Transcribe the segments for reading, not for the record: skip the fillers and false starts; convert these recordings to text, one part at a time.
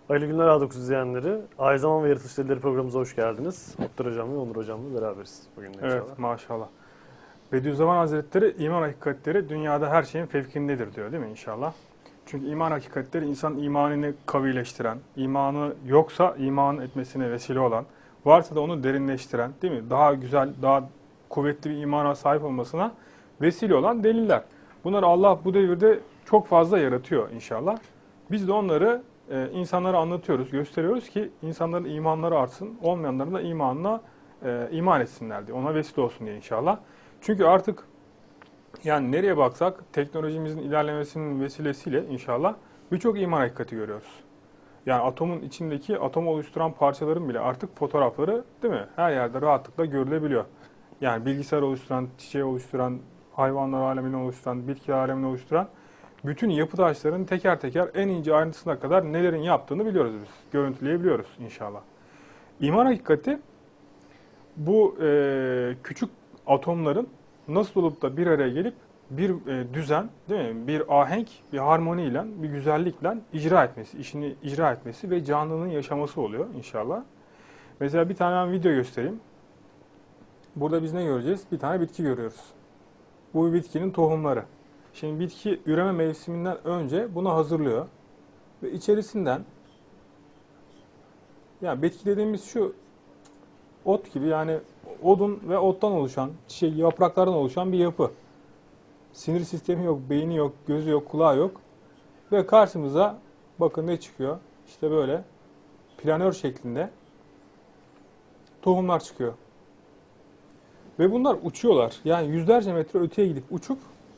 Hayırlı günler A9 izleyenleri. Ay Zaman ve Yaratılış Dilleri programımıza hoş geldiniz. Oktay Hocam ve Onur Hocam'la beraberiz bugün de inşallah. Evet, maşallah. Bediüzzaman Hazretleri iman hakikatleri dünyada her şeyin fevkindedir diyor değil mi inşallah? Çünkü iman hakikatleri insan imanını kavileştiren, imanı yoksa iman etmesine vesile olan, varsa da onu derinleştiren, değil mi? Daha güzel, daha kuvvetli bir imana sahip olmasına vesile olan deliller. Bunları Allah bu devirde çok fazla yaratıyor inşallah. Biz de onları insanlara anlatıyoruz, gösteriyoruz ki insanların imanları artsın, olmayanların da imanına iman etsinler diye, ona vesile olsun diye inşallah. Çünkü artık yani nereye baksak teknolojimizin ilerlemesinin vesilesiyle inşallah birçok iman hakikati görüyoruz. Yani atomun içindeki atomu oluşturan parçaların bile artık fotoğrafları değil mi? Her yerde rahatlıkla görülebiliyor. Yani bilgisayar oluşturan, çiçeği oluşturan, hayvanlar alemini oluşturan, bitki alemini oluşturan bütün yapı taşlarının teker teker en ince ayrıntısına kadar nelerin yaptığını biliyoruz biz. Görüntüleyebiliyoruz inşallah. İman hakikati bu küçük atomların nasıl olup da bir araya gelip bir düzen, değil mi? Bir ahenk, bir harmoniyle, bir güzellikle icra etmesi, işini icra etmesi ve canlının yaşaması oluyor inşallah. Mesela bir tane ben video göstereyim. Burada biz ne göreceğiz? Bir tane bitki görüyoruz. Bu bitkinin tohumları. Şimdi bitki üreme mevsiminden önce bunu hazırlıyor. Ve içerisinden, yani bitki dediğimiz şu ot gibi, yani odun ve ottan oluşan, yapraklardan oluşan bir yapı. Sinir sistemi yok, beyni yok, gözü yok, kulağı yok. Ve karşımıza bakın ne çıkıyor? İşte böyle planör şeklinde tohumlar çıkıyor. Ve bunlar uçuyorlar. Yani yüzlerce metre öteye gidip uçup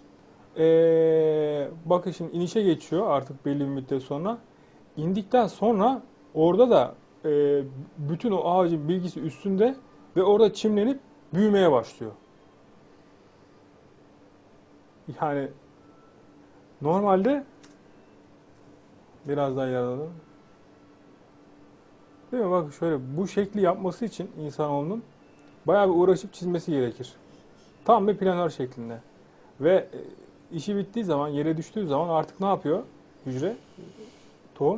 bakın şimdi inişe geçiyor artık belli bir müddet sonra. İndikten sonra orada da bütün o ağacın bilgisi üstünde ve orada çimlenip büyümeye başlıyor. Yani normalde biraz daha ilerleyelim. Değil mi? Bak şöyle bu şekli yapması için insanoğlunun bayağı bir uğraşıp çizmesi gerekir. Tam bir planör şeklinde. Ve işi bittiği zaman, yere düştüğü zaman artık ne yapıyor? Hücre, tohum.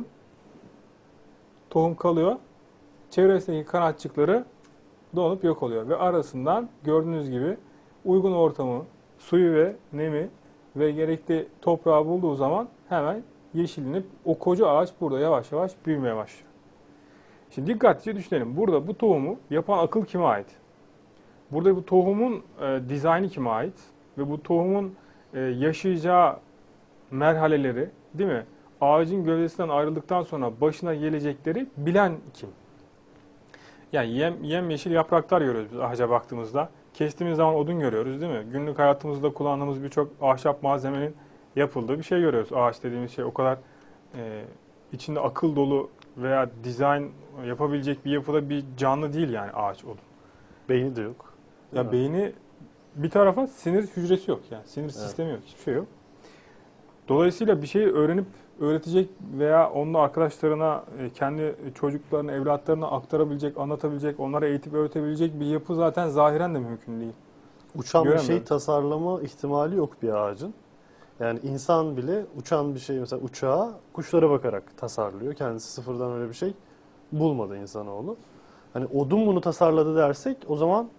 Tohum kalıyor. Çevresindeki kanatçıkları donup yok oluyor. Ve arasından gördüğünüz gibi uygun ortamı, suyu ve nemi ve gerekli toprağı bulduğu zaman hemen yeşillenip o koca ağaç burada yavaş yavaş büyümeye başlıyor. Şimdi dikkatlice düşünelim. Burada bu tohumu yapan akıl kime ait? Burada bu tohumun dizaynı kime ait? Ve bu tohumun yaşayacağı merhaleleri, değil mi? Ağacın gövdesinden ayrıldıktan sonra başına gelecekleri bilen kim? Yani yemyeşil yapraklar görüyoruz biz ağaca baktığımızda. Kestiğimiz zaman odun görüyoruz, değil mi? Günlük hayatımızda kullandığımız birçok ahşap malzemenin yapıldığı bir şey görüyoruz. Ağaç dediğimiz şey o kadar içinde akıl dolu veya dizayn yapabilecek bir yapıda bir canlı değil yani ağaç, odun. Beyni de yok. Değil Ya mi? beyni bir tarafa, sinir hücresi yok yani. Sinir Evet. sistemi yok, hiçbir şey yok. Dolayısıyla bir şeyi öğrenip öğretecek veya onun arkadaşlarına, kendi çocuklarına, evlatlarına aktarabilecek, anlatabilecek, onlara eğitip öğretebilecek bir yapı zaten zahiren de mümkün değil. Uçan bir şey Göremiyoruz. tasarlama ihtimali yok bir ağacın. Yani insan bile uçan bir şey, mesela uçağı kuşlara bakarak tasarlıyor. Kendisi sıfırdan öyle bir şey bulmadı insanoğlu. Hani odun bunu tasarladı dersek o zaman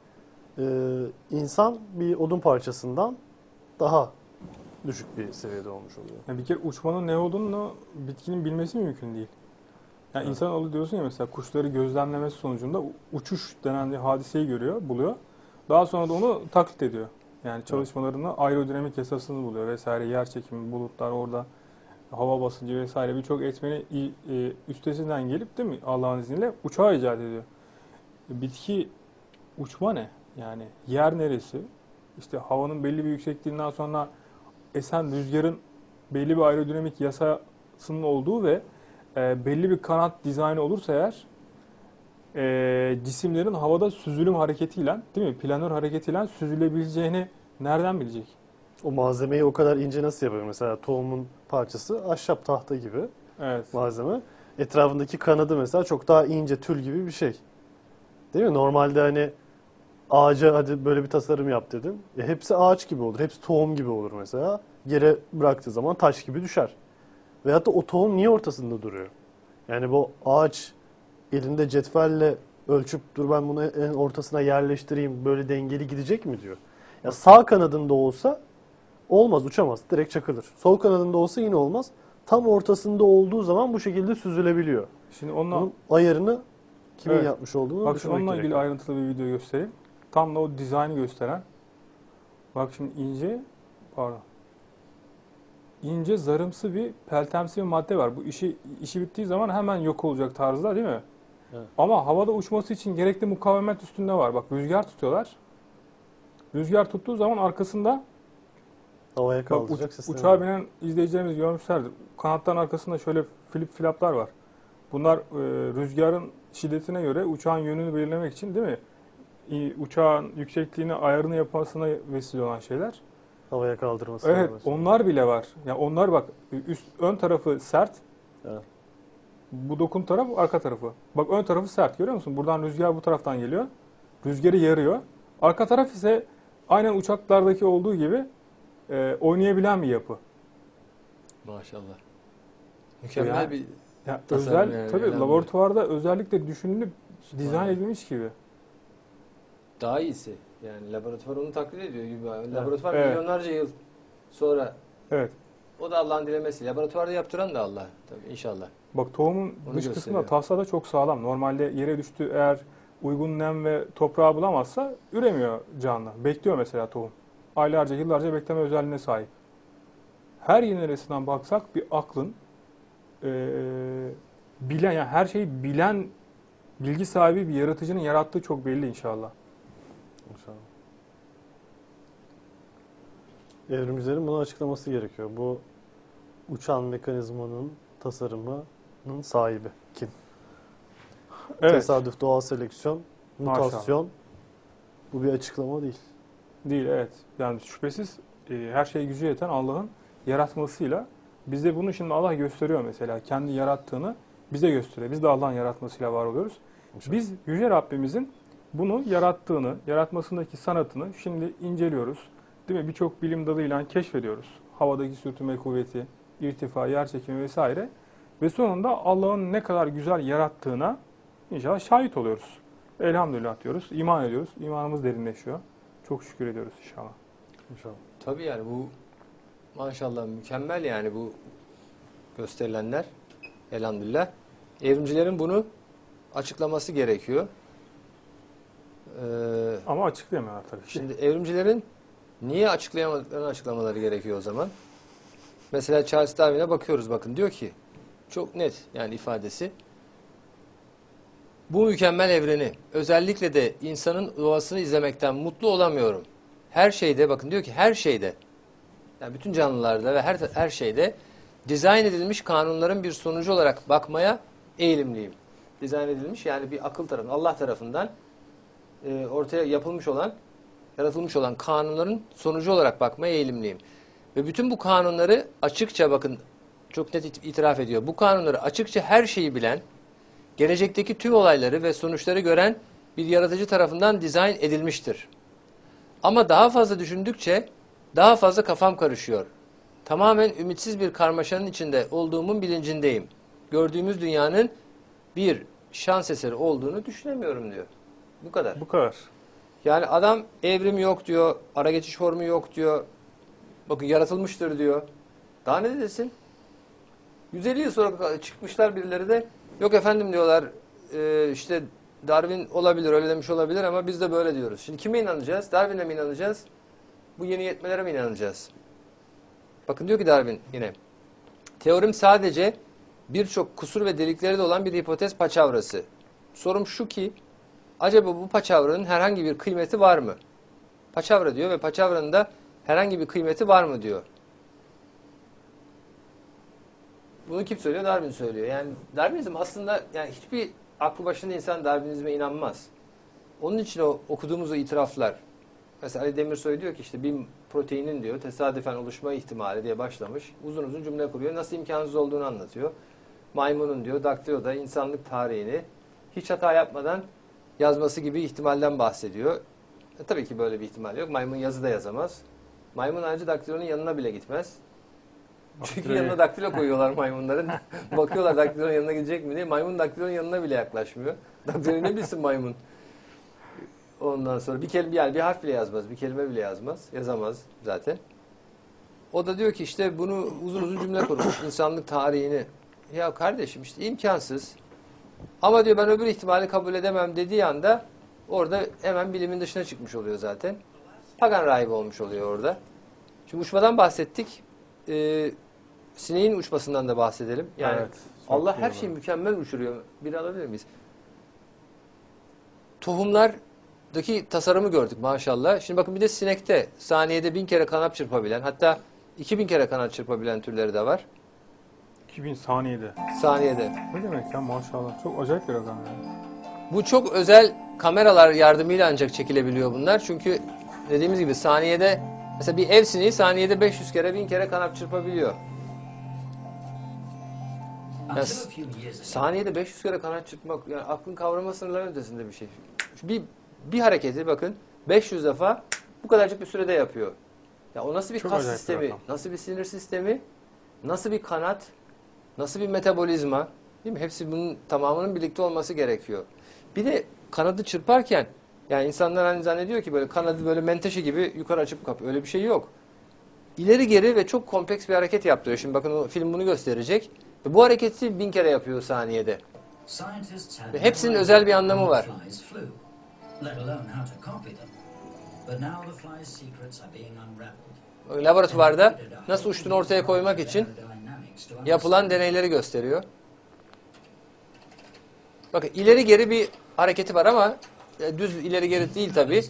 insan bir odun parçasından daha düşük bir seviyede olmuş oluyor. Yani bir kere uçmanın ne olduğunu bitkinin bilmesi mümkün değil. Yani Evet. insanoğlu diyorsun ya, mesela kuşları gözlemlemesi sonucunda uçuş denen bir hadiseyi görüyor, buluyor. Daha sonra da onu taklit ediyor. Yani Evet. çalışmalarında aerodinamik esasını buluyor vesaire, yer çekimi, bulutlar orada, hava basıncı vesaire birçok etmeni üstesinden gelip, değil mi, Allah'ın izniyle uçağı icat ediyor. Bitki uçma ne? Yani yer neresi? İşte havanın belli bir yüksekliğinden sonra esen rüzgarın belli bir aerodinamik yasasının olduğu ve belli bir kanat dizaynı olursa eğer cisimlerin havada süzülüm hareketiyle, değil mi, planör hareketiyle süzülebileceğini nereden bilecek? O malzemeyi o kadar ince nasıl yapıyor? Mesela tohumun parçası ahşap tahta gibi Evet. malzeme. Etrafındaki kanadı mesela çok daha ince tül gibi bir şey. Değil mi? Normalde hani ağaca hadi böyle bir tasarım yap dedim. Hepsi ağaç gibi olur. Hepsi tohum gibi olur mesela. Yere bıraktığı zaman taş gibi düşer. Veyahut da o tohum niye ortasında duruyor? Yani bu ağaç elinde cetvelle ölçüp dur ben bunu en ortasına yerleştireyim böyle dengeli gidecek mi diyor. Ya sağ kanadında olsa olmaz, uçamaz. Direkt çakılır. Sol kanadında olsa yine olmaz. Tam ortasında olduğu zaman bu şekilde süzülebiliyor. Şimdi onunla, Bunun ayarını kimin evet, yapmış olduğunu bak şimdi düşünmek onunla ilgili gerekiyor. ayrıntılı bir video göstereyim. Tam da o dizaynı gösteren. Bak şimdi ince zarımsı bir peltemsi bir madde var. Bu işi bittiği zaman hemen yok olacak tarzda, değil mi? Evet. Ama havada uçması için gerekli mukavemet üstünde var. Bak rüzgar tutuyorlar. Rüzgar tuttuğu zaman arkasında, Havaya bak kaldıracak sistemi uçağa var. binen izleyicilerimiz görmüşlerdir. Kanatların arkasında şöyle flaplar var. Bunlar rüzgarın şiddetine göre uçağın yönünü belirlemek için, değil mi? Uçağın yüksekliğini, ayarını yapmasına vesile olan şeyler. Havaya kaldırması Evet, lazım. onlar bile var. Yani onlar bak, ön tarafı sert. Evet. Bu dokun taraf arka tarafı. Bak ön tarafı sert, görüyor musun? Buradan rüzgar bu taraftan geliyor. Rüzgarı yarıyor. Arka taraf ise aynen uçaklardaki olduğu gibi oynayabilen bir yapı. Maşallah. Mükemmel Yani- bir Ya tasarım yani, tabii elhamdülillah. laboratuvarda özellikle düşünülüp dizayn Sübhanallah. edilmiş gibi. Daha iyisi. Yani laboratuvar onu taklit ediyor gibi. Laboratuvar Evet. milyonlarca yıl sonra, Evet. o da Allah'ın dilemesi. Laboratuvarda yaptıran da Allah. Tabii inşallah. Bak tohumun Onu dış kısmında gösteriyor. taslada çok sağlam. Normalde yere düştü, eğer uygun nem ve toprağı bulamazsa üremiyor canlı. Bekliyor mesela tohum. Aylarca, yıllarca bekleme özelliğine sahip. Her yeni neresinden baksak bir aklın bilen, yani her şeyi bilen, bilgi sahibi bir yaratıcının yarattığı çok belli inşallah. İnşallah. Evrimcilerin bunu açıklaması gerekiyor. Bu uçan mekanizmanın tasarımının sahibi kim? Evet. Tesadüf, doğal seleksiyon, Maşallah. mutasyon. Bu bir açıklama değil. Değil, evet. Yani şüphesiz her şeye gücü yeten Allah'ın yaratmasıyla bize bunu şimdi Allah gösteriyor mesela. Kendi yarattığını bize gösteriyor. Biz de Allah'ın yaratmasıyla var oluyoruz. İnşallah. Biz Yüce Rabbimizin bunu yarattığını, yaratmasındaki sanatını şimdi inceliyoruz. Değil mi? Birçok bilim dalıyla keşfediyoruz. Havadaki sürtünme kuvveti, irtifa, yerçekimi vesaire. Ve sonunda Allah'ın ne kadar güzel yarattığına inşallah şahit oluyoruz. Elhamdülillah diyoruz, iman ediyoruz. İmanımız derinleşiyor. Çok şükür ediyoruz inşallah. İnşallah. Tabii yani bu maşallah mükemmel yani bu gösterilenler. Elhamdülillah. Evrimcilerin bunu açıklaması gerekiyor. Ama açıklayamıyorlar tabii ki. Şimdi evrimcilerin niye açıklayamadıklarını açıklamaları gerekiyor o zaman. Mesela Charles Darwin'e bakıyoruz, bakın diyor ki, çok net yani ifadesi. Bu mükemmel evreni, özellikle de insanın doğasını izlemekten mutlu olamıyorum. Her şeyde, bakın diyor ki her şeyde, yani bütün canlılarda ve her şeyde dizayn edilmiş kanunların bir sonucu olarak bakmaya eğilimliyim. Dizayn edilmiş yani bir akıl tarafından, Allah tarafından ortaya yapılmış olan, yaratılmış olan kanunların sonucu olarak bakmaya eğilimliyim. Ve bütün bu kanunları açıkça, bakın çok net itiraf ediyor. Bu kanunları açıkça her şeyi bilen, gelecekteki tüm olayları ve sonuçları gören bir yaratıcı tarafından dizayn edilmiştir. Ama daha fazla düşündükçe daha fazla kafam karışıyor. Tamamen ümitsiz bir karmaşanın içinde olduğumun bilincindeyim. Gördüğümüz dünyanın bir şans eseri olduğunu düşünemiyorum diyor. Bu kadar. Bu kadar. Yani adam evrim yok diyor, ara geçiş formu yok diyor. Bakın yaratılmıştır diyor. Daha ne desin? 150 yıl sonra çıkmışlar birileri de, yok efendim diyorlar, işte Darwin olabilir, öyle demiş olabilir ama biz de böyle diyoruz. Şimdi kime inanacağız? Darwin'e mi inanacağız? Bu yeni yetmelere mi inanacağız? Bakın diyor ki Darwin yine, teorim sadece birçok kusur ve delikleri de olan bir hipotez paçavrası. Sorum şu ki, acaba bu paçavranın herhangi bir kıymeti var mı? Paçavra diyor ve paçavranın da herhangi bir kıymeti var mı diyor. Bunu kim söylüyor? Darwin söylüyor. Yani Darwinizm aslında, yani hiçbir aklı başında insan Darwinizme inanmaz. Onun için o okuduğumuz o itiraflar. Mesela Ali Demirsoy diyor ki işte bir proteinin diyor tesadüfen oluşma ihtimali diye başlamış. Uzun uzun cümle kuruyor. Nasıl imkansız olduğunu anlatıyor. Maymunun diyor daktiloda insanlık tarihini hiç hata yapmadan yazması gibi ihtimalden bahsediyor. Tabii ki böyle bir ihtimal yok. Maymun yazı da yazamaz. Maymun ayrıca daktilonun yanına bile gitmez. Çünkü yanına daktilo koyuyorlar maymunların. Bakıyorlar daktilonun yanına gidecek mi diye. Maymun daktilonun yanına bile yaklaşmıyor. Daktilo ne bilsin maymun. Ondan sonra bir kelime, yani bir harf bile yazmaz, bir kelime bile yazmaz. Yazamaz zaten. O da diyor ki işte bunu uzun uzun cümle kurmuş. İnsanlık tarihini. Ya kardeşim işte imkansız. Ama diyor ben öbür ihtimali kabul edemem dediği anda orada hemen bilimin dışına çıkmış oluyor zaten. Pagan rahibi olmuş oluyor orada. Şimdi uçmadan bahsettik. Sineğin uçmasından da bahsedelim. Yani Evet, Allah iyi her oldu. şeyi mükemmel uçuruyor. Bir alabilir miyiz? Tohumlardaki tasarımı gördük maşallah. Şimdi bakın bir de sinekte saniyede 1000 kere kanat çırpabilen, hatta 2000 kere kanat çırpabilen türleri de var. 2000 saniyede. Saniyede. Ne demek ya maşallah. Çok acayip bir rakam yani. Bu çok özel kameralar yardımıyla ancak çekilebiliyor bunlar. Çünkü dediğimiz gibi saniyede, mesela bir ev sineği saniyede 500 kere 1000 kere kanat çırpabiliyor. Yani saniyede 500 kere kanat çırpmak yani aklın kavrama sınırlarının ötesinde bir şey. Bir hareketi bakın 500 defa bu kadarcık bir sürede yapıyor. Ya o nasıl bir Çok kas acayip bir sistemi, rakam. nasıl bir sinir sistemi, nasıl bir kanat, nasıl bir metabolizma, değil mi? Hepsi bunun tamamının birlikte olması gerekiyor. Bir de kanadı çırparken yani insanlar hani zannediyor ki böyle kanadı böyle menteşe gibi yukarı açıp kapıyor. Öyle bir şey yok. İleri geri ve çok kompleks bir hareket yaptırıyor. Şimdi bakın o film bunu gösterecek. Ve bu hareketi 1000 kere yapıyor saniyede. Ve hepsinin özel bir anlamı var. Laboratuvarda nasıl uçtuğunu ortaya koymak için yapılan deneyleri gösteriyor. Bakın ileri geri bir hareketi var ama düz ileri geri değil tabii.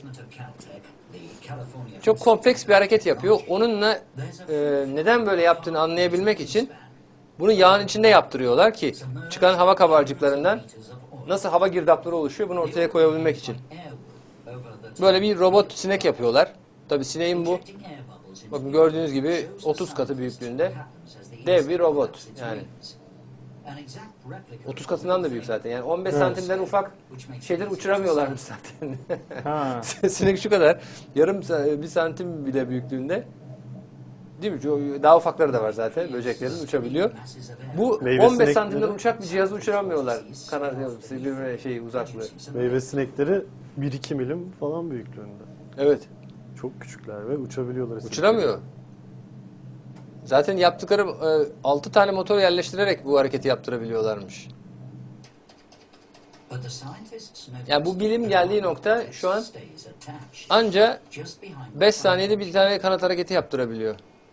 Çok kompleks bir hareket yapıyor. Onunla neden böyle yaptığını anlayabilmek için bunu yağın içinde yaptırıyorlar ki çıkan hava kabarcıklarından nasıl hava girdapları oluşuyor bunu ortaya koyabilmek için. Böyle bir robot sinek yapıyorlar. Tabii sineğin bu bakın gördüğünüz gibi 30 katı büyüklüğünde dev bir robot. Yani 30 katından da büyük zaten. Yani 15 santimden ufak şeyler uçuramıyorlarmış zaten. Ha. Sinek şu kadar. Yarım bir santim bile büyüklüğünde. Değil mi? Daha ufakları da var zaten. Böceklerin uçabiliyor. Bu Meyve 15 sinekleri- santimden uçak bir cihazı uçuramıyorlar. Kanat birbirine uzaklığı. Meyve sinekleri 1-2 milim falan büyüklüğünde. Evet. Çok küçükler ve uçabiliyorlar. Uçuramıyor. Zaten yaptıkları 6 tane motor yerleştirerek bu hareketi yaptırabiliyorlarmış. Yani bu bilim geldiği nokta şu an anca 5 saniyede bir tane kanat hareketi yaptırabiliyor.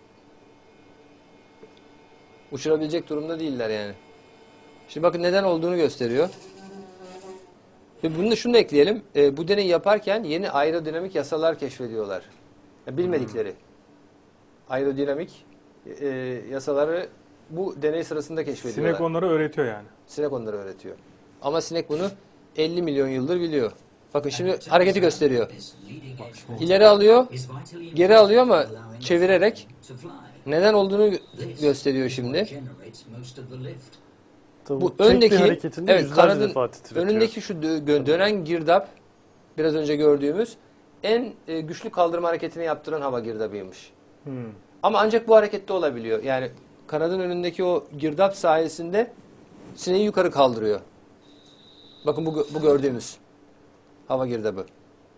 Uçurabilecek durumda değiller yani. Şimdi bakın neden olduğunu gösteriyor. Ve bunu da şunu da ekleyelim. Bu deneyi yaparken yeni aerodinamik yasalar keşfediyorlar. Yani bilmedikleri aerodinamik yasaları bu deney sırasında keşfediyorlar. Sinek onları öğretiyor yani. Sinek onları öğretiyor. Ama sinek bunu 50 milyon yıldır biliyor. Bakın şimdi hareketi gösteriyor. İleri alıyor, geri alıyor ama çevirerek neden olduğunu gösteriyor şimdi. Tabii Bu tek bir öndeki hareketinde evet yüzlerce kanadın defa titretiyor. önündeki şu dönen girdap biraz önce gördüğümüz en güçlü kaldırma hareketini yaptıran hava girdabıymış. Ama ancak bu harekette olabiliyor. Yani kanadın önündeki o girdap sayesinde sineği yukarı kaldırıyor. Bakın bu gördüğümüz hava girdabı.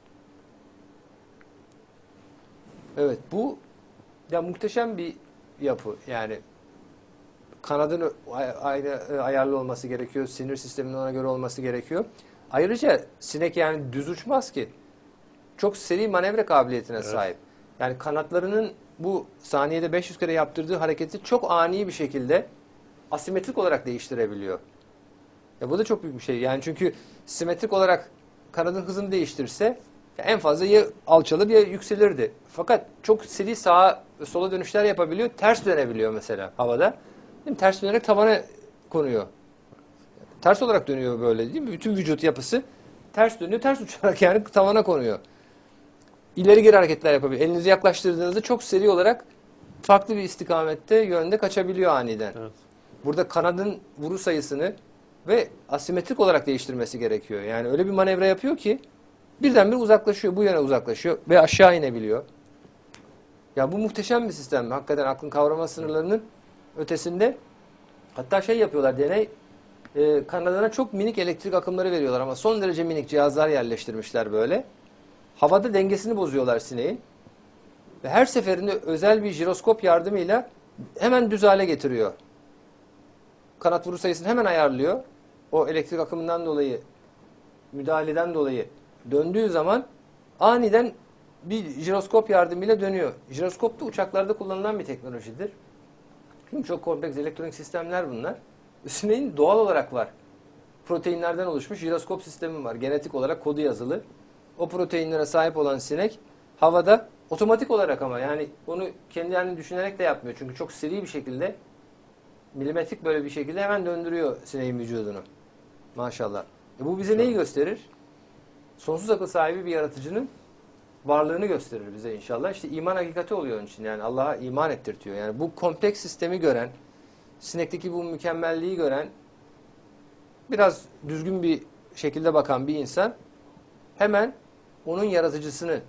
Evet bu ya muhteşem bir yapı. Yani kanadın aynı ayarlı olması gerekiyor. Sinir sisteminin ona göre olması gerekiyor. Ayrıca sinek yani düz uçmaz ki. Çok seri manevra kabiliyetine sahip. Yani kanatlarının bu saniyede 500 kere yaptırdığı hareketi çok ani bir şekilde asimetrik olarak değiştirebiliyor. Ya bu da çok büyük bir şey. Yani çünkü simetrik olarak kanadın hızını değiştirirse en fazla ya alçalır ya yükselirdi. Fakat çok seri sağa ve sola dönüşler yapabiliyor. Ters dönebiliyor mesela havada. Değil mi? Ters dönerek tavana konuyor. Ters olarak dönüyor böyle değil mi? Bütün vücut yapısı ters dönüyor. Ters uçarak yani tavana konuyor. İleri geri hareketler yapabiliyor. Elinizi yaklaştırdığınızda çok seri olarak farklı bir istikamette yönde kaçabiliyor aniden. Evet. Burada kanadın vuru sayısını ve asimetrik olarak değiştirmesi gerekiyor. Yani öyle bir manevra yapıyor ki birdenbire uzaklaşıyor. Bu yöne uzaklaşıyor ve aşağı inebiliyor. Ya bu muhteşem bir sistem. Hakikaten aklın kavrama sınırlarının ötesinde. Hatta şey yapıyorlar, deney kanadına çok minik elektrik akımları veriyorlar ama son derece minik cihazlar yerleştirmişler böyle. Havada dengesini bozuyorlar sineğin. Ve her seferinde özel bir jiroskop yardımıyla hemen düz hale getiriyor. Kanat vuruş sayısını hemen ayarlıyor. O elektrik akımından dolayı, müdahaleden dolayı döndüğü zaman aniden bir jiroskop yardımıyla dönüyor. Jiroskop da uçaklarda kullanılan bir teknolojidir. Çünkü çok kompleks elektronik sistemler bunlar. Sineğin doğal olarak var. Proteinlerden oluşmuş jiroskop sistemi var. Genetik olarak kodu yazılı. O proteinlere sahip olan sinek havada otomatik olarak, ama yani onu kendi kendini düşünerek de yapmıyor. Çünkü çok seri bir şekilde, milimetrik böyle bir şekilde hemen döndürüyor sineğin vücudunu. Maşallah. Bu bize neyi gösterir? Sonsuz akıl sahibi bir yaratıcının varlığını gösterir bize inşallah. İşte iman hakikati oluyor onun için. Yani Allah'a iman ettirtiyor. Yani bu kompleks sistemi gören, sinekteki bu mükemmelliği gören, biraz düzgün bir şekilde bakan bir insan hemen onun yaratıcısını,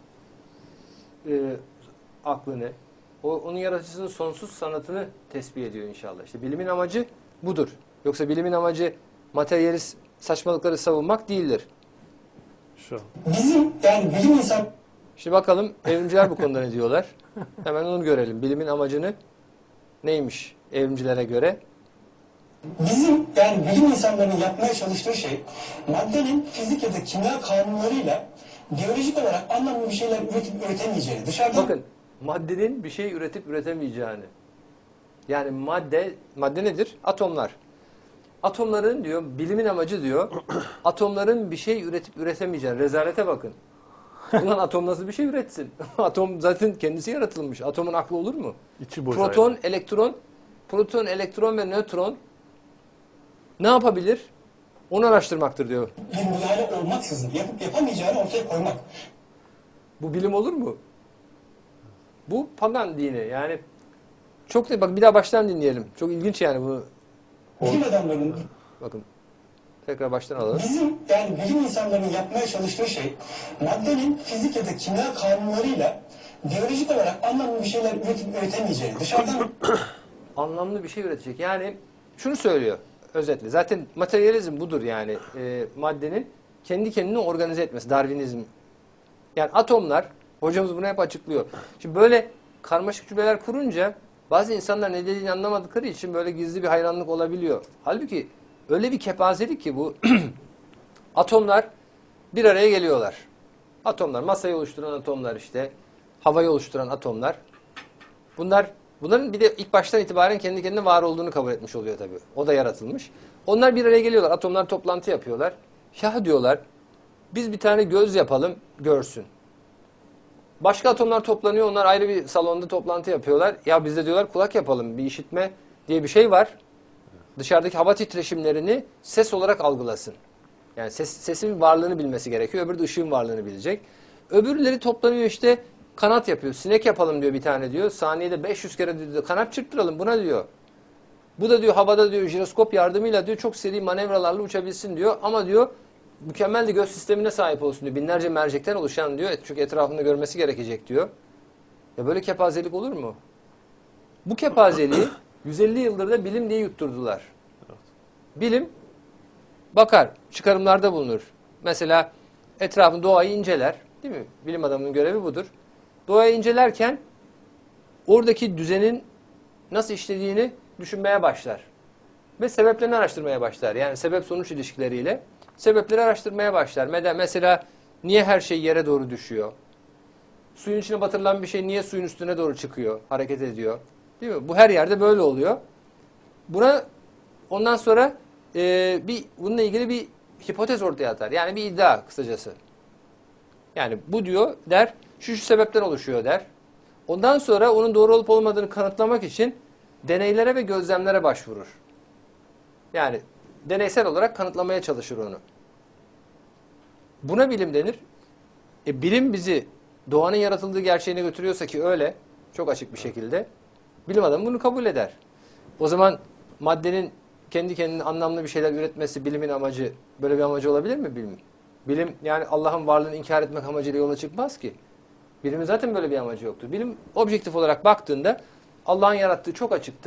aklını, onun yaratıcısının sonsuz sanatını tespit ediyor inşallah. İşte bilimin amacı budur. Yoksa bilimin amacı materyalist saçmalıkları savunmak değildir. Şu. Bizim yani bilim insan Şimdi bakalım evrimciler bu konuda ne diyorlar? Hemen onu görelim. Bilimin amacını neymiş evrimcilere göre? bizim yani bilim insanlarının yapmaya çalıştığı şey maddenin fizik ya da kimya kanunlarıyla biyolojik olarak anlamlı bir şeyler üretip üretemeyeceğini, dışarıdan Bakın, maddenin bir şey üretip üretemeyeceğini. Yani madde nedir? Atomlar. Atomların diyor, bilimin amacı diyor, atomların bir şey üretip üretemeyeceğini. Rezalete bakın. Ulan atom nasıl bir şey üretsin? Atom zaten kendisi yaratılmış. Atomun aklı olur mu? İçi boş. Proton, ayrı. elektron ve nötron ne yapabilir? Onu araştırmaktır diyor. bir müdahale olmaksızın yapıp yapamayacağını ortaya koymak. Bu bilim olur mu? Bu pagan dini. Yani çok da, bak bir daha baştan dinleyelim. Çok ilginç yani bu. Bilim adamlarının, Bakın. Tekrar baştan alalım. bizim yani bilim insanlarının yapmaya çalıştığı şey maddenin fizik ya da kimya kanunlarıyla biyolojik olarak anlamlı bir şeyler üretip üretemeyeceğini, dışarıdan Anlamlı bir şey üretecek. Yani şunu söylüyor özetle. Zaten materyalizm budur yani. Maddenin kendi kendini organize etmesi. Darwinizm. Yani atomlar, hocamız bunu hep açıklıyor. Şimdi böyle karmaşık cümleler kurunca bazı insanlar ne dediğini anlamadıkları için böyle gizli bir hayranlık olabiliyor. Halbuki öyle bir kepazelik ki bu. Atomlar bir araya geliyorlar. Atomlar, masayı oluşturan atomlar işte, havayı oluşturan atomlar. Bunların bir de ilk baştan itibaren kendi kendine var olduğunu kabul etmiş oluyor tabii. O da yaratılmış. Onlar bir araya geliyorlar. Atomlar toplantı yapıyorlar. Ya diyorlar, biz bir tane göz yapalım, görsün. Başka atomlar toplanıyor. Onlar ayrı bir salonda toplantı yapıyorlar. Ya biz de diyorlar kulak yapalım. Bir işitme diye bir şey var. Dışarıdaki hava titreşimlerini ses olarak algılasın. Yani sesin varlığını bilmesi gerekiyor. Öbürü de ışığın varlığını bilecek. Öbürleri toplanıyor işte, kanat yapıyor. Sinek yapalım diyor bir tane diyor. Saniyede 500 kere diyor, kanat çırptıralım buna diyor. Bu da diyor havada diyor jiroskop yardımıyla diyor çok seri manevralarla uçabilsin diyor. Ama diyor mükemmel de göz sistemine sahip olsun diyor. Binlerce mercekten oluşan diyor. Çünkü etrafında görmesi gerekecek diyor. Ya böyle kepazelik olur mu? Bu kepazeliği 150 yıldır da bilim diye yutturdular. Bilim bakar, çıkarımlarda bulunur. Mesela etrafında doğayı inceler. Değil mi? Bilim adamının görevi budur. Doğayı incelerken oradaki düzenin nasıl işlediğini düşünmeye başlar. Ve sebeplerini araştırmaya başlar. Yani sebep-sonuç ilişkileriyle sebepleri araştırmaya başlar. Mesela niye her şey yere doğru düşüyor? Suyun içine batırılan bir şey niye suyun üstüne doğru çıkıyor, hareket ediyor? Değil mi? Bu her yerde böyle oluyor. Ondan sonra bununla ilgili bir hipotez ortaya atar. Yani bir iddia kısacası. Yani bu diyor der, şu sebepten oluşuyor der. Ondan sonra onun doğru olup olmadığını kanıtlamak için deneylere ve gözlemlere başvurur. Yani deneysel olarak kanıtlamaya çalışır onu. Buna bilim denir. Bilim bizi doğanın yaratıldığı gerçeğine götürüyorsa ki öyle, çok açık bir şekilde, bilim adamı bunu kabul eder. O zaman maddenin kendi kendine anlamlı bir şeyler üretmesi bilimin amacı, böyle bir amacı olabilir mi bilim? Bilim yani Allah'ın varlığını inkar etmek amacıyla yola çıkmaz ki. Bilimin zaten böyle bir amacı yoktur. Bilim objektif olarak baktığında Allah'ın yarattığı çok açıktır.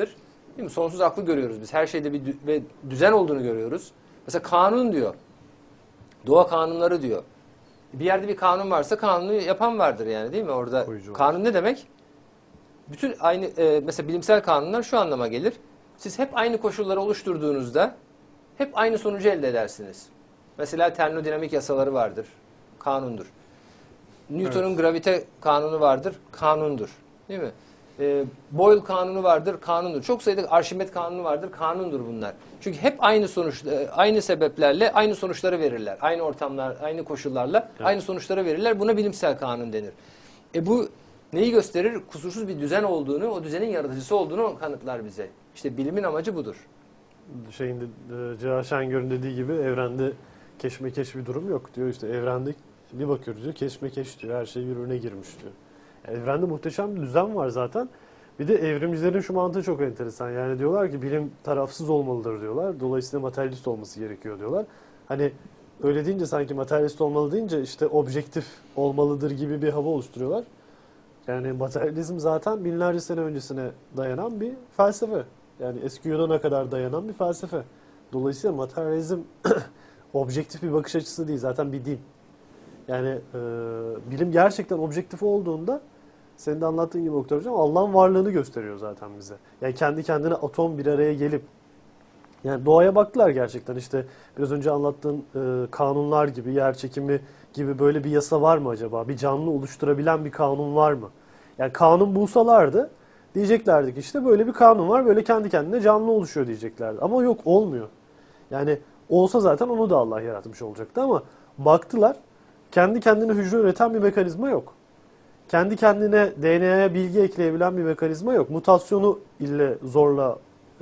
Değil mi? Sonsuz aklı görüyoruz biz. Her şeyde bir ve düzen olduğunu görüyoruz. Mesela kanun diyor. Doğa kanunları diyor. Bir yerde bir kanun varsa kanunu yapan vardır yani, değil mi? Orada Koyucu kanun ne demek? Bütün aynı mesela bilimsel kanunlar şu anlama gelir. Siz hep aynı koşulları oluşturduğunuzda hep aynı sonucu elde edersiniz. Mesela termodinamik yasaları vardır. Kanundur. Newton'un gravite kanunu vardır. Kanundur. Değil mi? Boyle kanunu vardır. Kanundur. Çok sayıda Arşimet kanunu vardır. Kanundur bunlar. Çünkü hep aynı sonuç, aynı sebeplerle aynı sonuçları verirler. Aynı ortamlar, aynı koşullarla aynı sonuçları verirler. Buna bilimsel kanun denir. Bu neyi gösterir? Kusursuz bir düzen olduğunu, o düzenin yaratıcısı olduğunu kanıtlar bize. İşte bilimin amacı budur. Şeyinde Cihan Şengör'ün dediği gibi evrende keşmekeş bir durum yok diyor. İşte evrende bir bakıyoruz diyor, keşmekeş diyor. Her şey birbirine girmiş diyor. Yani evrende muhteşem bir düzen var zaten. Bir de evrimcilerin şu mantığı çok enteresan. Yani diyorlar ki bilim tarafsız olmalıdır diyorlar. Dolayısıyla materyalist olması gerekiyor diyorlar. Hani öyle deyince, sanki materyalist olmalı deyince işte objektif olmalıdır gibi bir hava oluşturuyorlar. Yani materyalizm zaten binlerce sene öncesine dayanan bir felsefe. Yani eski Yunan'a kadar dayanan bir felsefe. Dolayısıyla materyalizm objektif bir bakış açısı değil, zaten bir din. Yani bilim gerçekten objektif olduğunda, senin de anlattığın gibi Oktay Hocam, Allah'ın varlığını gösteriyor zaten bize. Yani kendi kendine atom bir araya gelip, yani doğaya baktılar gerçekten, işte biraz önce anlattığın kanunlar gibi, yer çekimi gibi böyle bir yasa var mı acaba? Bir canlı oluşturabilen bir kanun var mı? Yani kanun bulsalardı diyeceklerdi ki işte böyle bir kanun var, böyle kendi kendine canlı oluşuyor diyeceklerdi. Ama yok, olmuyor. Yani olsa zaten onu da Allah yaratmış olacaktı ama baktılar, kendi kendine hücre üreten bir mekanizma yok. Kendi kendine DNA'ya bilgi ekleyebilen bir mekanizma yok. Mutasyonu ile zorla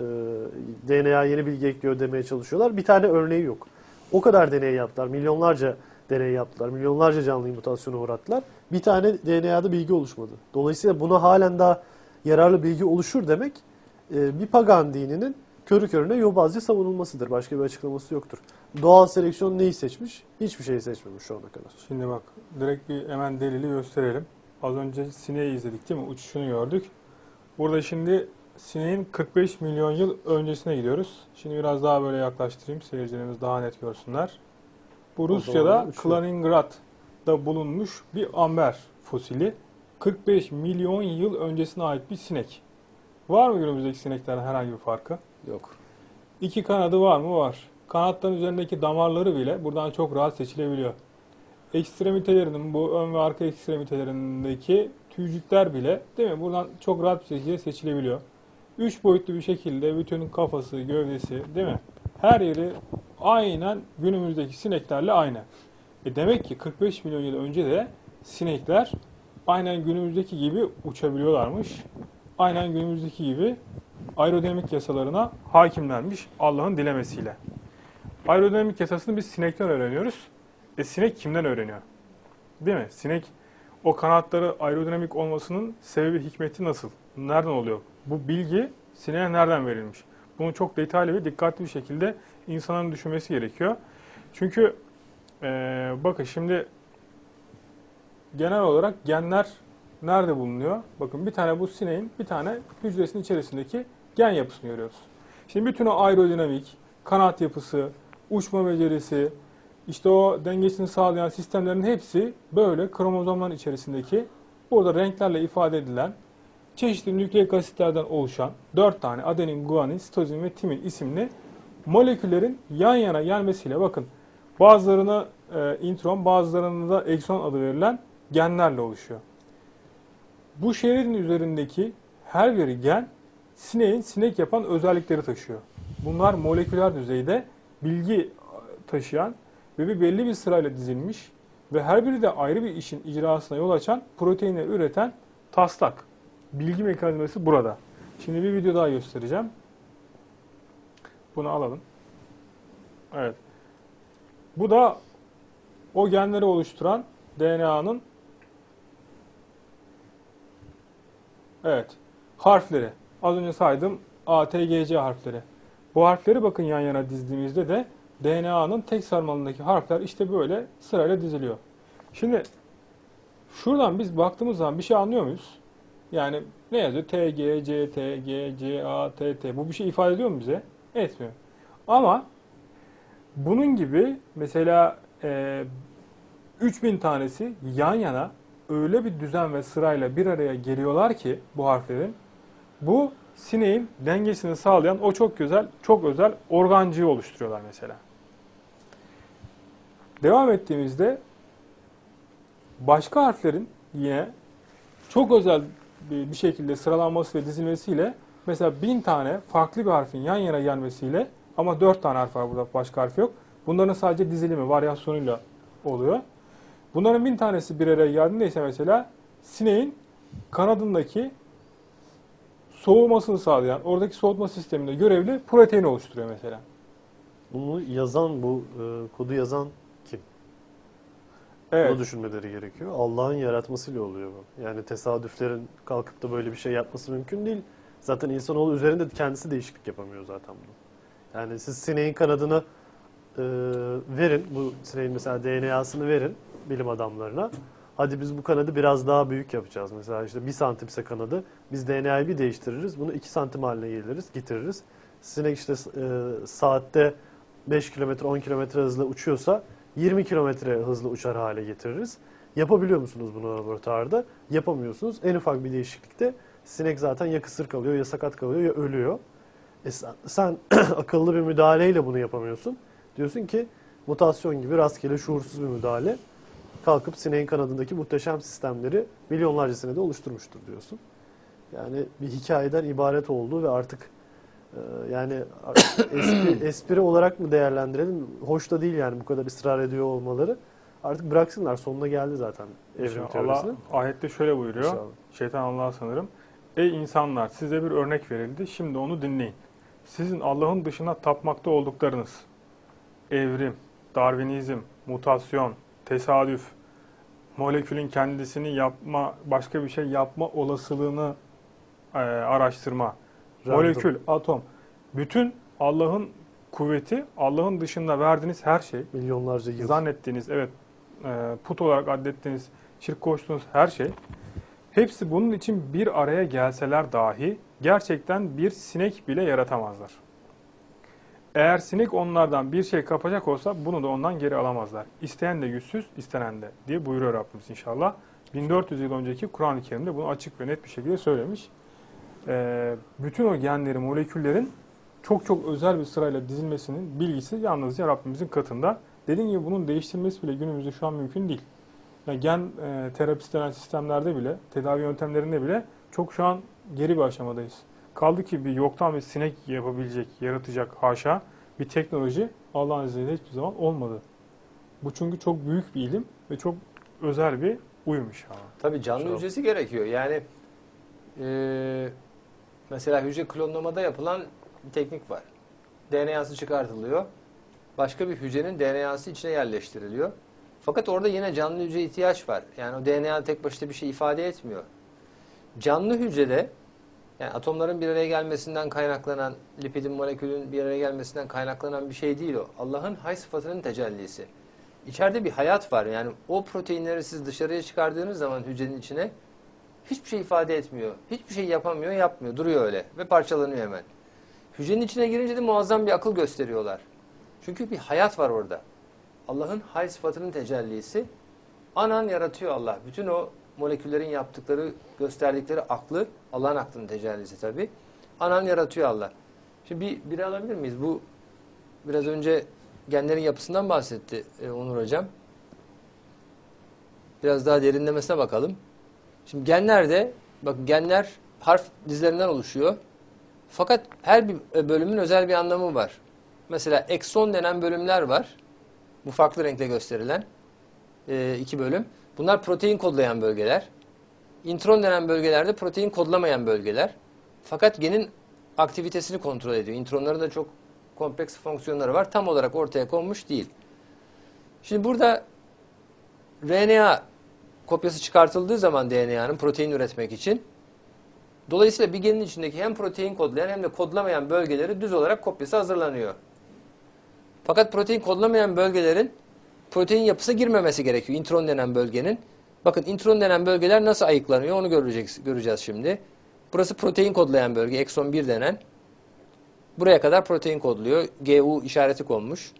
DNA'ya yeni bilgi ekliyor demeye çalışıyorlar. Bir tane örneği yok. O kadar deney yaptılar. Milyonlarca deney yaptılar. Milyonlarca canlıyı mutasyona uğrattılar. Bir tane DNA'da bilgi oluşmadı. Dolayısıyla buna halen daha yararlı bilgi oluşur demek bir pagan dininin körü körüne yobazca savunulmasıdır. Başka bir açıklaması yoktur. Doğal seleksiyon neyi seçmiş? Hiçbir şey seçmemiş şu ana kadar. Şimdi bak, direkt bir hemen delili gösterelim. Az önce sineği izledik değil mi? Uçuşunu gördük. Burada şimdi sineğin 45 milyon yıl öncesine gidiyoruz. Şimdi biraz daha böyle yaklaştırayım, seyircilerimiz daha net görsünler. Bu Rusya'da Kaliningrad'da bulunmuş bir amber fosili. 45 milyon yıl öncesine ait bir sinek. Var mı günümüzdeki sineklerden herhangi bir farkı? Yok. İki kanadı var mı? Var. Kanatların üzerindeki damarları bile buradan çok rahat seçilebiliyor. Ekstremitelerinin, bu ön ve arka ekstremitelerindeki tüycükler bile, değil mi? Buradan çok rahat bir şekilde seçilebiliyor. 3 boyutlu bir şekilde bütün kafası, gövdesi, değil mi? Her yeri aynen günümüzdeki sineklerle aynı. Demek ki 45 milyon yıl önce de sinekler aynen günümüzdeki gibi uçabiliyorlarmış. Aynen günümüzdeki gibi aerodinamik yasalarına hakimlermiş Allah'ın dilemesiyle. Aerodinamik yasasını biz sinekten öğreniyoruz. Sinek kimden öğreniyor? Değil mi? Sinek, o kanatları aerodinamik olmasının sebebi, hikmeti nasıl? Nereden oluyor? Bu bilgi sineğe nereden verilmiş? Bunu çok detaylı ve dikkatli bir şekilde insanın düşünmesi gerekiyor. Çünkü bakın şimdi genel olarak genler nerede bulunuyor? Bakın, bir tane bu sineğin bir tane hücresinin içerisindeki gen yapısını görüyoruz. Şimdi bütün o aerodinamik, kanat yapısı, uçma becerisi, işte o dengesini sağlayan sistemlerin hepsi böyle kromozomların içerisindeki, burada renklerle ifade edilen çeşitli nükleik asitlerden oluşan 4 tane adenin, guanin, sitozin ve timin isimli moleküllerin yan yana gelmesiyle, bakın, bazılarına intron, bazılarına da ekson adı verilen genlerle oluşuyor. Bu şeridin üzerindeki her bir gen sineğin sinek yapan özellikleri taşıyor. Bunlar moleküler düzeyde bilgi taşıyan ve belli bir sırayla dizilmiş ve her biri de ayrı bir işin icrasına yol açan proteinleri üreten taslak. Bilgi mekanizması burada. Şimdi bir video daha göstereceğim. Bunu alalım. Evet. Bu da o genleri oluşturan DNA'nın harfleri. Az önce saydım A, T, G, C harfleri. Bu harfleri bakın yan yana dizdiğimizde de DNA'nın tek sarmalındaki harfler işte böyle sırayla diziliyor. Şimdi şuradan biz baktığımız zaman bir şey anlıyor muyuz? Yani ne yazıyor? T, G, C, T, G, C, A, T, T. Bu bir şey ifade ediyor mu bize? Etmiyor. Ama bunun gibi mesela 3000 tanesi yan yana öyle bir düzen ve sırayla bir araya geliyorlar ki bu harflerin, bu sineğin dengesini sağlayan o çok güzel, çok özel organcığı oluşturuyorlar mesela. Devam ettiğimizde başka harflerin yine çok özel bir şekilde sıralanması ve dizilmesiyle, mesela 1000 tane farklı bir harfin yan yana gelmesiyle, ama 4 tane harf var burada, başka harf yok. Bunların sadece dizilimi, varyasyonuyla oluyor. Bunların 1000 tanesi bir araya geldiğinde ise mesela sineğin kanadındaki soğumasını sağlayan, oradaki soğutma sisteminde görevli protein oluşturuyor mesela. Bunu yazan, bu kodu yazan kim? Evet. Bunu düşünmeleri gerekiyor. Allah'ın yaratmasıyla oluyor bu. Yani tesadüflerin kalkıp da böyle bir şey yapması mümkün değil. Zaten insanoğlu üzerinde kendisi değişiklik yapamıyor zaten bunu. Yani siz sineğin kanadını verin, bu sineğin mesela DNA'sını verin bilim adamlarına. Hadi biz bu kanadı biraz daha büyük yapacağız. Mesela işte 1 santimse kanadı, biz DNA'yı bir değiştiririz. Bunu 2 santim haline getiririz. Sinek işte saatte 5 kilometre, 10 kilometre hızla uçuyorsa 20 kilometre hızla uçar hale getiririz. Yapabiliyor musunuz bunu laboratuvarda? Yapamıyorsunuz. En ufak bir değişiklikte sinek zaten ya kısır kalıyor, ya sakat kalıyor, ya ölüyor. Sen akıllı bir müdahaleyle bunu yapamıyorsun. Diyorsun ki mutasyon gibi rastgele şuursuz bir müdahale kalkıp sineğin kanadındaki muhteşem sistemleri milyonlarca senede oluşturmuştur diyorsun. Yani bir hikayeden ibaret olduğu ve artık yani espri olarak mı değerlendirelim? Hoş da değil yani bu kadar ısrar ediyor olmaları. Artık bıraksınlar. Sonuna geldi zaten evrim Allah teorisinin. ayette şöyle buyuruyor. İnşallah. Şeytan Allah'a sanırım. Ey insanlar, size bir örnek verildi. Şimdi onu dinleyin. Sizin Allah'ın dışına tapmakta olduklarınız, evrim, Darwinizm, mutasyon, tesadüf, molekülün kendisini yapma, başka bir şey yapma olasılığını araştırma, Random. molekül, atom, bütün Allah'ın kuvveti, Allah'ın dışında verdiğiniz her şey, Milyonlarca yıl. zannettiğiniz, evet, put olarak addettiğiniz, şirk koştuğunuz her şey, hepsi bunun için bir araya gelseler dahi gerçekten bir sinek bile yaratamazlar. Eğer sinek onlardan bir şey kapacak olsa bunu da ondan geri alamazlar. İsteyen de güçsüz, istenen de diye buyuruyor Rabbimiz inşallah. 1400 yıl önceki Kur'an-ı Kerim'de bunu açık ve net bir şekilde söylemiş. Bütün o genlerin, moleküllerin çok çok özel bir sırayla dizilmesinin bilgisi yalnızca Rabbimizin katında. Dediğim gibi bunun değiştirilmesi bile günümüzde şu an mümkün değil. Yani gen terapisi denen sistemlerde bile, tedavi yöntemlerinde bile çok şu an geri bir aşamadayız. Kaldı ki bir yoktan bir sinek yapabilecek, yaratacak haşa bir teknoloji Allah'ın izniyle hiçbir zaman olmadı. Bu çünkü çok büyük bir ilim ve çok özel bir uyumuş. Tabii canlı hücresi gerekiyor. Yani mesela hücre klonlamada yapılan bir teknik var. DNA'sı çıkartılıyor. Başka bir hücrenin DNA'sı içine yerleştiriliyor. Fakat orada yine canlı hücreye ihtiyaç var. Yani o DNA tek başına bir şey ifade etmiyor. Canlı hücrede, yani atomların bir araya gelmesinden kaynaklanan, lipidin, molekülün bir araya gelmesinden kaynaklanan bir şey değil o. Allah'ın hay sıfatının tecellisi. İçeride bir hayat var. Yani o proteinleri siz dışarıya çıkardığınız zaman hücrenin içine hiçbir şey ifade etmiyor. Hiçbir şey yapamıyor, yapmıyor. Duruyor öyle ve parçalanıyor hemen. Hücrenin içine girince de muazzam bir akıl gösteriyorlar. Çünkü bir hayat var orada. Allah'ın hay sıfatının tecellisi. Anan yaratıyor Allah. Bütün o moleküllerin yaptıkları, gösterdikleri aklı, Allah'ın aklının tecellisi tabii. Anan yaratıyor Allah. Şimdi biri alabilir miyiz? Bu biraz önce genlerin yapısından bahsetti Onur Hocam. Biraz daha derinlemesine bakalım. Şimdi genlerde, bakın genler harf dizilerinden oluşuyor. Fakat her bir bölümün özel bir anlamı var. Mesela ekson denen bölümler var. Bu farklı renkle gösterilen 2 bölüm. Bunlar protein kodlayan bölgeler. İntron denen bölgelerde protein kodlamayan bölgeler. Fakat genin aktivitesini kontrol ediyor. İntronların da çok kompleks fonksiyonları var. Tam olarak ortaya konmuş değil. Şimdi burada RNA kopyası çıkartıldığı zaman DNA'nın protein üretmek için, dolayısıyla bir genin içindeki hem protein kodlayan hem de kodlamayan bölgeleri düz olarak kopyası hazırlanıyor. Fakat protein kodlamayan bölgelerin protein yapısı girmemesi gerekiyor. İntron denen bölgenin. Bakın intron denen bölgeler nasıl ayıklanıyor onu göreceğiz şimdi. Burası protein kodlayan bölge, ekson 1 denen. Buraya kadar protein kodluyor. GU işareti konmuş.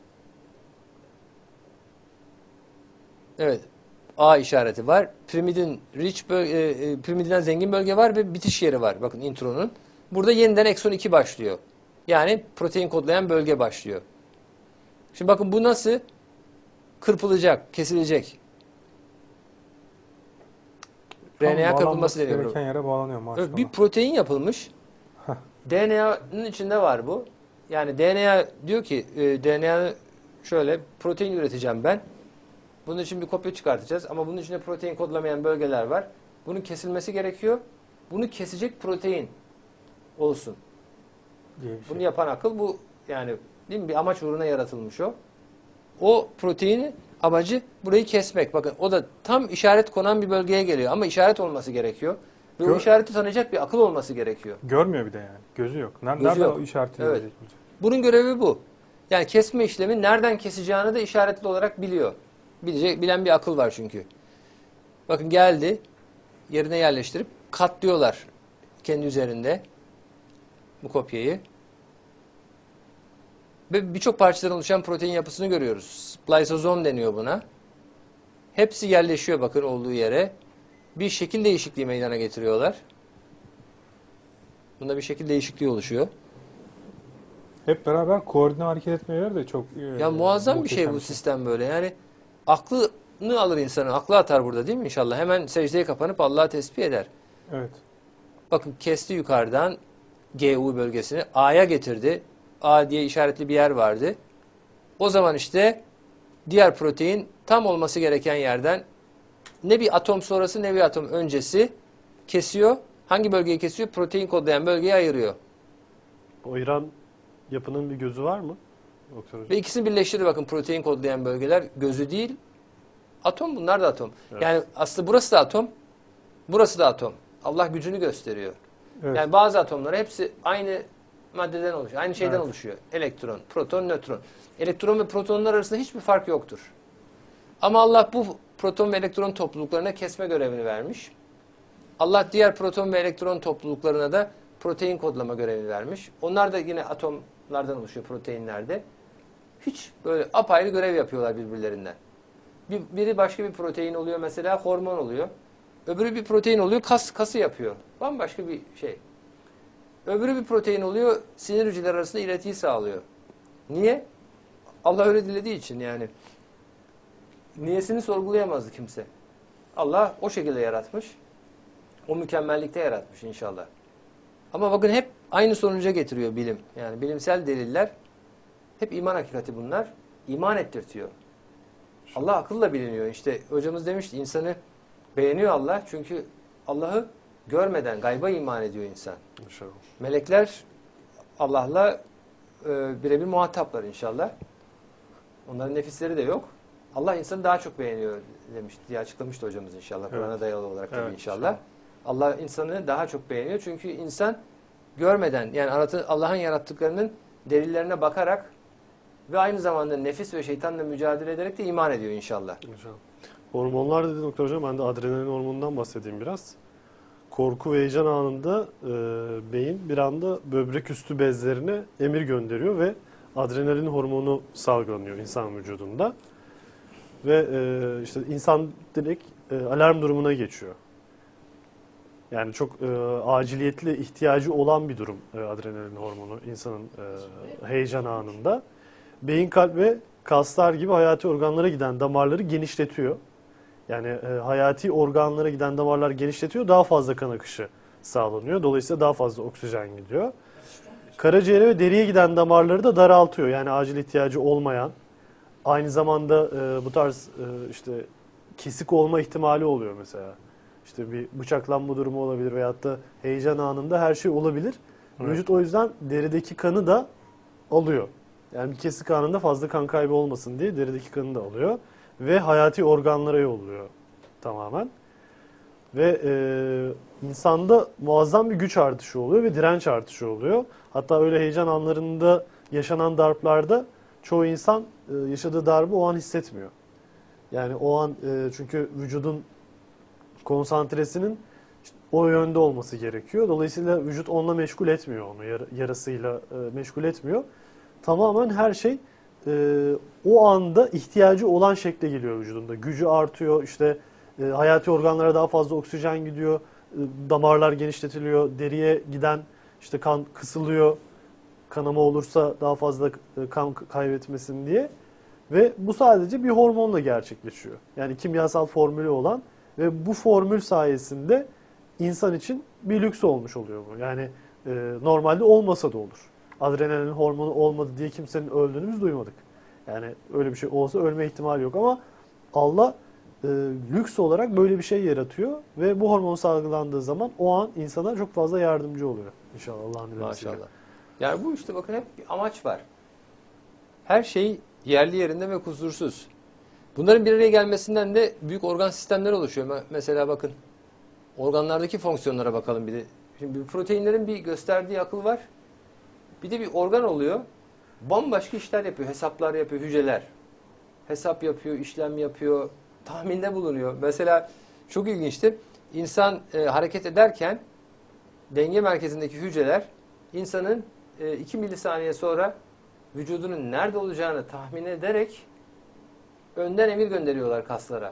Evet. A işareti var. Pirimidinen zengin bölge var ve bitiş yeri var. Bakın intronun. Burada yeniden ekson 2 başlıyor. Yani protein kodlayan bölge başlıyor. Şimdi bakın bu nasıl kırpılacak, kesilecek. RNA kırpılması deniyor. Gereken yere bağlanıyor maşallah. Bir protein yapılmış. DNA'nın içinde var bu. Yani DNA diyor ki DNA'nı şöyle protein üreteceğim ben. Bunun için bir kopya çıkartacağız ama bunun içinde protein kodlamayan bölgeler var. Bunun kesilmesi gerekiyor. Bunu kesecek protein olsun. Bunu yapan akıl bu, yani değil mi? Bir amaç uğruna yaratılmış o. O proteini amacı burayı kesmek. Bakın o da tam işaret konan bir bölgeye geliyor ama işaret olması gerekiyor. Ve o işareti tanıyacak bir akıl olması gerekiyor. Görmüyor bir de yani. Gözü yok. Gözü Nerede yok. o işareti Evet. görecek? Bunun görevi bu. Yani kesme işlemi nereden keseceğini de işaretli olarak biliyor. Bilen bir akıl var çünkü. Bakın geldi. Yerine yerleştirip katlıyorlar kendi üzerinde bu kopyayı. Ve birçok parçadan oluşan protein yapısını görüyoruz. Spliceozom deniyor buna. Hepsi yerleşiyor bakın olduğu yere. Bir şekil değişikliği meydana getiriyorlar. Bunda bir şekil değişikliği oluşuyor. Hep beraber koordine hareket etmeleri de çok Ya muazzam bir şey muhteşem bu sistem böyle. Yani aklını alır insanın. Aklı atar burada değil mi inşallah? Hemen secdeye kapanıp Allah'ı tesbih eder. Evet. Bakın kesti yukarıdan GU bölgesini A'ya getirdi. A diye işaretli bir yer vardı. O zaman işte diğer protein tam olması gereken yerden ne bir atom sonrası ne bir atom öncesi kesiyor. Hangi bölgeyi kesiyor? Protein kodlayan bölgeyi ayırıyor. O İran yapının bir gözü var mı? Doktor hocam. Ve ikisini birleştirdi bakın protein kodlayan bölgeler. Gözü değil, atom, bunlar da atom. Evet. Yani aslında burası da atom, burası da atom. Allah gücünü gösteriyor. Evet. Yani bazı atomlar hepsi aynı maddeden oluşuyor. Aynı şeyden Evet. oluşuyor. Elektron, proton, nötron. Elektron ve protonlar arasında hiçbir fark yoktur. Ama Allah bu proton ve elektron topluluklarına kesme görevini vermiş. Allah diğer proton ve elektron topluluklarına da protein kodlama görevini vermiş. Onlar da yine atomlardan oluşuyor proteinlerde. Hiç böyle apayrı görev yapıyorlar birbirlerinden. Biri başka bir protein oluyor mesela, hormon oluyor. Öbürü bir protein oluyor, kası yapıyor. Bambaşka bir şey. Öbürü bir protein oluyor, sinir hücreler arasında iletiyi sağlıyor. Niye? Allah öyle dilediği için yani. Niyesini sorgulayamazdı kimse. Allah o şekilde yaratmış. O mükemmellikte yaratmış inşallah. Ama bakın hep aynı sonuca getiriyor bilim. Yani bilimsel deliller hep iman hakikati bunlar. İman ettirtiyor. Allah akılla biliniyor. İşte hocamız demişti, insanı beğeniyor Allah. Çünkü Allah'ı görmeden gayba iman ediyor insan. İnşallah. Melekler Allah'la birebir muhataplar inşallah. Onların nefisleri de yok. Allah insanı daha çok beğeniyor demişti diye açıklamıştı hocamız inşallah. Evet. Kur'an'a dayalı olarak tabii Evet, inşallah. Allah insanı daha çok beğeniyor. Çünkü insan görmeden, yani Allah'ın yarattıklarının delillerine bakarak ve aynı zamanda nefis ve şeytanla mücadele ederek de iman ediyor inşallah. İnşallah. Hormonlar dedi doktor hocam. Ben de adrenalin hormonundan bahsedeyim biraz. Korku ve heyecan anında beyin bir anda böbrek üstü bezlerine emir gönderiyor ve adrenalin hormonu salgılanıyor insan vücudunda. Ve işte insan direkt alarm durumuna geçiyor. Yani çok aciliyetli ihtiyacı olan bir durum adrenalin hormonu insanın heyecan anında. Beyin, kalp ve kaslar gibi hayati organlara giden damarları genişletiyor. Yani hayati organlara giden damarlar genişletiyor, daha fazla kan akışı sağlanıyor. Dolayısıyla daha fazla oksijen gidiyor. Karaciğere ve deriye giden damarları da daraltıyor. Yani acil ihtiyacı olmayan, aynı zamanda bu tarz işte kesik olma ihtimali oluyor mesela. İşte bir bıçaklanma durumu olabilir veyahut da heyecan anında her şey olabilir. Evet. Vücut o yüzden derideki kanı da alıyor. Yani bir kesik anında fazla kan kaybı olmasın diye derideki kanı da alıyor. Ve hayati organlara yolluyor tamamen. Ve insanda muazzam bir güç artışı oluyor ve direnç artışı oluyor. Hatta öyle heyecan anlarında yaşanan darplarda çoğu insan yaşadığı darbe o an hissetmiyor. Yani o an çünkü vücudun Konsantresinin işte o yönde olması gerekiyor. Dolayısıyla vücut onunla meşgul etmiyor onu. Yarasıyla meşgul etmiyor. Tamamen her şey o anda ihtiyacı olan şekle geliyor vücudunda. Gücü artıyor, işte hayati organlara daha fazla oksijen gidiyor, damarlar genişletiliyor, deriye giden işte kan kısılıyor, kanama olursa daha fazla kan kaybetmesin diye. Ve bu sadece bir hormonla gerçekleşiyor. Yani kimyasal formülü olan ve bu formül sayesinde insan için bir lüks olmuş oluyor bu. Yani normalde olmasa da olur. Adrenalin hormonu olmadı diye kimsenin öldüğünü biz duymadık. Yani öyle bir şey olsa ölme ihtimali yok ama Allah lüks olarak böyle bir şey yaratıyor ve bu hormon salgılandığı zaman o an insana çok fazla yardımcı oluyor. İnşallah Allah'ın dilemesiyle. Maşallah. Yani bu işte bakın hep bir amaç var. Her şey yerli yerinde ve kusursuz. Bunların bir araya gelmesinden de büyük organ sistemleri oluşuyor. Mesela bakın organlardaki fonksiyonlara bakalım bir de. Şimdi proteinlerin bir gösterdiği akıl var. Bir de bir organ oluyor. Bambaşka işler yapıyor. Hesaplar yapıyor hücreler. Hesap yapıyor, işlem yapıyor, tahminde bulunuyor. Mesela çok ilginçtir. İnsan hareket ederken denge merkezindeki hücreler insanın 2 milisaniye sonra vücudunun nerede olacağını tahmin ederek önden emir gönderiyorlar kaslara.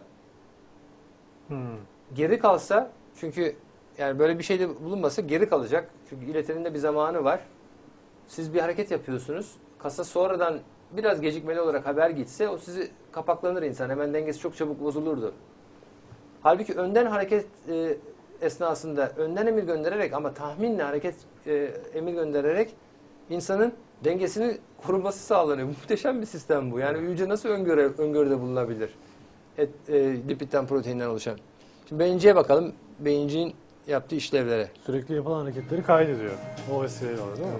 Geri kalsa, çünkü yani böyle bir şeyde bulunmasa geri kalacak. Çünkü iletinin de bir zamanı var. Siz bir hareket yapıyorsunuz. Kasa sonradan biraz gecikmeli olarak haber gitse o sizi kapaklanır insan. Hemen dengesi çok çabuk bozulurdu. Halbuki önden hareket esnasında önden emir göndererek ama tahminle hareket emir göndererek insanın dengesini korunması sağlanıyor. Muhteşem bir sistem bu. Yani hücre nasıl öngörüde bulunabilir? Lipitten, proteinden oluşan. Şimdi beyinciye bakalım. Beyinciğin yaptığı işlevlere. Sürekli yapılan hareketleri kaydediyor. O vesileyle var değil mi?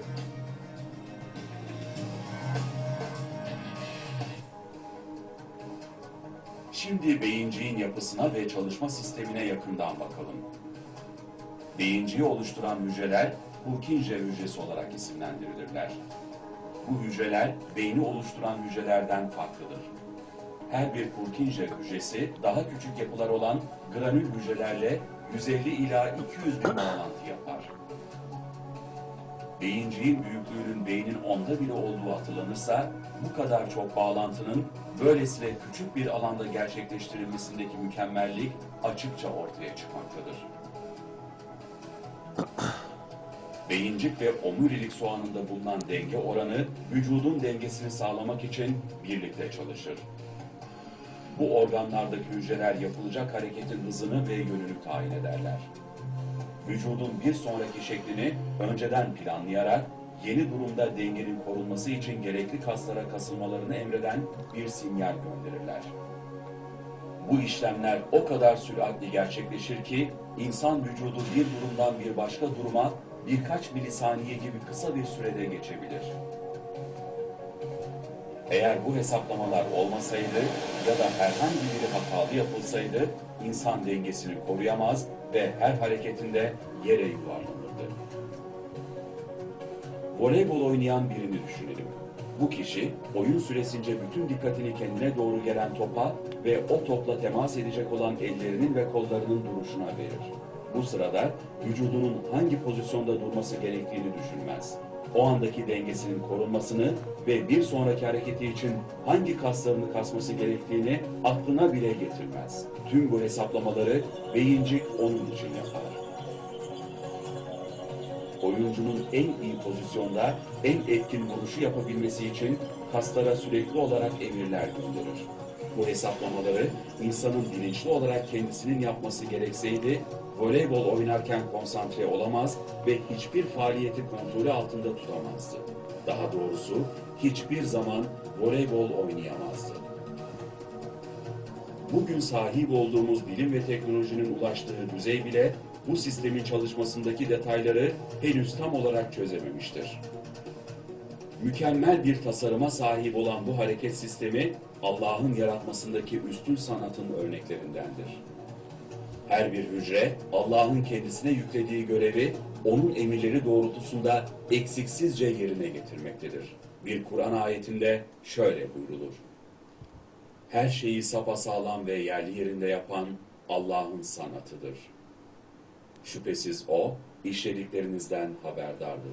Şimdi beyinciğin yapısına ve çalışma sistemine yakından bakalım. Beyinciği oluşturan hücreler Purkinje hücresi olarak isimlendirilirler. Bu hücreler beyni oluşturan hücrelerden farklıdır. Her bir Purkinje hücresi daha küçük yapılar olan granül hücrelerle 150 ila 200 bin bağlantı yapar. Beyinciğin büyüklüğünün beynin 10'da biri olduğu hatırlanırsa, bu kadar çok bağlantının böylesine küçük bir alanda gerçekleştirilmesindeki mükemmellik açıkça ortaya çıkmaktadır. Beyincik ve omurilik soğanında bulunan denge oranı, vücudun dengesini sağlamak için birlikte çalışır. Bu organlardaki hücreler yapılacak hareketin hızını ve yönünü tayin ederler. Vücudun bir sonraki şeklini önceden planlayarak yeni durumda dengenin korunması için gerekli kaslara kasılmalarını emreden bir sinyal gönderirler. Bu işlemler o kadar süratli gerçekleşir ki insan vücudu bir durumdan bir başka duruma birkaç milisaniye gibi kısa bir sürede geçebilir. Eğer bu hesaplamalar olmasaydı ya da herhangi biri hatalı yapılsaydı insan dengesini koruyamaz ve her hareketinde yere yuvarlanırdı. Voleybol oynayan birini düşünelim. Bu kişi oyun süresince bütün dikkatini kendine doğru gelen topa ve o topla temas edecek olan ellerinin ve kollarının duruşuna verir. Bu sırada vücudunun hangi pozisyonda durması gerektiğini düşünmez. O andaki dengesinin korunmasını ve bir sonraki hareketi için hangi kaslarını kasması gerektiğini aklına bile getirmez. Tüm bu hesaplamaları beyincik onun için yapar. Oyuncunun en iyi pozisyonda en etkin vuruşu yapabilmesi için kaslara sürekli olarak emirler gönderir. Bu hesaplamaları insanın bilinçli olarak kendisinin yapması gerekseydi, voleybol oynarken konsantre olamaz ve hiçbir faaliyeti kontrolü altında tutamazdı. Daha doğrusu hiçbir zaman voleybol oynayamazdı. Bugün sahip olduğumuz bilim ve teknolojinin ulaştığı düzey bile bu sistemin çalışmasındaki detayları henüz tam olarak çözememiştir. Mükemmel bir tasarıma sahip olan bu hareket sistemi Allah'ın yaratmasındaki üstün sanatın örneklerindendir. Her bir hücre Allah'ın kendisine yüklediği görevi onun emirleri doğrultusunda eksiksizce yerine getirmektedir. Bir Kur'an ayetinde şöyle buyrulur: her şeyi sapasağlam ve yerli yerinde yapan Allah'ın sanatıdır. Şüphesiz O, işlediklerinizden haberdardır.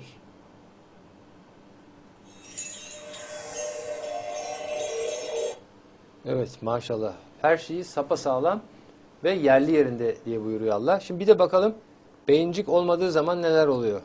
Evet, maşallah. Her şeyi sapasağlam ve yerli yerinde diye buyuruyor Allah. Şimdi bir de bakalım beyincik olmadığı zaman neler oluyor?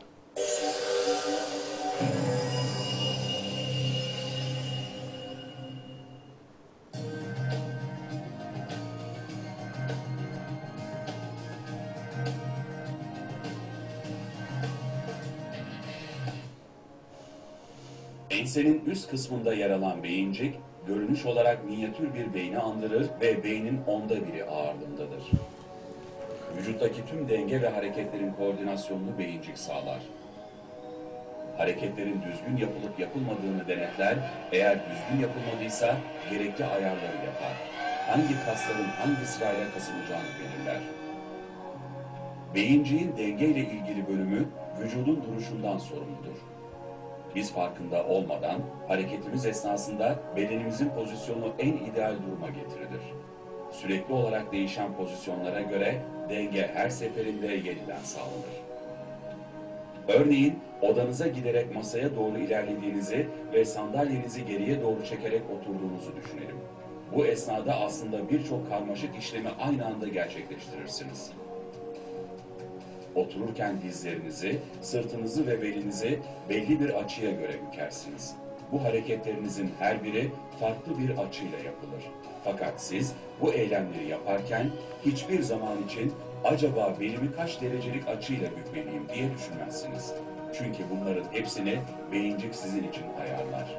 Ensenin üst kısmında yer alan beyincik, görünüş olarak minyatür bir beyni andırır ve beynin 1/10 ağırlığındadır. Vücuttaki tüm denge ve hareketlerin koordinasyonunu beyincik sağlar. Hareketlerin düzgün yapılıp yapılmadığını denetler, eğer düzgün yapılmadıysa gerekli ayarları yapar. Hangi kasların hangi sırayla kasılacağını belirler. Beyinciğin dengeyle ilgili bölümü vücudun duruşundan sorumludur. Biz farkında olmadan hareketimiz esnasında bedenimizin pozisyonu en ideal duruma getirilir. Sürekli olarak değişen pozisyonlara göre denge her seferinde yeniden sağlanır. Örneğin odanıza giderek masaya doğru ilerlediğinizi ve sandalyenizi geriye doğru çekerek oturduğunuzu düşünelim. Bu esnada aslında birçok karmaşık işlemi aynı anda gerçekleştirirsiniz. Otururken dizlerinizi, sırtınızı ve belinizi belli bir açıya göre bükersiniz. Bu hareketlerinizin her biri farklı bir açıyla yapılır. Fakat siz bu eylemleri yaparken hiçbir zaman için acaba belimi kaç derecelik açıyla bükmeliyim diye düşünmezsiniz. Çünkü bunların hepsini beyincik sizin için ayarlar.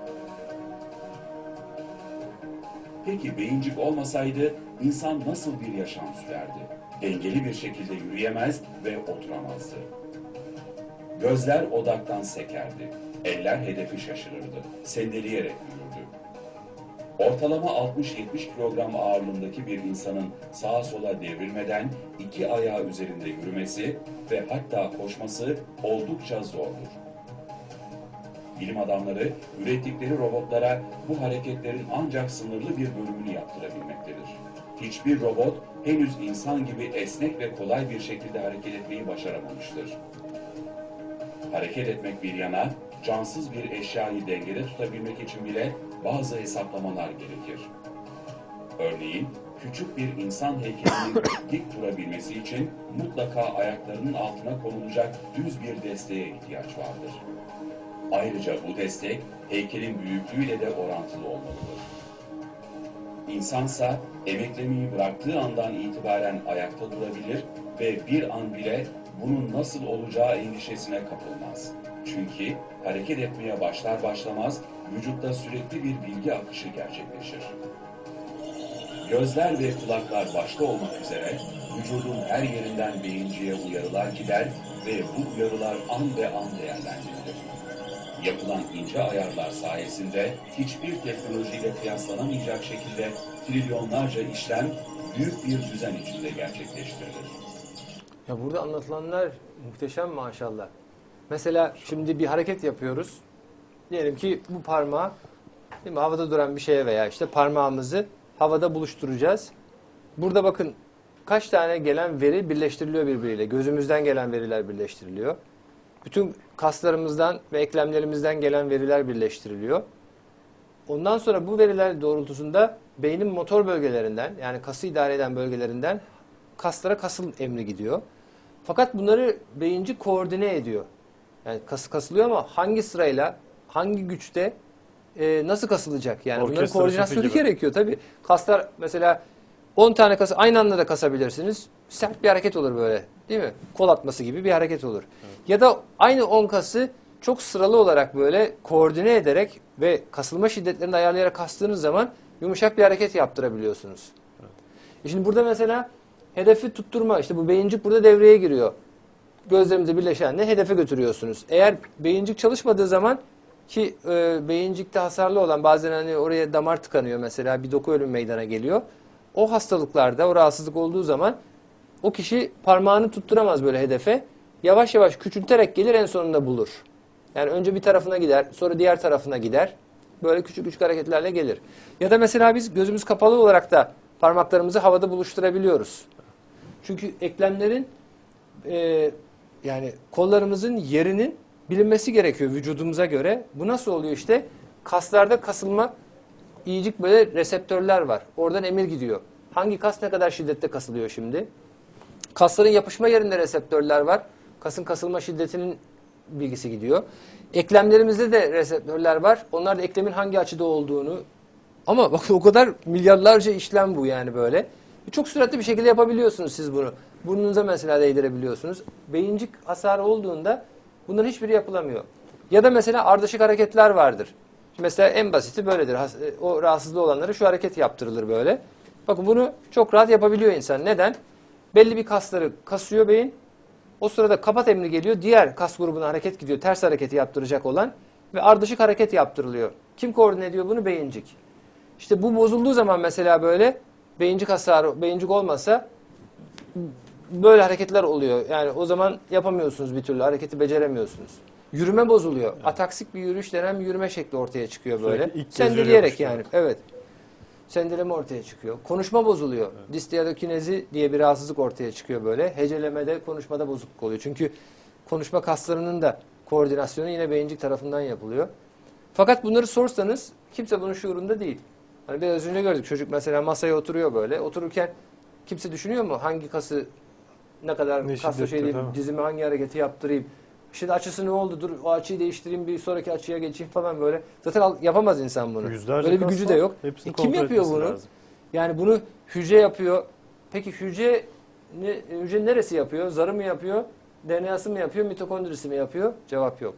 Peki beyincik olmasaydı insan nasıl bir yaşam sürerdi? Dengeli bir şekilde yürüyemez ve oturamazdı. Gözler odaktan sekerdi. Eller hedefi şaşırırdı. Sendeleyerek yürürdü. Ortalama 60-70 kilogram ağırlığındaki bir insanın sağa sola devrilmeden 2 ayağı üzerinde yürümesi ve hatta koşması oldukça zordur. Bilim adamları ürettikleri robotlara bu hareketlerin ancak sınırlı bir bölümünü yaptırabilmektedir. Hiçbir robot henüz insan gibi esnek ve kolay bir şekilde hareket etmeyi başaramamıştır. Hareket etmek bir yana, cansız bir eşyayı dengede tutabilmek için bile bazı hesaplamalar gerekir. Örneğin, küçük bir insan heykelinin dik durabilmesi için mutlaka ayaklarının altına konulacak düz bir desteğe ihtiyaç vardır. Ayrıca bu destek, heykelin büyüklüğüyle de orantılı olmalıdır. İnsansa emeklemeyi bıraktığı andan itibaren ayakta durabilir ve bir an bile bunun nasıl olacağı endişesine kapılmaz. Çünkü hareket etmeye başlar başlamaz vücutta sürekli bir bilgi akışı gerçekleşir. Gözler ve kulaklar başta olmak üzere vücudun her yerinden beyinciye uyarılar gider ve bu uyarılar an ve an değerlendirilir. Yapılan ince ayarlar sayesinde hiçbir teknolojiyle kıyaslanamayacak şekilde trilyonlarca işlem büyük bir düzen içinde gerçekleştirilir. Ya burada anlatılanlar muhteşem maşallah. Mesela şimdi bir hareket yapıyoruz. Diyelim ki bu parmağı değil mi, havada duran bir şeye veya işte parmağımızı havada buluşturacağız. Burada bakın kaç tane gelen veri birleştiriliyor birbiriyle. Gözümüzden gelen veriler birleştiriliyor. Bütün kaslarımızdan ve eklemlerimizden gelen veriler birleştiriliyor. Ondan sonra bu veriler doğrultusunda beynin motor bölgelerinden, yani kası idare eden bölgelerinden kaslara kasıl emri gidiyor. Fakat bunları beyincik koordine ediyor. Yani kasılıyor ama hangi sırayla, hangi güçte nasıl kasılacak? Yani bunların Orkestra koordinasyonu şefi gibi. gerekiyor tabii. Kaslar mesela 10 tane kası aynı anda da kasabilirsiniz. Sert bir hareket olur böyle, değil mi? Kol atması gibi bir hareket olur. Evet. Ya da aynı 10 kası çok sıralı olarak böyle koordine ederek ve kasılma şiddetlerini ayarlayarak kastığınız zaman yumuşak bir hareket yaptırabiliyorsunuz. Evet. Şimdi burada mesela hedefi tutturma, işte bu beyincik burada devreye giriyor. Gözlerimizi birleşenle hedefe götürüyorsunuz. Eğer beyincik çalışmadığı zaman ki beyincikte hasarlı olan bazen hani oraya damar tıkanıyor mesela, bir doku ölüm meydana geliyor. O hastalıklarda, o rahatsızlık olduğu zaman o kişi parmağını tutturamaz böyle hedefe. Yavaş yavaş küçülterek gelir, en sonunda bulur. Yani önce bir tarafına gider, sonra diğer tarafına gider. Böyle küçük küçük hareketlerle gelir. Ya da mesela biz gözümüz kapalı olarak da parmaklarımızı havada buluşturabiliyoruz. Çünkü eklemlerin yani kollarımızın yerinin bilinmesi gerekiyor vücudumuza göre. Bu nasıl oluyor işte? Kaslarda kasılma, iyicik böyle reseptörler var. Oradan emir gidiyor. Hangi kas ne kadar şiddette kasılıyor şimdi? Kasların yapışma yerinde reseptörler var. Kasın kasılma şiddetinin bilgisi gidiyor. Eklemlerimizde de reseptörler var. Onlar da eklemin hangi açıda olduğunu. Ama bakın o kadar milyarlarca işlem bu yani böyle. Çok süratli bir şekilde yapabiliyorsunuz siz bunu. Burnunuza mesela değdirebiliyorsunuz. Beyincik hasarı olduğunda bunların hiçbiri yapılamıyor. Ya da mesela ardışık hareketler vardır. Mesela en basiti böyledir. O rahatsızlığı olanlara şu hareket yaptırılır böyle. Bakın bunu çok rahat yapabiliyor insan. Neden? Belli bir kasları kasıyor beyin. O sırada kapat emri geliyor. Diğer kas grubuna hareket gidiyor. Ters hareketi yaptıracak olan ve ardışık hareket yaptırılıyor. Kim koordine ediyor bunu? Beyincik. İşte bu bozulduğu zaman mesela böyle beyincik hasarı, beyincik olmasa böyle hareketler oluyor. Yani o zaman yapamıyorsunuz bir türlü. Hareketi beceremiyorsunuz. Yürüme bozuluyor. Evet. Ataksik bir yürüyüş denen bir yürüme şekli ortaya çıkıyor böyle. Sendeleyerek yani. Evet. Sendeleme ortaya çıkıyor. Konuşma bozuluyor. Evet. Distiadokinezi diye bir rahatsızlık ortaya çıkıyor böyle. Hecelemede, konuşmada bozukluk oluyor. Çünkü konuşma kaslarının da koordinasyonu yine beyincik tarafından yapılıyor. Fakat bunları sorsanız kimse bunun şuurunda değil. Hani biraz önce gördük. Çocuk mesela masaya oturuyor böyle. Otururken kimse düşünüyor mu? Hangi kası ne kadar kaslı şey değil, dizime hangi hareketi yaptırayım? Şimdi açısı ne oldu? Dur o açıyı değiştireyim, bir sonraki açıya geçeyim falan böyle. Zaten yapamaz insan bunu. Yüzlerce böyle bir gücü de yok. Kim yapıyor bunu? Lazım. Yani bunu hücre yapıyor. Peki hücre neresi yapıyor? Zarı mı yapıyor? DNA'sı mı yapıyor? Mitokondrisi mi yapıyor? Cevap yok.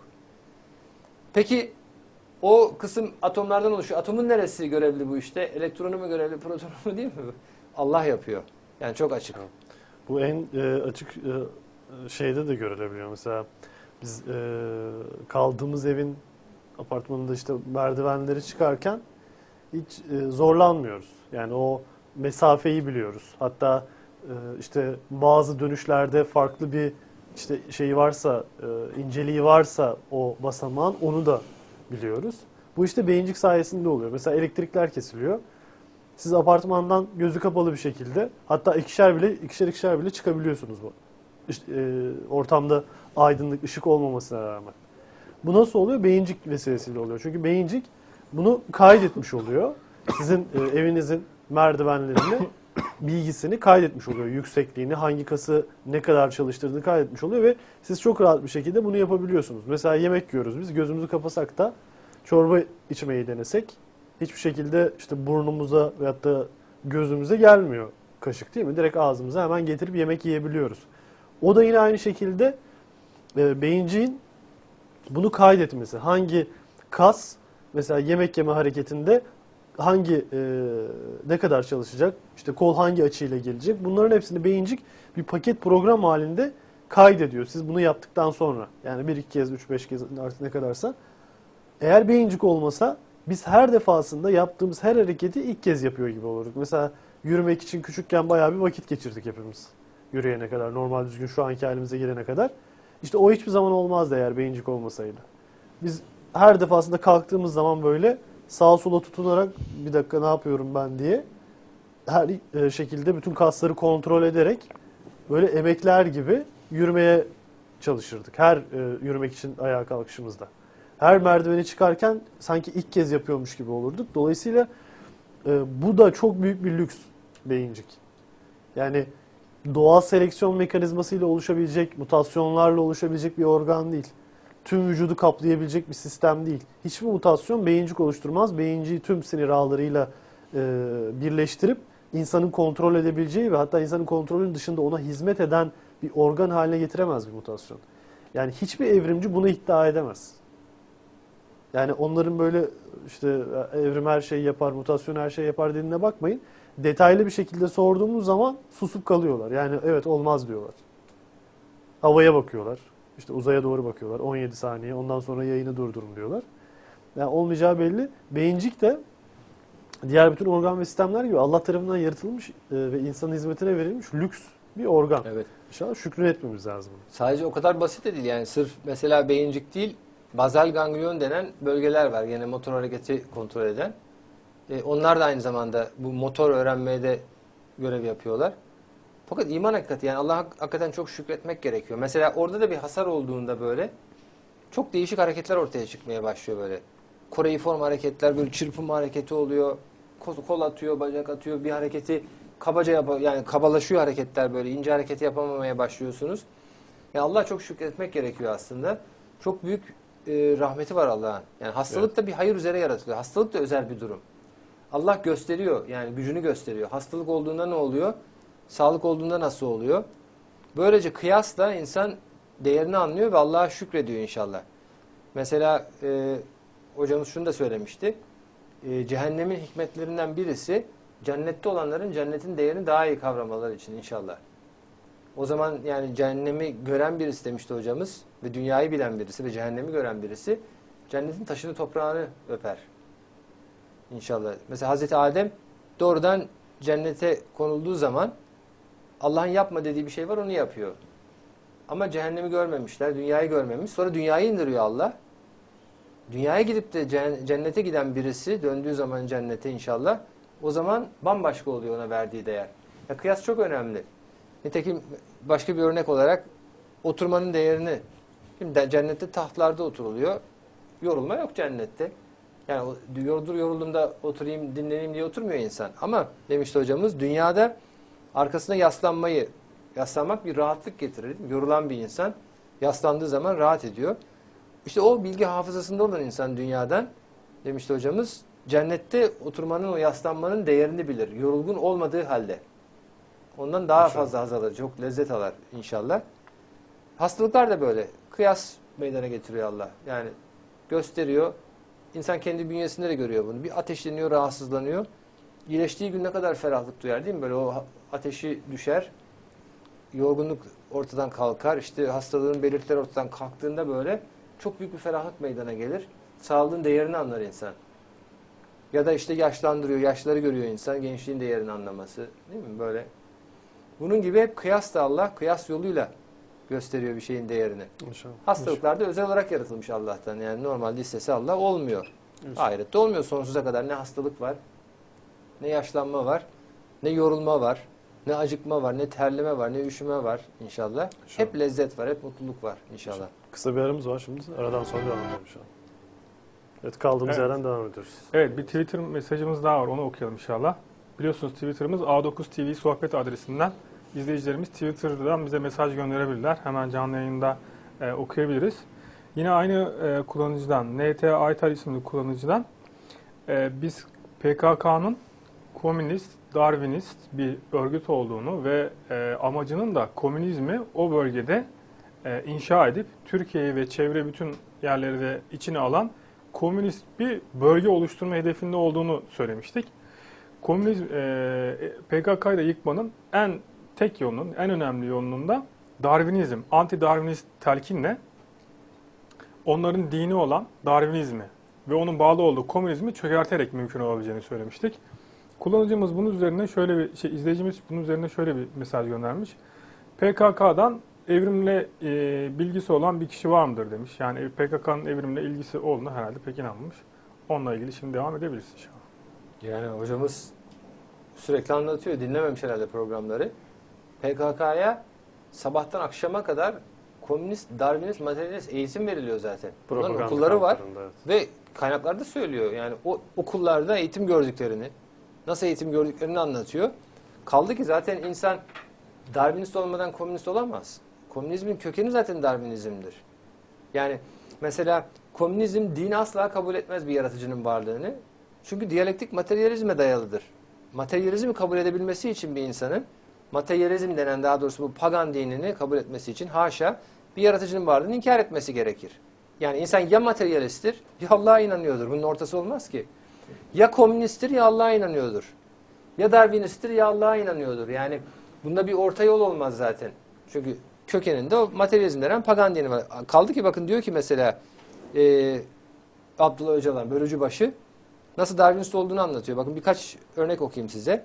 Peki o kısım atomlardan oluşuyor. Atomun neresi görevli bu işte? Elektronu mu görevli, protonu mu değil mi? Allah yapıyor. Yani çok açık. Bu en açık şeyde de görülebiliyor. Mesela biz kaldığımız evin apartmanında işte merdivenleri çıkarken hiç zorlanmıyoruz. Yani o mesafeyi biliyoruz. Hatta işte bazı dönüşlerde farklı bir işte şeyi varsa, inceliği varsa o basamağın onu da biliyoruz. Bu işte beyincik sayesinde oluyor. Mesela elektrikler kesiliyor. Siz apartmandan gözü kapalı bir şekilde hatta ikişer bile çıkabiliyorsunuz bu. İşte, ortamda aydınlık, ışık olmamasına rağmen. Bu nasıl oluyor? Beyincik vesilesiyle oluyor. Çünkü beyincik bunu kaydetmiş oluyor. Sizin evinizin merdivenlerini, bilgisini kaydetmiş oluyor. Yüksekliğini, hangi kası ne kadar çalıştırdığını kaydetmiş oluyor ve siz çok rahat bir şekilde bunu yapabiliyorsunuz. Mesela yemek yiyoruz biz. Gözümüzü kapasak da çorba içmeyi denesek hiçbir şekilde işte burnumuza veyahut da gözümüze gelmiyor kaşık değil mi? Direkt ağzımıza hemen getirip yemek yiyebiliyoruz. O da yine aynı şekilde beyinciğin bunu kaydetmesi. Hangi kas mesela yemek yeme hareketinde hangi ne kadar çalışacak? İşte kol hangi açıyla gelecek? Bunların hepsini beyincik bir paket program halinde kaydediyor. Siz bunu yaptıktan sonra yani 1-2 kez, 3-5 kez artık ne kadarsa eğer beyincik olmasa biz her defasında yaptığımız her hareketi ilk kez yapıyor gibi olurduk. Mesela yürümek için küçükken bayağı bir vakit geçirdik hepimiz. Yürüyene kadar, normal düzgün şu anki halimize gelene kadar. İşte o hiçbir zaman olmazdı eğer beyincik olmasaydı. Biz her defasında kalktığımız zaman böyle sağa sola tutunarak bir dakika ne yapıyorum ben diye her şekilde bütün kasları kontrol ederek böyle emekler gibi yürümeye çalışırdık. Her yürümek için ayağa kalkışımızda. Her merdiveni çıkarken sanki ilk kez yapıyormuş gibi olurduk. Dolayısıyla bu da çok büyük bir lüks beyincik. Yani doğal seleksiyon mekanizmasıyla oluşabilecek, mutasyonlarla oluşabilecek bir organ değil. Tüm vücudu kaplayabilecek bir sistem değil. Hiçbir mutasyon beyincik oluşturmaz. Beyinciği tüm sinir ağlarıyla birleştirip insanın kontrol edebileceği ve hatta insanın kontrolünün dışında ona hizmet eden bir organ haline getiremez bir mutasyon. Yani hiçbir evrimci bunu iddia edemez. Yani onların böyle işte evrim her şeyi yapar, mutasyon her şeyi yapar dediğine bakmayın. Detaylı bir şekilde sorduğumuz zaman susup kalıyorlar. Yani evet olmaz diyorlar. Havaya bakıyorlar. İşte uzaya doğru bakıyorlar. 17 saniye. Ondan sonra yayını durdurun diyorlar. Yani olmayacağı belli. Beyincik de diğer bütün organ ve sistemler gibi Allah tarafından yaratılmış ve insanın hizmetine verilmiş lüks bir organ. Evet. İnşallah şükrünü etmemiz lazım. Sadece o kadar basit de değil yani sırf mesela beyincik değil, bazal ganglion denen bölgeler var. Yine motor hareketi kontrol eden. Onlar da aynı zamanda bu motor öğrenmeye de görev yapıyorlar. Fakat iman hakikati, yani Allah'a hakikaten çok şükretmek gerekiyor. Mesela orada da bir hasar olduğunda böyle çok değişik hareketler ortaya çıkmaya başlıyor böyle. Koreiform hareketler, böyle çırpınma hareketi oluyor. Kol atıyor, bacak atıyor, bir hareketi kabaca yani kabalaşıyor hareketler, böyle ince hareketi yapamamaya başlıyorsunuz. Yani Allah'a çok şükretmek gerekiyor aslında. Çok büyük rahmeti var Allah'ın. Yani hastalık da bir hayır üzere yaratılıyor. Hastalık da özel bir durum. Allah gösteriyor, yani gücünü gösteriyor. Hastalık olduğunda ne oluyor? Sağlık olduğunda nasıl oluyor? Böylece kıyasla insan değerini anlıyor ve Allah'a şükrediyor inşallah. Mesela hocamız şunu da söylemişti. Cehennemin hikmetlerinden birisi cennette olanların cennetin değerini daha iyi kavramaları için inşallah. O zaman yani cehennemi gören birisi demişti hocamız ve dünyayı bilen birisi ve cehennemi gören birisi cennetin taşını toprağını öper. İnşallah. Mesela Hazreti Adem doğrudan cennete konulduğu zaman Allah'ın yapma dediği bir şey var, onu yapıyor. Ama cehennemi görmemişler, dünyayı görmemiş. Sonra dünyayı indiriyor Allah. Dünyaya gidip de cennete giden birisi döndüğü zaman cennete inşallah, o zaman bambaşka oluyor ona verdiği değer. Ya kıyas çok önemli. Nitekim başka bir örnek olarak oturmanın değerini, şimdi cennette tahtlarda oturuluyor. Yorulma yok cennette. Yani yoruldum da oturayım, dinleneyim diye oturmuyor insan. Ama demişti hocamız, dünyada arkasına yaslanmak bir rahatlık getirir. Yorulan bir insan yaslandığı zaman rahat ediyor. İşte o bilgi hafızasında olan insan dünyadan, demişti hocamız, cennette oturmanın, o yaslanmanın değerini bilir. Yorulgun olmadığı halde. Ondan daha fazla haz alır, çok lezzet alır inşallah. Hastalıklar da böyle. Kıyas meydana getiriyor Allah. Yani gösteriyor. İnsan kendi bünyesinde de görüyor bunu. Bir ateşleniyor, rahatsızlanıyor. İyileştiği gün ne kadar ferahlık duyar değil mi? Böyle o ateşi düşer. Yorgunluk ortadan kalkar. İşte hastalığın belirtileri ortadan kalktığında böyle çok büyük bir ferahlık meydana gelir. Sağlığın değerini anlar insan. Ya da işte yaşlandırıyor, yaşları görüyor insan, gençliğin değerini anlaması. Değil mi? Böyle. Bunun gibi hep kıyas da Allah, kıyas yoluyla gösteriyor bir şeyin değerini. İnşallah. Hastalıklarda özel olarak yaratılmış Allah'tan. Yani normalde istese Allah olmuyor. Ahirette olmuyor sonsuza kadar. Ne hastalık var, ne yaşlanma var, ne yorulma var, ne acıkma var, ne terleme var, ne üşüme var inşallah. Hep lezzet var, hep mutluluk var inşallah. Kısa bir aramız var şimdi. Aradan sonra devam edelim şu an. Evet, kaldığımız yerden devam ediyoruz. Evet, bir Twitter mesajımız daha var. Onu okuyalım inşallah. Biliyorsunuz Twitter'ımız A9 TV sohbet adresinden izleyicilerimiz Twitter'dan bize mesaj gönderebilirler. Hemen canlı yayında okuyabiliriz. Yine aynı kullanıcıdan, NT Aytar isimli kullanıcıdan biz PKK'nın komünist, Darwinist bir örgüt olduğunu ve amacının da komünizmi o bölgede inşa edip Türkiye'yi ve çevre bütün yerleri de içine alan komünist bir bölge oluşturma hedefinde olduğunu söylemiştik. Komünizm, PKK'yı da yıkmanın tek yolunun, en önemli yolunun da Darwinizm, anti-Darwinist telkinle onların dini olan Darwinizmi ve onun bağlı olduğu komünizmi çökerterek mümkün olabileceğini söylemiştik. Kullanıcımız bunun üzerine şöyle bir izleyicimiz bunun üzerine şöyle bir mesaj göndermiş. PKK'dan evrimle bilgisi olan bir kişi var mıdır demiş. Yani PKK'nın evrimle ilgisi olduğunu herhalde pek inanmamış. Onunla ilgili şimdi devam edebiliriz inşallah. Yani hocamız sürekli anlatıyor. Dinlememiş herhalde programları. PKK'ya sabahtan akşama kadar komünist, Darwinist, materyalist eğitim veriliyor zaten. Bunların Propaganda okulları var evet. ve kaynaklarda söylüyor. Yani o okullarda eğitim gördüklerini, nasıl eğitim gördüklerini anlatıyor. Kaldı ki zaten insan Darwinist olmadan komünist olamaz. Komünizmin kökeni zaten Darwinizm'dir. Yani mesela komünizm dini asla kabul etmez bir yaratıcının varlığını. Çünkü diyalektik materyalizme dayalıdır. Materyalizmi kabul edebilmesi için bir insanın, materyalizm denen, daha doğrusu bu pagan dinini kabul etmesi için haşa bir yaratıcının varlığını inkar etmesi gerekir. Yani insan ya materyalisttir ya Allah'a inanıyordur. Bunun ortası olmaz ki. Ya komünisttir ya Allah'a inanıyordur. Ya Darwinisttir ya Allah'a inanıyordur. Yani bunda bir orta yol olmaz zaten. Çünkü kökeninde o materyalizm denen pagan dini var. Kaldı ki bakın diyor ki mesela Abdullah Öcalan, Börücübaşı nasıl Darwinist olduğunu anlatıyor. Bakın birkaç örnek okuyayım size.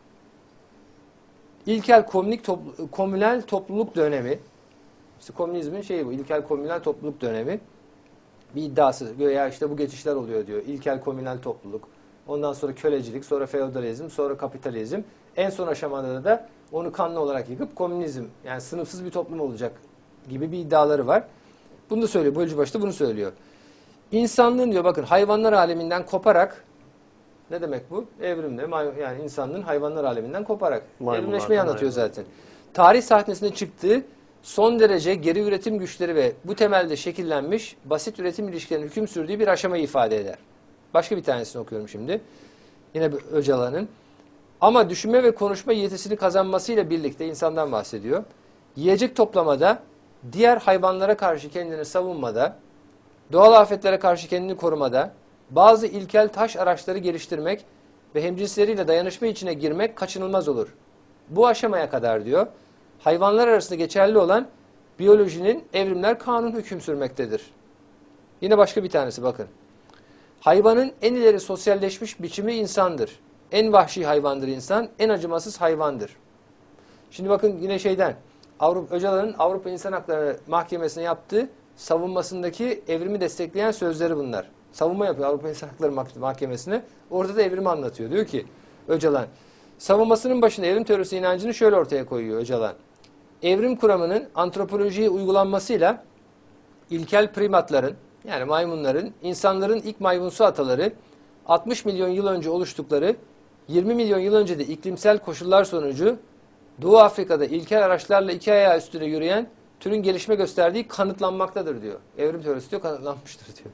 İlkel komünel topluluk dönemi. İşte komünizmin şeyi bu. İlkel komünel topluluk dönemi. Bir iddiası. Ya işte bu geçişler oluyor diyor. İlkel komünel topluluk. Ondan sonra kölecilik, sonra feodalizm, sonra kapitalizm. En son aşamada da onu kanlı olarak yıkıp komünizm, yani sınıfsız bir toplum olacak gibi bir iddiaları var. Bunu da söylüyor. Bölücübaşı da bunu söylüyor. İnsanlığın diyor bakın hayvanlar aleminden koparak, ne demek bu? Evrimde yani insanlığın hayvanlar aleminden koparak. Maymunlardan Evrimleşmeyi anlatıyor hayvan. zaten. Tarih sahnesine çıktığı son derece geri üretim güçleri ve bu temelde şekillenmiş basit üretim ilişkilerinin hüküm sürdüğü bir aşamayı ifade eder. Başka bir tanesini okuyorum şimdi. Yine Öcalan'ın. Ama düşünme ve konuşma yetisini kazanmasıyla birlikte insandan bahsediyor. Yiyecek toplamada, diğer hayvanlara karşı kendini savunmada, doğal afetlere karşı kendini korumada, bazı ilkel taş araçları geliştirmek ve hemcinsleriyle dayanışma içine girmek kaçınılmaz olur. Bu aşamaya kadar diyor, hayvanlar arasında geçerli olan biyolojinin evrimler kanunu hüküm sürmektedir. Yine başka bir tanesi bakın. Hayvanın en ileri sosyalleşmiş biçimi insandır. En vahşi hayvandır insan, en acımasız hayvandır. Şimdi bakın yine Öcalan'ın Avrupa İnsan Hakları Mahkemesi'ne yaptığı savunmasındaki evrimi destekleyen sözleri bunlar. Savunma yapıyor Avrupa İnsan Hakları Mahkemesi'ne. Orada da evrimi anlatıyor. Diyor ki Öcalan, savunmasının başında evrim teorisi inancını şöyle ortaya koyuyor Öcalan. Evrim kuramının antropolojiye uygulanmasıyla ilkel primatların, yani maymunların, insanların ilk maymunsu ataları 60 milyon yıl önce oluştukları 20 milyon yıl önce de iklimsel koşullar sonucu Doğu Afrika'da ilkel araçlarla iki ayağı üstüne yürüyen türün gelişme gösterdiği kanıtlanmaktadır diyor. Evrim teorisi diyor, kanıtlanmıştır diyor.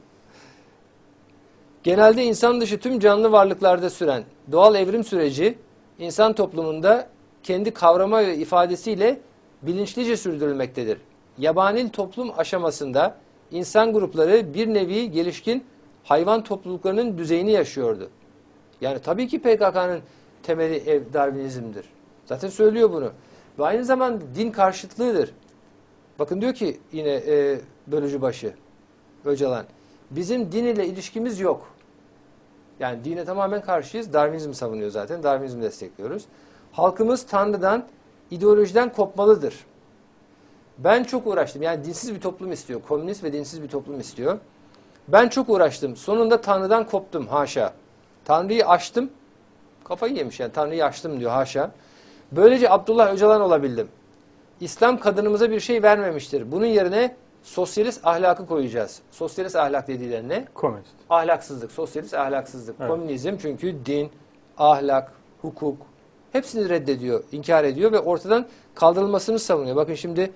Genelde insan dışı tüm canlı varlıklarda süren doğal evrim süreci insan toplumunda kendi kavrama ve ifadesiyle bilinçlice sürdürülmektedir. Yabanil toplum aşamasında insan grupları bir nevi gelişkin hayvan topluluklarının düzeyini yaşıyordu. Yani tabii ki PKK'nın temeli Darwinizm'dir. Zaten söylüyor bunu. Ve aynı zamanda din karşıtlığıdır. Bakın diyor ki yine Bölücübaşı, Öcalan, bizim din ile ilişkimiz yok. Yani dine tamamen karşıyız. Darwinizm savunuyor zaten. Darwinizmi destekliyoruz. Halkımız Tanrı'dan, ideolojiden kopmalıdır. Ben çok uğraştım. Yani dinsiz bir toplum istiyor. Komünist ve dinsiz bir toplum istiyor. Ben çok uğraştım. Sonunda Tanrı'dan koptum. Haşa. Tanrı'yı aştım. Kafayı yemiş yani. Tanrı'yı aştım diyor. Haşa. Böylece Abdullah Öcalan olabildim. İslam kadınımıza bir şey vermemiştir. Bunun yerine sosyalist ahlakı koyacağız. Sosyalist ahlak dediğiler ne? Komünist. Ahlaksızlık. Sosyalist ahlaksızlık. Evet. Komünizm çünkü din, ahlak, hukuk hepsini reddediyor, inkar ediyor ve ortadan kaldırılmasını savunuyor. Bakın şimdi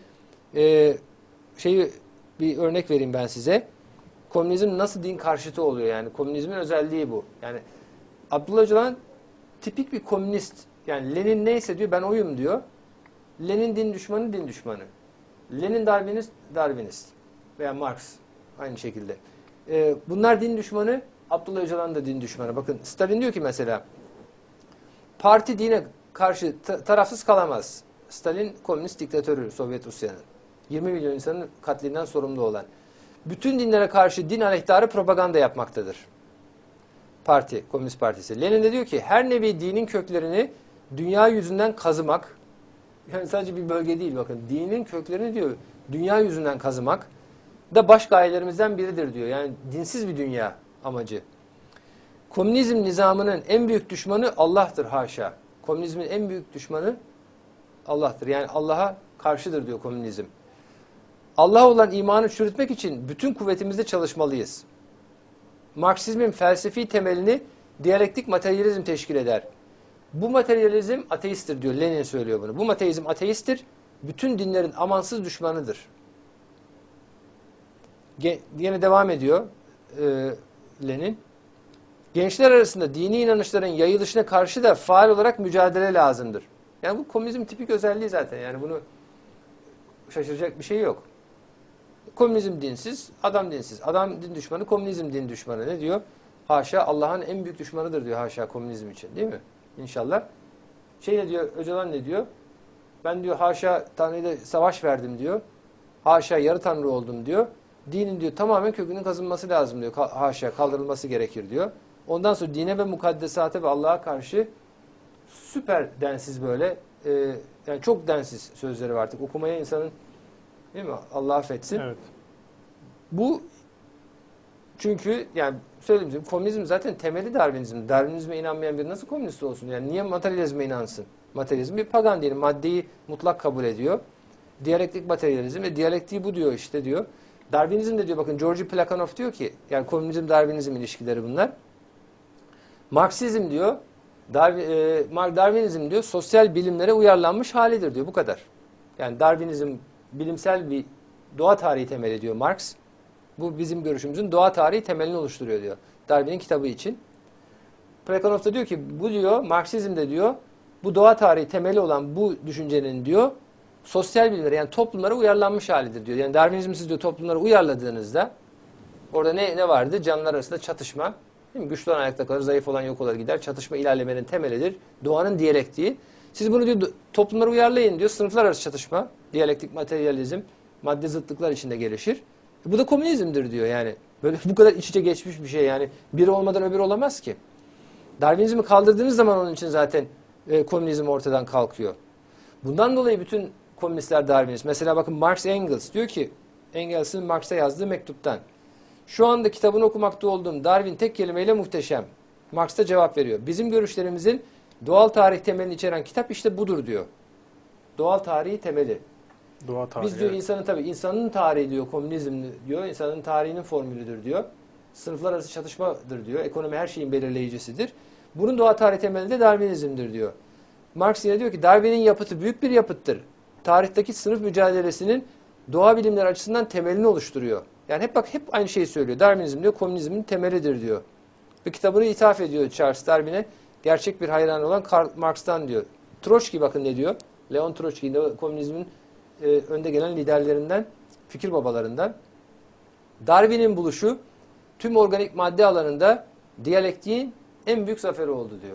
bir örnek vereyim ben size. Komünizm nasıl din karşıtı oluyor yani? Komünizmin özelliği bu. Yani Abdullah Öcalan tipik bir komünist. Yani Lenin neyse diyor ben oyum diyor. Lenin din düşmanı, din düşmanı. Lenin Darwinist, Darwinist. Veya Marx aynı şekilde. Bunlar din düşmanı, Abdullah Öcalan da din düşmanı. Bakın Stalin diyor ki mesela parti dine karşı tarafsız kalamaz. Stalin komünist diktatörü Sovyet Rusya'nın. 20 milyon insanın katlinden sorumlu olan. Bütün dinlere karşı din aleyhtarı propaganda yapmaktadır. Parti, Komünist Partisi. Lenin de diyor ki her nevi dinin köklerini dünya yüzünden kazımak, yani sadece bir bölge değil bakın, dinin köklerini diyor dünya yüzünden kazımak da baş gayelerimizden biridir diyor. Yani dinsiz bir dünya amacı. Komünizm nizamının en büyük düşmanı Allah'tır haşa. Komünizmin en büyük düşmanı Allah'tır. Yani Allah'a karşıdır diyor komünizm. Allah'a olan imanı çürütmek için bütün kuvvetimizle çalışmalıyız. Marksizmin felsefi temelini diyalektik materyalizm teşkil eder. Bu materyalizm ateisttir diyor. Lenin söylüyor bunu. Bu mateizm ateisttir. Bütün dinlerin amansız düşmanıdır. Yine devam ediyor Lenin. Gençler arasında dini inanışların yayılışına karşı da faal olarak mücadele lazımdır. Yani bu komünizm tipik özelliği zaten. Yani bunu şaşıracak bir şey yok. Komünizm dinsiz, adam dinsiz. Adam din düşmanı, komünizm din düşmanı. Ne diyor? Haşa Allah'ın en büyük düşmanıdır diyor haşa komünizm için. Değil mi? İnşallah. Ne diyor? Öcalan ne diyor? Ben diyor haşa Tanrı'yla savaş verdim diyor. Haşa yarı Tanrı oldum diyor. Dinin diyor tamamen kökünün kazınması lazım diyor. Haşa kaldırılması gerekir diyor. Ondan sonra dine ve mukaddesate ve Allah'a karşı süper densiz böyle yani çok densiz sözleri var artık. Okumaya insanın değil mi? Allah affetsin. Evet. Bu Çünkü yani söylediğim gibi komünizm zaten temeli Darwinizm. Darwinizme inanmayan biri nasıl komünist olsun? Yani niye materyalizme inansın? Materyalizm bir pagan dini. Maddeyi mutlak kabul ediyor. Diyalektik materyalizm ve diyalektiği bu diyor işte diyor. Darwinizm de diyor bakın Georgi Plekhanov diyor ki yani komünizm Darwinizm ilişkileri bunlar. Marksizm diyor Darwinizm diyor sosyal bilimlere uyarlanmış halidir diyor bu kadar. Yani Darwinizm bilimsel bir doğa tarihi temeli diyor Marx. Bu bizim görüşümüzün doğa tarihi temelini oluşturuyor diyor. Darwin'in kitabı için. Plekhanov da diyor ki bu diyor Marksizm de diyor bu doğa tarihi temeli olan bu düşüncenin diyor sosyal bilimlere yani toplumlara uyarlanmış halidir diyor. Yani Darwinizm siz diyor toplumlara uyarladığınızda orada ne vardı? Canlılar arasında çatışma. Değil mi? Güçlü olan ayakta kalır, zayıf olan yok olur gider. Çatışma ilerlemenin temelidir. Doğanın diyalektiği. Siz bunu diyor toplumlara uyarlayın diyor. Sınıflar arası çatışma, diyalektik materyalizm, madde zıtlıklar içinde gelişir. Bu da komünizmdir diyor yani. Böyle bu kadar iç içe geçmiş bir şey yani. Biri olmadan öbürü olamaz ki. Darwinizmi kaldırdığınız zaman onun için zaten komünizm ortadan kalkıyor. Bundan dolayı bütün komünistler Darwinist. Mesela bakın Marx Engels diyor ki Engels'in Marx'a yazdığı mektuptan. Şu anda kitabını okumakta olduğum Darwin tek kelimeyle muhteşem. Marx da cevap veriyor. Bizim görüşlerimizin doğal tarih temelini içeren kitap işte budur diyor. Doğal tarihi temeli. Doğa tarihi. Biz diyor insanın tarihi diyor, komünizm diyor, insanın tarihinin formülüdür diyor. Sınıflar arası çatışmadır diyor. Ekonomi her şeyin belirleyicisidir. Bunun doğa tarihi temeli de Darwinizmdir diyor. Marx yine diyor ki Darwin'in yapıtı büyük bir yapıttır. Tarihteki sınıf mücadelesinin doğa bilimleri açısından temelini oluşturuyor. Yani hep aynı şeyi söylüyor. Darwinizm diyor komünizmin temelidir diyor. Ve kitabını ithaf ediyor Charles Darwin'e. Gerçek bir hayran olan Karl Marx'tan diyor. Troçki bakın ne diyor. Leon Troçki de komünizmin önde gelen liderlerinden, fikir babalarından. Darwin'in buluşu tüm organik madde alanında diyalektiğin en büyük zaferi oldu diyor.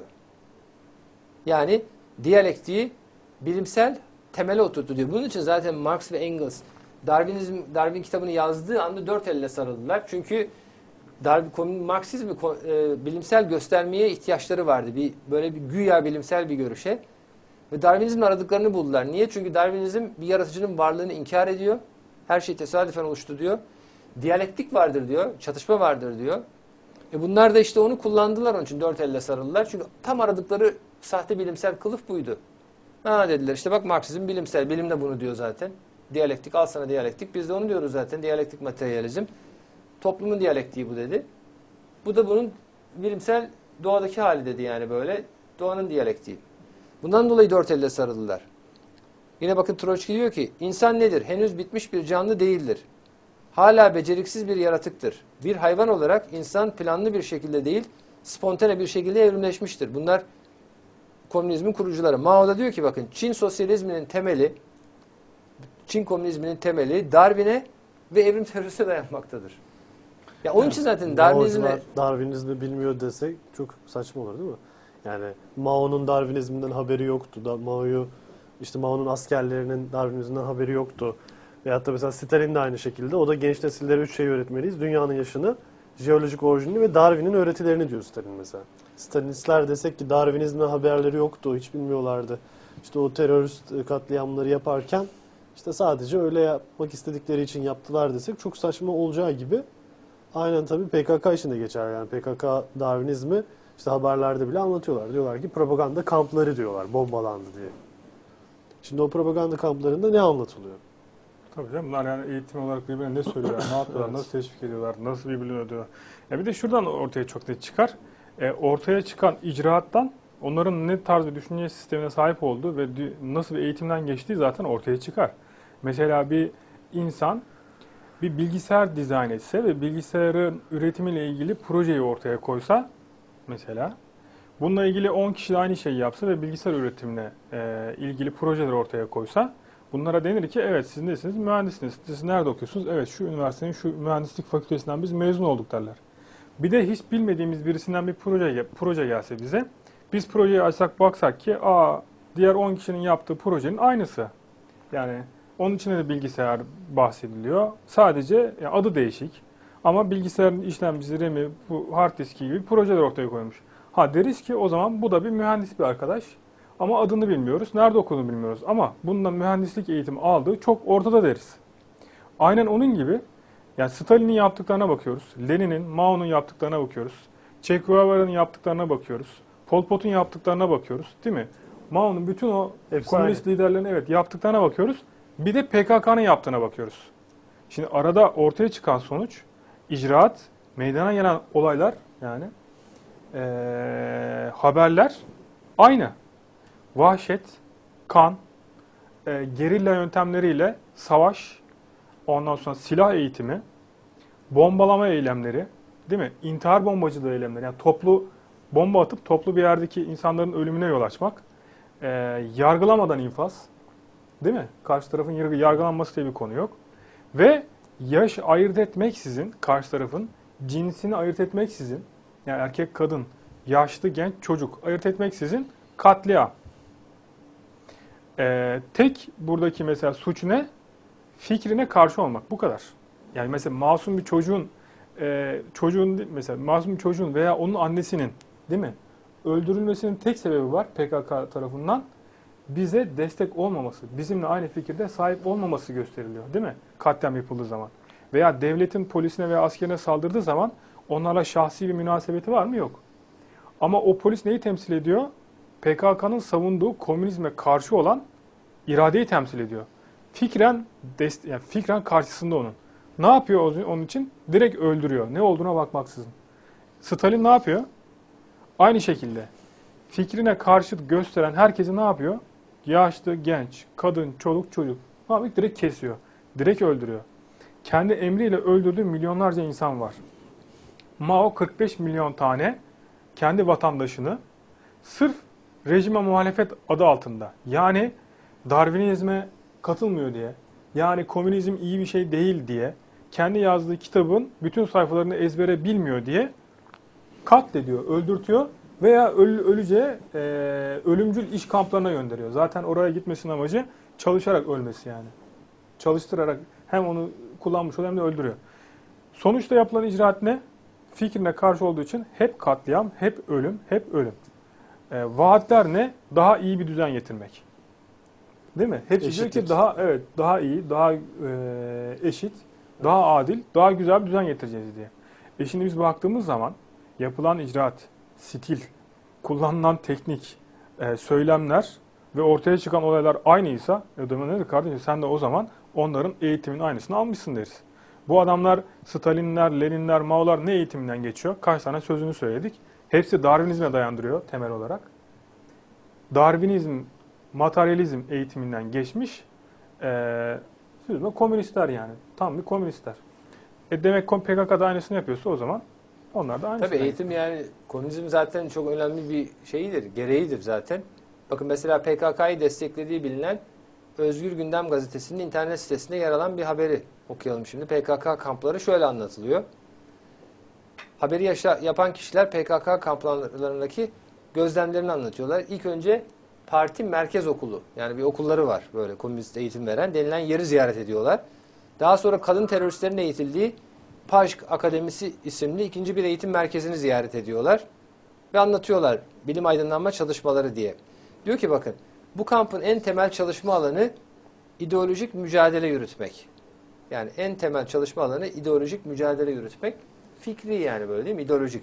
Yani diyalektiği bilimsel temele oturttu diyor. Bunun için zaten Marx ve Engels Darwin kitabını yazdığı anda dört elle sarıldılar. Çünkü Marksizmi bilimsel göstermeye ihtiyaçları vardı. Böyle bir güya bilimsel bir görüşe. Ve Darwinizmin aradıklarını buldular. Niye? Çünkü Darwinizm bir yaratıcının varlığını inkar ediyor. Her şey tesadüfen oluştu diyor. Diyalektik vardır diyor. Çatışma vardır diyor. Bunlar da işte onu kullandılar onun için dört elle sarıldılar. Çünkü tam aradıkları sahte bilimsel kılıf buydu. Ha dediler işte bak Marksizm bilimsel. Bilim de bunu diyor zaten. Diyalektik al sana diyalektik. Biz de onu diyoruz zaten. Diyalektik materyalizm. Toplumun diyalektiği bu dedi. Bu da bunun bilimsel doğadaki hali dedi yani böyle. Doğanın diyalektiği. Bundan dolayı dört elle sarıldılar. Yine bakın Troçki diyor ki insan nedir? Henüz bitmiş bir canlı değildir. Hala beceriksiz bir yaratıktır. Bir hayvan olarak insan planlı bir şekilde değil, spontane bir şekilde evrimleşmiştir. Bunlar komünizmin kurucuları. Mao da diyor ki bakın Çin komünizminin temeli Darwin'e ve evrim teorisine dayanmaktadır. Ya onun için zaten Darwinizmi bilmiyor desek çok saçma olur değil mi? Yani Mao'nun Darwinizmden haberi yoktu. Mao'nun askerlerinin Darwinizmden haberi yoktu. Veyahut da mesela Stalin de aynı şekilde. O da genç nesillere 3 şey öğretmeliyiz. Dünyanın yaşını, jeolojik orijinini ve Darwin'in öğretilerini diyor Stalin mesela. Stalinistler desek ki Darwinizmden haberleri yoktu, hiç bilmiyorlardı. İşte o terörist katliamları yaparken işte sadece öyle yapmak istedikleri için yaptılar desek çok saçma olacağı gibi. Aynen tabii PKK için de geçer. Yani PKK Darwinizmi işte haberlerde bile anlatıyorlar. Diyorlar ki propaganda kampları diyorlar, bombalandı diye. Şimdi o propaganda kamplarında ne anlatılıyor? Tabii canım bunlar yani eğitim olarak birbirine ne söylüyorlar, ne yapıyorlar, nasıl teşvik ediyorlar, nasıl birbirine ödüyorlar. Ya bir de şuradan ortaya çok net çıkar. Ortaya çıkan icraattan onların ne tarz bir düşünce sistemine sahip olduğu ve nasıl bir eğitimden geçtiği zaten ortaya çıkar. Mesela bir insan bir bilgisayar dizayn etse ve bilgisayarın üretimiyle ilgili projeyi ortaya koysa mesela bununla ilgili 10 kişi de aynı şeyi yapsa ve bilgisayar üretimine ilgili projeler ortaya koysa bunlara denir ki evet siz nesiniz? Mühendisiniz. Siz nerede okuyorsunuz? Evet şu üniversitenin şu mühendislik fakültesinden biz mezun olduk derler. Bir de hiç bilmediğimiz birisinden bir proje gelse bize biz projeyi açsak baksak ki diğer 10 kişinin yaptığı projenin aynısı. Yani onun içinde de bilgisayar bahsediliyor. Sadece adı değişik. Ama bilgisayarın işlemcisi, RAM'i, bu hard diski gibi projeler ortaya koymuş. Deriz ki o zaman bu da bir mühendis bir arkadaş. Ama adını bilmiyoruz, nerede okuduğunu bilmiyoruz. Ama bundan mühendislik eğitimi aldığı çok ortada deriz. Aynen onun gibi Yani Stalin'in yaptıklarına bakıyoruz. Lenin'in, Mao'nun yaptıklarına bakıyoruz. Che Guevara'nın yaptıklarına bakıyoruz. Pol Pot'un yaptıklarına bakıyoruz. Değil mi? Mao'nun bütün o Hepsi komünist liderlerin yaptıklarına bakıyoruz. Bir de PKK'nın yaptığına bakıyoruz. Şimdi arada ortaya çıkan sonuç, icraat, meydana gelen olaylar yani haberler aynı. Vahşet, kan, gerilla yöntemleriyle savaş, ondan sonra silah eğitimi, bombalama eylemleri, değil mi? İntihar bombacılığı eylemleri. Yani toplu bomba atıp toplu bir yerdeki insanların ölümüne yol açmak. Yargılamadan infaz. Değil mi? Karşı tarafın yargılanması diye bir konu yok. Ve yaş ayırt etmeksizin, karşı tarafın cinsini ayırt etmeksizin, yani erkek, kadın, yaşlı, genç, çocuk ayırt etmeksizin katliam. Tek buradaki mesela suç ne? Fikrine karşı olmak. Bu kadar. Yani mesela masum bir çocuğun veya onun annesinin, değil mi, öldürülmesinin tek sebebi var PKK tarafından. Bize destek olmaması, bizimle aynı fikirde sahip olmaması gösteriliyor, değil mi? Katliam yapıldığı zaman. Veya devletin polisine veya askerine saldırdığı zaman onlarla şahsi bir münasebeti var mı? Yok. Ama o polis neyi temsil ediyor? PKK'nın savunduğu komünizme karşı olan iradeyi temsil ediyor. Fikren karşısında onun. Ne yapıyor onun için? Direkt öldürüyor. Ne olduğuna bakmaksızın. Stalin ne yapıyor? Aynı şekilde. Fikrine karşıt gösteren herkesi ne yapıyor? Yaşlı, genç, kadın, çoluk, çocuk. Ne yapıyor? Direkt kesiyor. Direkt öldürüyor. Kendi emriyle öldürdüğü milyonlarca insan var. Mao 45 milyon tane kendi vatandaşını sırf rejime muhalefet adı altında, yani Darwinizme katılmıyor diye, yani komünizm iyi bir şey değil diye, kendi yazdığı kitabın bütün sayfalarını ezbere bilmiyor diye katlediyor, öldürtüyor veya öleceğe ölümcül iş kamplarına gönderiyor. Zaten oraya gitmesinin amacı çalışarak ölmesi yani. Çalıştırarak hem onu kullanmış oluyor hem de öldürüyor. Sonuçta yapılan icraat ne? Fikrine karşı olduğu için hep katliam, hep ölüm, hep ölüm. Vaatler ne? Daha iyi bir düzen getirmek. Değil mi? Hepsi diyor ki daha iyi, daha eşit, daha adil, daha güzel bir düzen getireceğiz diye. Şimdi biz baktığımız zaman yapılan icraat, stil, kullanılan teknik, söylemler ve ortaya çıkan olaylar aynıysa, nedir kardeşim sen de o zaman onların eğitimin aynısını almışsın deriz. Bu adamlar Stalinler, Leninler, Mao'lar ne eğitiminden geçiyor? Kaç tane sözünü söyledik. Hepsi Darwinizme dayandırıyor temel olarak. Darwinizm, materyalizm eğitiminden geçmiş komünistler yani. Tam bir komünistler. Demek PKK'da aynısını yapıyorsa o zaman onlar da aynısını. Tabii eğitim yani komünizm zaten çok önemli bir şeyidir, gereğidir zaten. Bakın mesela PKK'yı desteklediği bilinen Özgür Gündem Gazetesi'nin internet sitesinde yer alan bir haberi okuyalım şimdi. PKK kampları şöyle anlatılıyor. Haberi yapan kişiler PKK kamplarındaki gözlemlerini anlatıyorlar. İlk önce parti merkez okulu, yani bir okulları var böyle komünist eğitim veren denilen yeri ziyaret ediyorlar. Daha sonra kadın teröristlerin eğitildiği Pajk Akademisi isimli ikinci bir eğitim merkezini ziyaret ediyorlar. Ve anlatıyorlar bilim aydınlanma çalışmaları diye. Diyor ki bakın bu kampın en temel çalışma alanı ideolojik mücadele yürütmek. Yani en temel çalışma alanı ideolojik mücadele yürütmek. Fikri yani böyle değil mi? İdeolojik.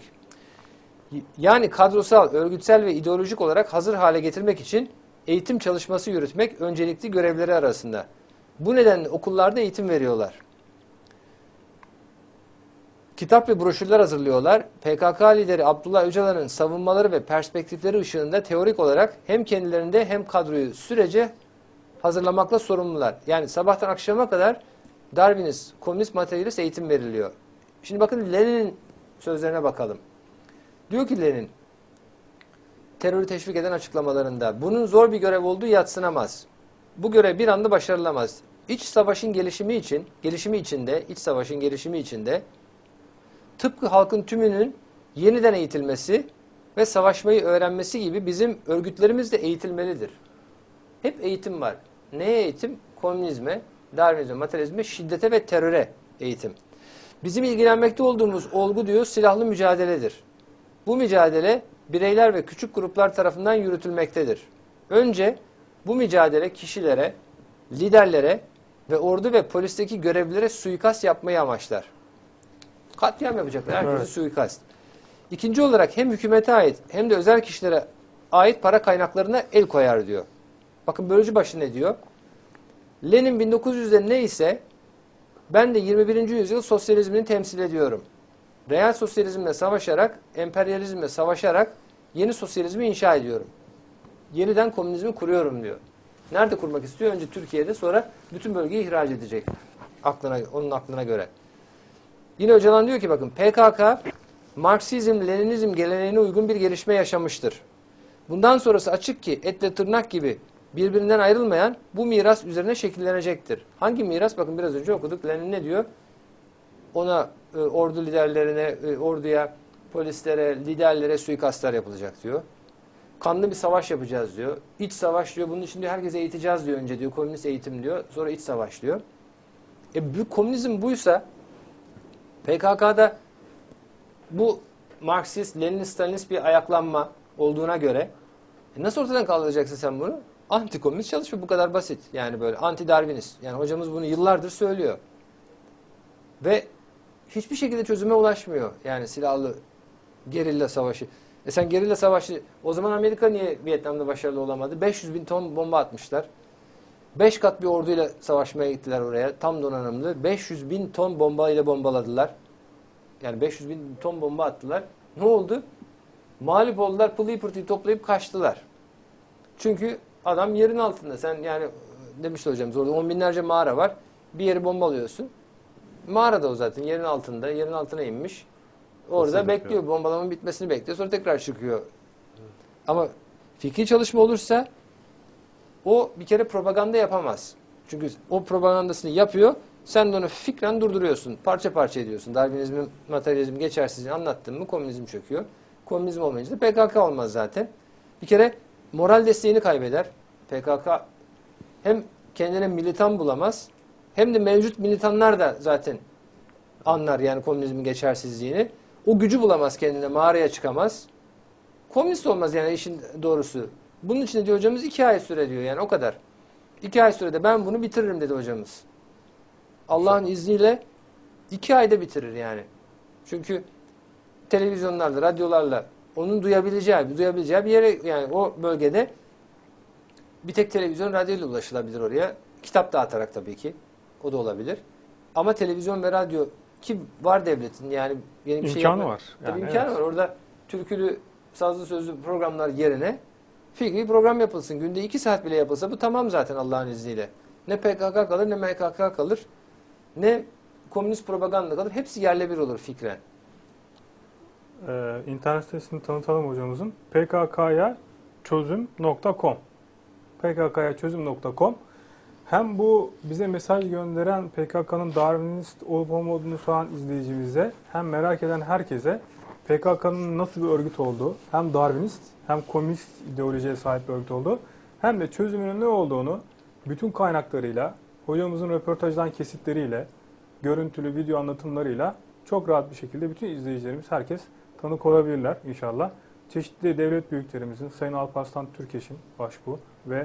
Yani kadrosal, örgütsel ve ideolojik olarak hazır hale getirmek için eğitim çalışması yürütmek öncelikli görevleri arasında. Bu nedenle okullarda eğitim veriyorlar. Kitap ve broşürler hazırlıyorlar. PKK lideri Abdullah Öcalan'ın savunmaları ve perspektifleri ışığında teorik olarak hem kendilerinde hem kadroyu sürece hazırlamakla sorumlular. Yani sabahtan akşama kadar Darwinist, komünist materyalist eğitim veriliyor. Şimdi bakın Lenin'in sözlerine bakalım. Diyor ki Lenin, terörü teşvik eden açıklamalarında bunun zor bir görev olduğu yadsınamaz. Bu görev bir anda başarılamaz. İç savaşın gelişimi içinde tıpkı halkın tümünün yeniden eğitilmesi ve savaşmayı öğrenmesi gibi bizim örgütlerimiz de eğitilmelidir. Hep eğitim var. Neye eğitim? Komünizme, Darwinizme, materyalizme, şiddete ve teröre eğitim. Bizim ilgilenmekte olduğumuz olgu diyor silahlı mücadeledir. Bu mücadele bireyler ve küçük gruplar tarafından yürütülmektedir. Önce bu mücadele kişilere, liderlere Ve ordu ve polisteki görevlilere suikast yapmayı amaçlar. Katliam yapacaklar. Herkese Evet. suikast. İkinci olarak hem hükümete ait hem de özel kişilere ait para kaynaklarına el koyar diyor. Bakın Bölücübaşı ne diyor? Lenin 1900'de neyse ben de 21. yüzyıl sosyalizmini temsil ediyorum. Reel sosyalizmle savaşarak, emperyalizmle savaşarak yeni sosyalizmi inşa ediyorum. Yeniden komünizmi kuruyorum diyor. Nerede kurmak istiyor? Önce Türkiye'de, sonra bütün bölgeyi ihraç edecek. Onun aklına göre. Yine Öcalan diyor ki bakın PKK Marksizm-Leninizm geleneğine uygun bir gelişme yaşamıştır. Bundan sonrası açık ki etle tırnak gibi birbirinden ayrılmayan bu miras üzerine şekillenecektir. Hangi miras? Bakın biraz önce okuduk. Lenin ne diyor? Ona ordu liderlerine, orduya, polislere, liderlere suikastlar yapılacak diyor. Kanlı bir savaş yapacağız diyor. İç savaş diyor. Bunun için diyor herkese eğiteceğiz diyor önce diyor. Komünist eğitim diyor. Sonra iç savaş diyor. Bu komünizm buysa PKK'da bu Marksist, Leninist, Stalinist bir ayaklanma olduğuna göre nasıl ortadan kaldıracaksın sen bunu? Antikomünist çalışma bu kadar basit. Yani böyle anti-Darwinist. Yani hocamız bunu yıllardır söylüyor. Ve hiçbir şekilde çözüme ulaşmıyor. Yani silahlı gerilla savaşı. Sen gerilla savaşı, o zaman Amerika niye Vietnam'da başarılı olamadı? 500 bin ton bomba atmışlar. 5 kat bir orduyla savaşmaya gittiler oraya. Tam donanımlı. 500 bin ton bombayla bombaladılar. Yani 500 bin ton bomba attılar. Ne oldu? Mağlup oldular. Pılıyı pırtıyı toplayıp kaçtılar. Çünkü adam yerin altında. Sen yani demişti hocamız orada 10 binlerce mağara var. Bir yeri bombalıyorsun. Mağarada o zaten yerin altında. Yerin altına inmiş. Orada Nasıl bekliyor. yapıyor? Bombalamanın bitmesini bekliyor. Sonra tekrar çıkıyor. Ama fikri çalışma olursa o bir kere propaganda yapamaz. Çünkü o propagandasını yapıyor. Sen de onu fikren durduruyorsun. Parça parça ediyorsun. Darwinizmin, materyalizmin geçersizliğini anlattın mı komünizm çöküyor. Komünizm olmayınca da PKK olmaz zaten. Bir kere moral desteğini kaybeder. PKK hem kendine militan bulamaz hem de mevcut militanlar da zaten anlar yani komünizmin geçersizliğini. O gücü bulamaz kendine, mağaraya çıkamaz. Komünist olmaz yani işin doğrusu. Bunun için de diyor hocamız 2 ay süre diyor yani o kadar. 2 ay sürede ben bunu bitiririm dedi hocamız. Allah'ın izniyle 2 ayda bitirir yani. Çünkü televizyonlarla, radyolarla onun duyabileceği bir yere yani o bölgede bir tek televizyon, radyoyla ulaşılabilir oraya. Kitap dağıtarak tabii ki. O da olabilir. Ama televizyon ve radyo ki var devletin yani yeni bir şey İmkanı yapma. var. Tabii Yani imkanı evet. var. Orada türkülü, sazlı sözlü programlar yerine fikri program yapılsın. Günde 2 saat bile yapılsa bu tamam zaten Allah'ın izniyle. Ne PKK kalır ne MKK kalır. Ne komünist propaganda kalır. Hepsi yerle bir olur fikren. İnternet sitesini tanıtalım hocamızın. pkk'ya çözüm.com pkk'ya çözüm.com Hem bu bize mesaj gönderen PKK'nın Darwinist olup olmadığını soran izleyicimize hem merak eden herkese PKK'nın nasıl bir örgüt olduğu hem Darwinist hem komünist ideolojiye sahip bir örgüt olduğu hem de çözümünün ne olduğunu bütün kaynaklarıyla hocamızın röportajdan kesitleriyle görüntülü video anlatımlarıyla çok rahat bir şekilde bütün izleyicilerimiz herkes tanık olabilirler inşallah. Çeşitli devlet büyüklerimizin Sayın Alparslan Türkeş'in başbuğ ve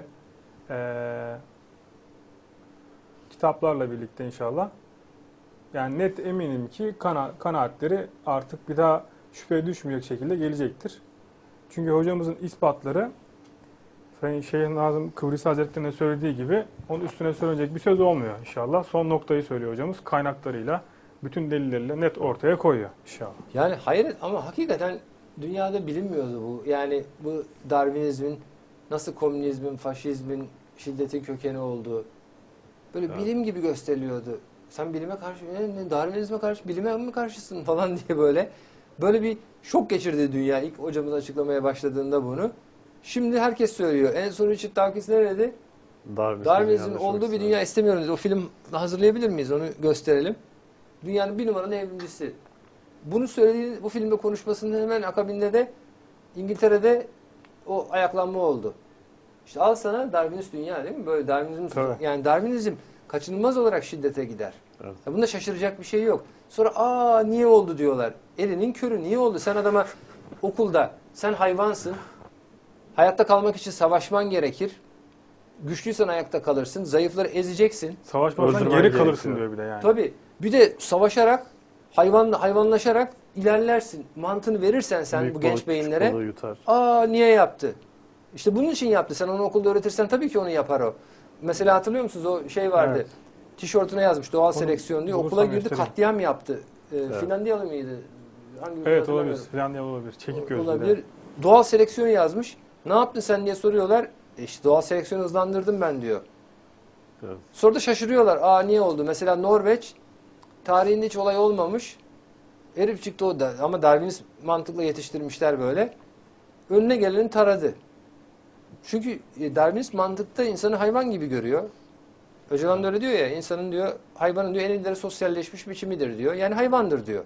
kitaplarla birlikte inşallah. Yani net eminim ki kanaatleri artık bir daha şüpheye düşmeyecek şekilde gelecektir. Çünkü hocamızın ispatları Sayın Şeyh Nazım Kıbrıs Hazretleri'ne söylediği gibi onun üstüne söylenecek bir söz olmuyor inşallah. Son noktayı söylüyor hocamız. Kaynaklarıyla, bütün delilleriyle net ortaya koyuyor inşallah. Yani hayır ama hakikaten dünyada bilinmiyordu bu. Yani bu Darwinizmin nasıl komünizmin, faşizmin, şiddetin kökeni olduğu. Böyle bilim gibi gösteriliyordu. Sen bilime karşı, Darwinizme karşı, bilime mi karşısın falan diye böyle bir şok geçirdi dünya ilk hocamız açıklamaya başladığında bunu. Şimdi herkes söylüyor. En son Richard Dawkins ne dedi? Darwinizmin olduğu bir dünya istemiyorum dedi. O film hazırlayabilir miyiz? Onu gösterelim. Dünyanın bir numaralı evrimcisi. Bunu söylediği bu filmde konuşmasının hemen akabinde de İngiltere'de o ayaklanma oldu. İşte al sana Darwinist dünya değil mi? Böyle Darwinizm, Tabii. yani Darwinizm kaçınılmaz olarak şiddete gider. Evet. Ya bunda şaşıracak bir şey yok. Sonra niye oldu diyorlar. Elinin körü niye oldu? Sen adama okulda sen hayvansın. Hayatta kalmak için savaşman gerekir. güçlüysen ayakta kalırsın, zayıfları ezeceksin. Savaşmazsan Öldürmen geri kalırsın gerekiyor. diyor bir de yani. Tabii. Bir de savaşarak, hayvanlaşarak ilerlersin. Mantığını verirsen sen Büyük bu genç balık küçük beyinlere, balığı yutar. niye yaptı? İşte bunun için yaptı. Sen onu okulda öğretirsen tabii ki onu yapar o. Mesela hatırlıyor musunuz o şey vardı. Evet. Tişörtüne yazmış doğal seleksiyon diye. bulursam Okula girdi, göstereyim. katliam yaptı. Finlandiyalı mıydı? Hangi ülke Evet hatırlamıyorum. olabilir. Finlandiya olabilir. Çekik gözlü. Olabilir. Doğal seleksiyon yazmış. Ne yaptın sen diye soruyorlar. İşte doğal seleksiyonu hızlandırdım ben diyor. Evet. Sonra da şaşırıyorlar. Niye oldu? Mesela Norveç tarihinde hiç olay olmamış. Herif çıktı o da ama Darwinist mantıkla yetiştirmişler böyle. Önüne geleni taradı. Çünkü Darwinist mantıkta insanı hayvan gibi görüyor. Öcalan da öyle diyor ya, insanın diyor, hayvanın diyor en ileri sosyalleşmiş biçimidir diyor. Yani hayvandır diyor.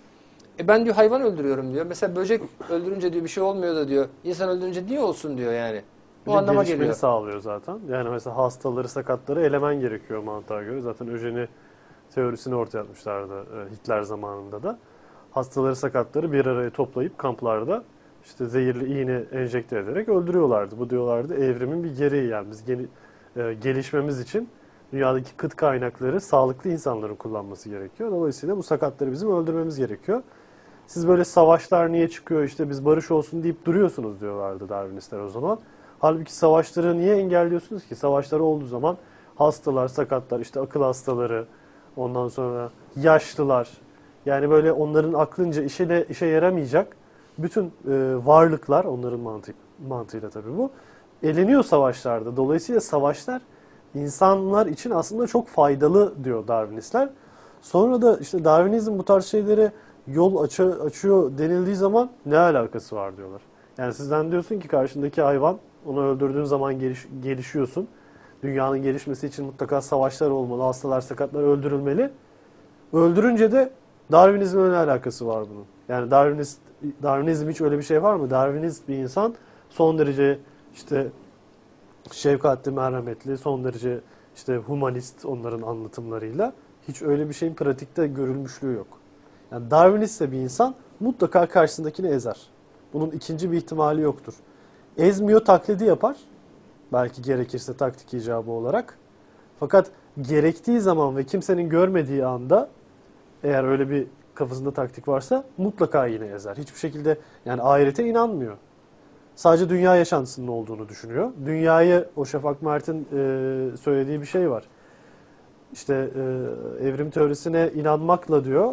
Ben diyor hayvan öldürüyorum diyor. Mesela böcek öldürünce diyor bir şey olmuyor da diyor. İnsan öldürünce niye olsun diyor yani. Bir O de anlama gelişmeni geliyor. sağlıyor zaten. Yani mesela hastaları, sakatları elemen gerekiyor mantığa göre. Zaten öjeni teorisini ortaya atmışlardı Hitler zamanında da. Hastaları, sakatları bir araya toplayıp kamplarda işte zehirli iğne enjekte ederek öldürüyorlardı. Bu diyorlardı evrimin bir gereği, yani biz gelişmemiz için dünyadaki kıt kaynakları sağlıklı insanların kullanması gerekiyor. Dolayısıyla bu sakatları bizim öldürmemiz gerekiyor. Siz böyle savaşlar niye çıkıyor, işte biz barış olsun deyip duruyorsunuz diyorlardı Darwinistler o zaman. Halbuki savaşları niye engelliyorsunuz ki? Savaşlar olduğu zaman hastalar, sakatlar, işte akıl hastaları, ondan sonra yaşlılar, yani böyle onların aklınca işe yaramayacak bütün varlıklar, onların mantığıyla tabii bu, eleniyor savaşlarda. Dolayısıyla savaşlar insanlar için aslında çok faydalı diyor Darwinistler. Sonra da işte Darwinizm bu tarz şeylere yol açıyor denildiği zaman ne alakası var diyorlar. Yani sizden diyorsun ki karşındaki hayvan, onu öldürdüğün zaman gelişiyorsun. Dünyanın gelişmesi için mutlaka savaşlar olmalı, hastalar, sakatlar öldürülmeli. Öldürünce de Darwinizmle ne alakası var bunun? Yani Darwinizm hiç öyle bir şey var mı? Darwinist bir insan son derece işte şefkatli, merhametli, son derece işte humanist onların anlatımlarıyla. Hiç öyle bir şeyin pratikte görülmüşlüğü yok. Yani Darwinistse bir insan mutlaka karşısındakini ezer. Bunun ikinci bir ihtimali yoktur. Ezmiyor, taklidi yapar. Belki gerekirse taktik icabı olarak. Fakat gerektiği zaman ve kimsenin görmediği anda, eğer öyle bir kafasında taktik varsa, mutlaka yine ezer. Hiçbir şekilde yani ahirete inanmıyor. Sadece dünya yaşantısının olduğunu düşünüyor. Dünyayı, o Şafak Mert'in söylediği bir şey var. İşte evrim teorisine inanmakla diyor,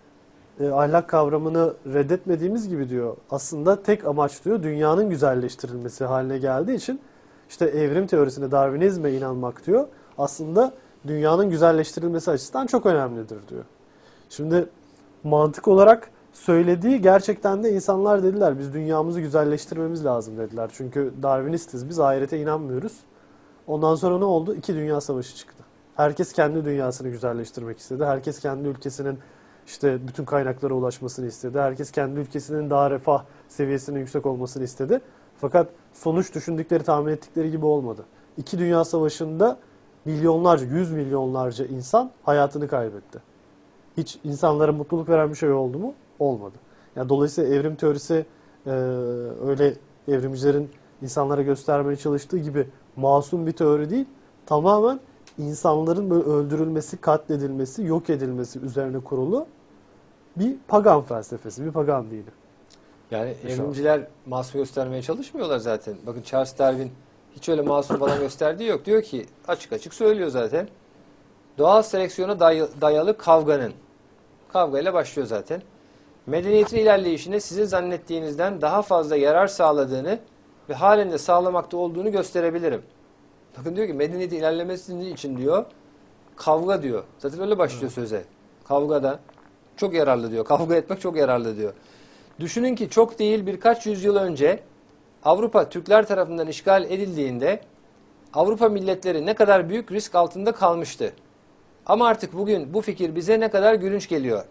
ahlak kavramını reddetmediğimiz gibi diyor, aslında tek amaç diyor dünyanın güzelleştirilmesi haline geldiği için işte evrim teorisine, Darwinizme inanmak diyor aslında dünyanın güzelleştirilmesi açısından çok önemlidir diyor. Şimdi mantık olarak söylediği, gerçekten de insanlar dediler biz dünyamızı güzelleştirmemiz lazım dediler. Çünkü Darwinistiz, biz ahirete inanmıyoruz. Ondan sonra ne oldu? 2 dünya savaşı çıktı. Herkes kendi dünyasını güzelleştirmek istedi. Herkes kendi ülkesinin işte bütün kaynaklara ulaşmasını istedi. Herkes kendi ülkesinin daha refah seviyesinin yüksek olmasını istedi. Fakat sonuç düşündükleri, tahmin ettikleri gibi olmadı. 2 dünya savaşında milyonlarca, 100 milyonlarca insan hayatını kaybetti. Hiç insanlara mutluluk veren bir şey oldu mu? Olmadı. Yani dolayısıyla evrim teorisi öyle evrimcilerin insanlara göstermeye çalıştığı gibi masum bir teori değil. Tamamen insanların böyle öldürülmesi, katledilmesi, yok edilmesi üzerine kurulu bir pagan felsefesi, bir pagan dini. Yani evrimciler masum göstermeye çalışmıyorlar zaten. Bakın Charles Darwin hiç öyle masum falan gösterdiği yok. Diyor ki açık açık söylüyor zaten. Doğal seleksiyona dayalı kavgayla başlıyor zaten. Medeniyetin ilerleyişine sizin zannettiğinizden daha fazla yarar sağladığını ve halen de sağlamakta olduğunu gösterebilirim. Bakın diyor ki medeniyetin ilerlemesi için diyor kavga diyor. Zaten öyle başlıyor söze. Kavgada çok yararlı diyor. Kavga etmek çok yararlı diyor. Düşünün ki çok değil birkaç yüzyıl önce Avrupa Türkler tarafından işgal edildiğinde Avrupa milletleri ne kadar büyük risk altında kalmıştı. Ama artık bugün bu fikir bize ne kadar gülünç geliyor.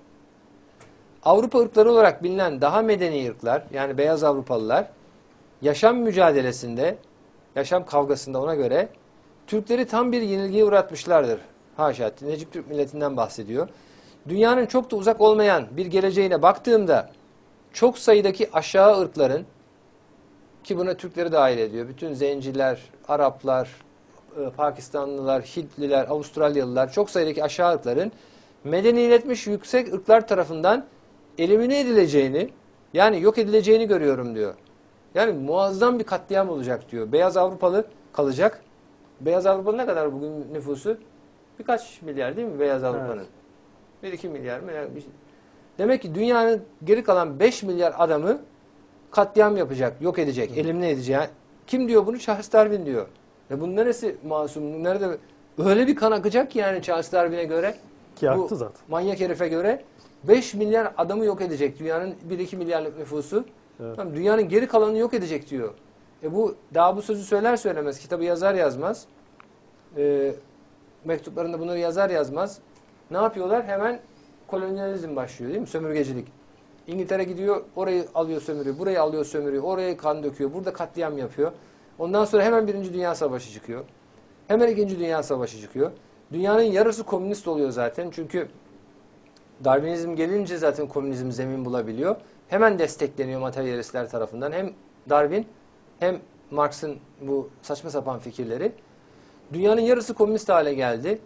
Avrupa ırkları olarak bilinen daha medeni ırklar, yani beyaz Avrupalılar, yaşam mücadelesinde, yaşam kavgasında ona göre Türkleri tam bir yenilgiye uğratmışlardır. Haşa, Necip Türk milletinden bahsediyor. Dünyanın çok da uzak olmayan bir geleceğine baktığımda çok sayıdaki aşağı ırkların, ki buna Türkleri dahil ediyor, bütün Zenciler, Araplar, Pakistanlılar, Hintliler, Avustralyalılar, çok sayıdaki aşağı ırkların medenileşmiş yüksek ırklar tarafından elimine edileceğini, yani yok edileceğini görüyorum diyor. Yani muazzam bir katliam olacak diyor. Beyaz Avrupalı kalacak. Beyaz Avrupa'nın ne kadar bugün nüfusu? Birkaç milyar değil mi Beyaz Avrupa'nın? Evet. 1-2 milyar mı? Yani demek ki dünyanın geri kalan 5 milyar adamı katliam yapacak, yok edecek, elimine edecek. Kim diyor bunu? Charles Darwin diyor. Ve bunun neresi masum? Nerede? Öyle bir kan akacak ki yani Charles Darwin'e göre. Ki Bu aktı zaten. manyak herife göre 5 milyar adamı yok edecek. Dünyanın 1-2 milyarlık nüfusu. Evet. Tamam, dünyanın geri kalanını yok edecek diyor. Bu daha bu sözü söyler söylemez, kitabı yazar yazmaz, mektuplarında bunları yazar yazmaz ne yapıyorlar? Hemen kolonyalizm başlıyor değil mi? Sömürgecilik. İngiltere gidiyor, orayı alıyor sömürüyor, burayı alıyor sömürüyor, oraya kan döküyor, burada katliam yapıyor. Ondan sonra hemen Birinci Dünya Savaşı çıkıyor. Hemen İkinci Dünya Savaşı çıkıyor. Dünyanın yarısı komünist oluyor zaten. Çünkü Darwinizm gelince zaten komünizm zemin bulabiliyor. Hemen destekleniyor materyalistler tarafından. Hem Darwin hem Marx'ın bu saçma sapan fikirleri. Dünyanın yarısı komünist hale geldi.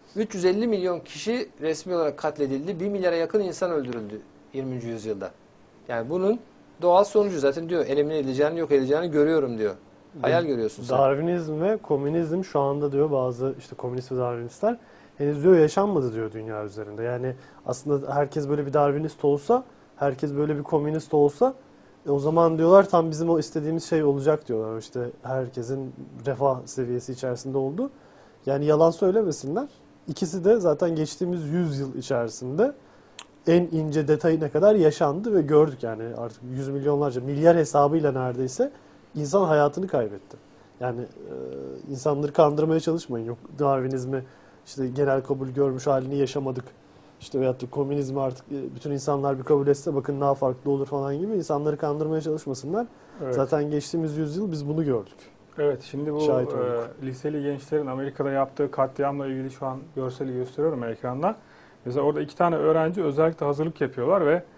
350 milyon kişi resmi olarak katledildi. 1 milyara yakın insan öldürüldü 20. yüzyılda. Yani bunun doğal sonucu zaten diyor. Elimine edileceğini, yok edileceğini görüyorum diyor. Hayal görüyorsun sen. Darwinizm ve komünizm şu anda diyor bazı işte komünist ve Darwinistler henüz diyor yaşanmadı diyor dünya üzerinde. Yani aslında herkes böyle bir Darwinist olsa, herkes böyle bir komünist olsa o zaman diyorlar tam bizim o istediğimiz şey olacak diyorlar. İşte herkesin refah seviyesi içerisinde oldu. Yani yalan söylemesinler. İkisi de zaten geçtiğimiz 100 yıl içerisinde en ince detayına kadar yaşandı ve gördük yani artık yüz milyonlarca, milyar hesabıyla neredeyse insan hayatını kaybetti. Yani insanları kandırmaya çalışmayın. Yok Darwinizmi işte genel kabul görmüş halini yaşamadık. İşte veyahut da komünizmi artık bütün insanlar bir kabul etse bakın daha farklı olur falan gibi insanları kandırmaya çalışmasınlar. Evet. Zaten geçtiğimiz yüzyıl biz bunu gördük. Evet, şimdi bu Şahit olduk. liseli gençlerin Amerika'da yaptığı katliamla ilgili şu an görseli gösteriyorum ekranda. Mesela orada 2 tane öğrenci özellikle hazırlık yapıyorlar ve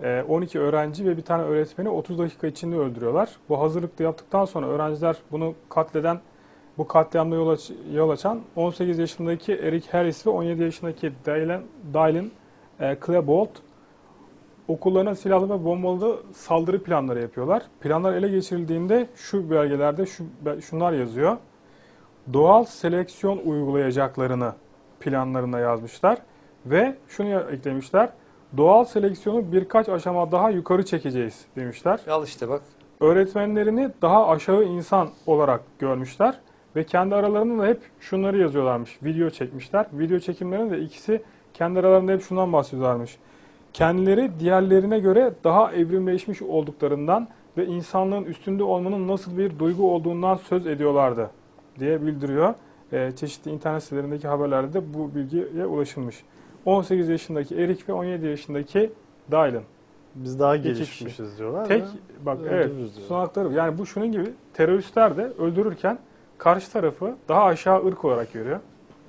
12 öğrenci ve bir tane öğretmeni 30 dakika içinde öldürüyorlar. Bu hazırlıkta yaptıktan sonra öğrenciler bunu katleden, bu katliamda yol açan 18 yaşındaki Eric Harris ve 17 yaşındaki Dylan Klebold okullarına silahlı ve bombalı saldırı planları yapıyorlar. Planlar ele geçirildiğinde şu belgelerde şunlar yazıyor. Doğal seleksiyon uygulayacaklarını planlarında yazmışlar ve şunu eklemişler. Doğal seleksiyonu birkaç aşama daha yukarı çekeceğiz demişler. Al işte bak. Öğretmenlerini daha aşağı insan olarak görmüşler ve kendi aralarında da hep şunları yazıyorlarmış. Video çekmişler. Video çekimlerinde de ikisi kendi aralarında hep şundan bahsediyorlarmış. Kendileri diğerlerine göre daha evrimleşmiş olduklarından ve insanlığın üstünde olmanın nasıl bir duygu olduğundan söz ediyorlardı diye bildiriyor. Çeşitli internet sitelerindeki haberlerde de bu bilgiye ulaşılmış. 18 yaşındaki Eric ve 17 yaşındaki Dylan. Biz daha İki gelişmişiz kişi. diyorlar. Tek ve bak öldürürüz evet diyor. sunakları yani bu şunun gibi teröristler de öldürürken karşı tarafı daha aşağı ırk olarak görüyor.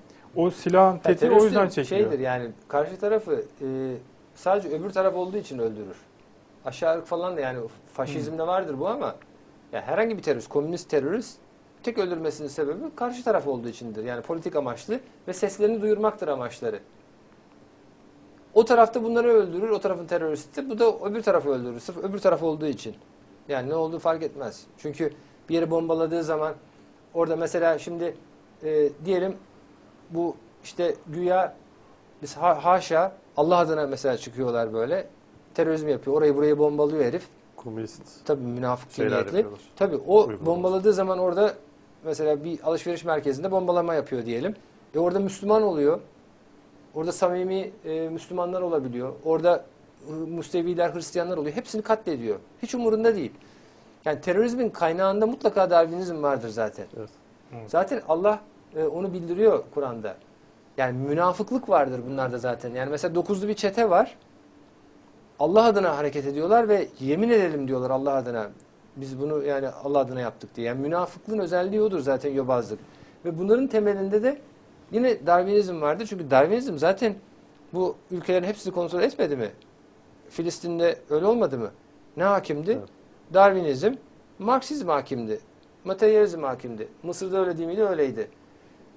O silahın tetiği o yüzden çekiyor. Şeydir yani karşı tarafı sadece öbür taraf olduğu için öldürür. Aşağı ırk falan da yani faşizmde vardır bu ama ya herhangi bir terörist, komünist terörist tek öldürmesinin sebebi karşı taraf olduğu içindir. Yani politik amaçlı ve seslerini duyurmaktır amaçları. O tarafta bunları öldürür, o tarafın teröristi. Bu da öbür tarafı öldürür. Sırf öbür taraf olduğu için. Yani ne olduğu fark etmez. Çünkü bir yeri bombaladığı zaman orada mesela şimdi diyelim bu işte güya biz haşa Allah adına mesela çıkıyorlar böyle. Terörizm yapıyor. Orayı burayı bombalıyor herif. Komünist. Tabii münafık Şeyler niyetli. yapıyorlar. Tabii o Uygulaması. bombaladığı zaman orada mesela bir alışveriş merkezinde bombalama yapıyor diyelim. Orada Müslüman oluyor. Orada samimi Müslümanlar olabiliyor. Orada Museviler, Hristiyanlar oluyor. Hepsini katlediyor. Hiç umurunda değil. Yani terörizmin kaynağında mutlaka Darwinizm vardır zaten. Evet. Zaten Allah onu bildiriyor Kur'an'da. Yani münafıklık vardır bunlarda zaten. Yani mesela 9'lu bir çete var. Allah adına hareket ediyorlar ve yemin edelim diyorlar Allah adına. Biz bunu yani Allah adına yaptık diye. Yani münafıklığın özelliği odur zaten yobazlık. Ve bunların temelinde de yine Darwinizm vardı. Çünkü Darwinizm zaten bu ülkelerin hepsini kontrol etmedi mi? Filistin'de öyle olmadı mı? Ne hakimdi? Evet. Darwinizm, Marksizm hakimdi. Materyalizm hakimdi. Mısır'da öyle değil miydi? Öyleydi.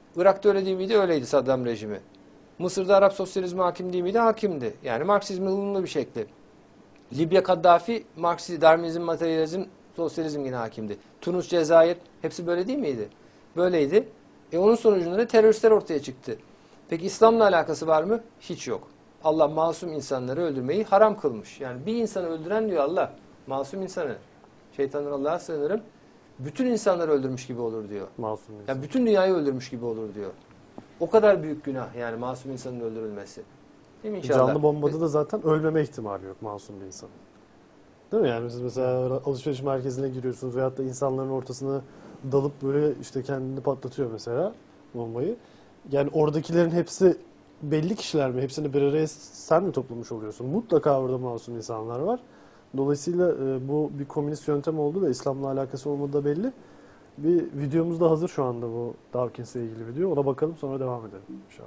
Irak'ta öyle değil miydi? Öyleydi Saddam rejimi. Mısır'da Arap sosyalizmi hakim değil miydi? Hakimdi. Yani Marksizmin ılımlı bir şekli. Libya Kaddafi, Marksizm, Darwinizm, materyalizm, sosyalizm yine hakimdi. Tunus, Cezayir hepsi böyle değil miydi? Böyleydi. Onun sonucunda da teröristler ortaya çıktı. Peki İslam'la alakası var mı? Hiç yok. Allah masum insanları öldürmeyi haram kılmış. Yani bir insanı öldüren diyor Allah, masum insanı. Şeytandan Allah'a sığınırım. Bütün insanları öldürmüş gibi olur diyor. Masum insan. Yani bütün dünyayı öldürmüş gibi olur diyor. O kadar büyük günah yani masum insanın öldürülmesi. Değil mi inşallah? Canlı bombada da zaten ölmeme ihtimali yok masum bir insanın. Değil mi? Yani siz mesela alışveriş merkezine giriyorsunuz veyahut da insanların ortasına dalıp böyle işte kendini patlatıyor mesela bombayı. Yani oradakilerin hepsi belli kişiler mi? Hepsini bir araya sen mi toplamış oluyorsun? Mutlaka orada masum insanlar var. Dolayısıyla bu bir komünist yöntem oldu ve İslam'la alakası olmadığı da belli. Bir videomuz da hazır şu anda bu Dawkins'le ilgili video. Ona bakalım sonra devam edelim inşallah.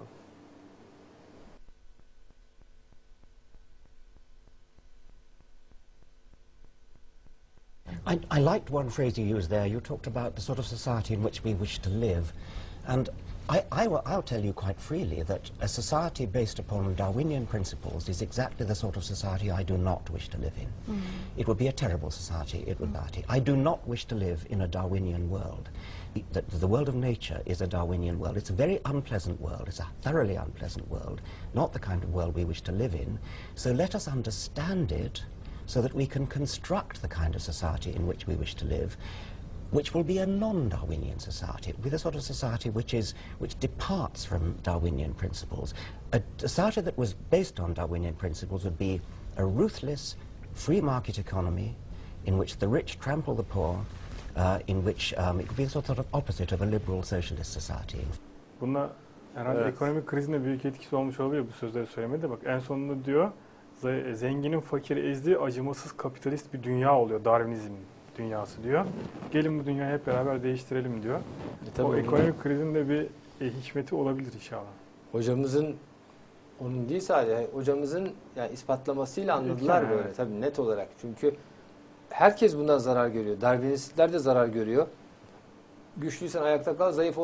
I liked one phrase you used there. You talked about the sort of society in which we wish to live. And I'll tell you quite freely that a society based upon Darwinian principles is exactly the sort of society I do not wish to live in. It would be a terrible society. It would be. I do not wish to live in a Darwinian world. The world of nature is a Darwinian world. It's a very unpleasant world. It's a thoroughly unpleasant world, not the kind of world we wish to live in. So let us understand it so that we can construct the kind of society in which we wish to live, which will be a non-Darwinian society, with a sort of society which departs from Darwinian principles. A society that was based on Darwinian principles would be a ruthless, free market economy in which the rich trample the poor, in which it would be a sort of opposite of a liberal socialist society. Bunda herhalde Evet. ekonomik krizin de büyük etkisi olmuş olabilir bu sözleri söylemedi. Bak en sonunda diyor, zenginin fakiri ezdiği acımasız kapitalist bir dünya oluyor. Darwinizm dünyası diyor. Gelin bu dünyayı hep beraber değiştirelim diyor. Tabii O ekonomik krizin de bir hikmeti olabilir inşallah. Hocamızın onun değil sadece hocamızın yani ispatlamasıyla anladılar Yani, böyle evet. tabii net olarak. Çünkü herkes bundan zarar görüyor. Darwinistler de zarar görüyor. Güçlüysen ayakta kal, zayıf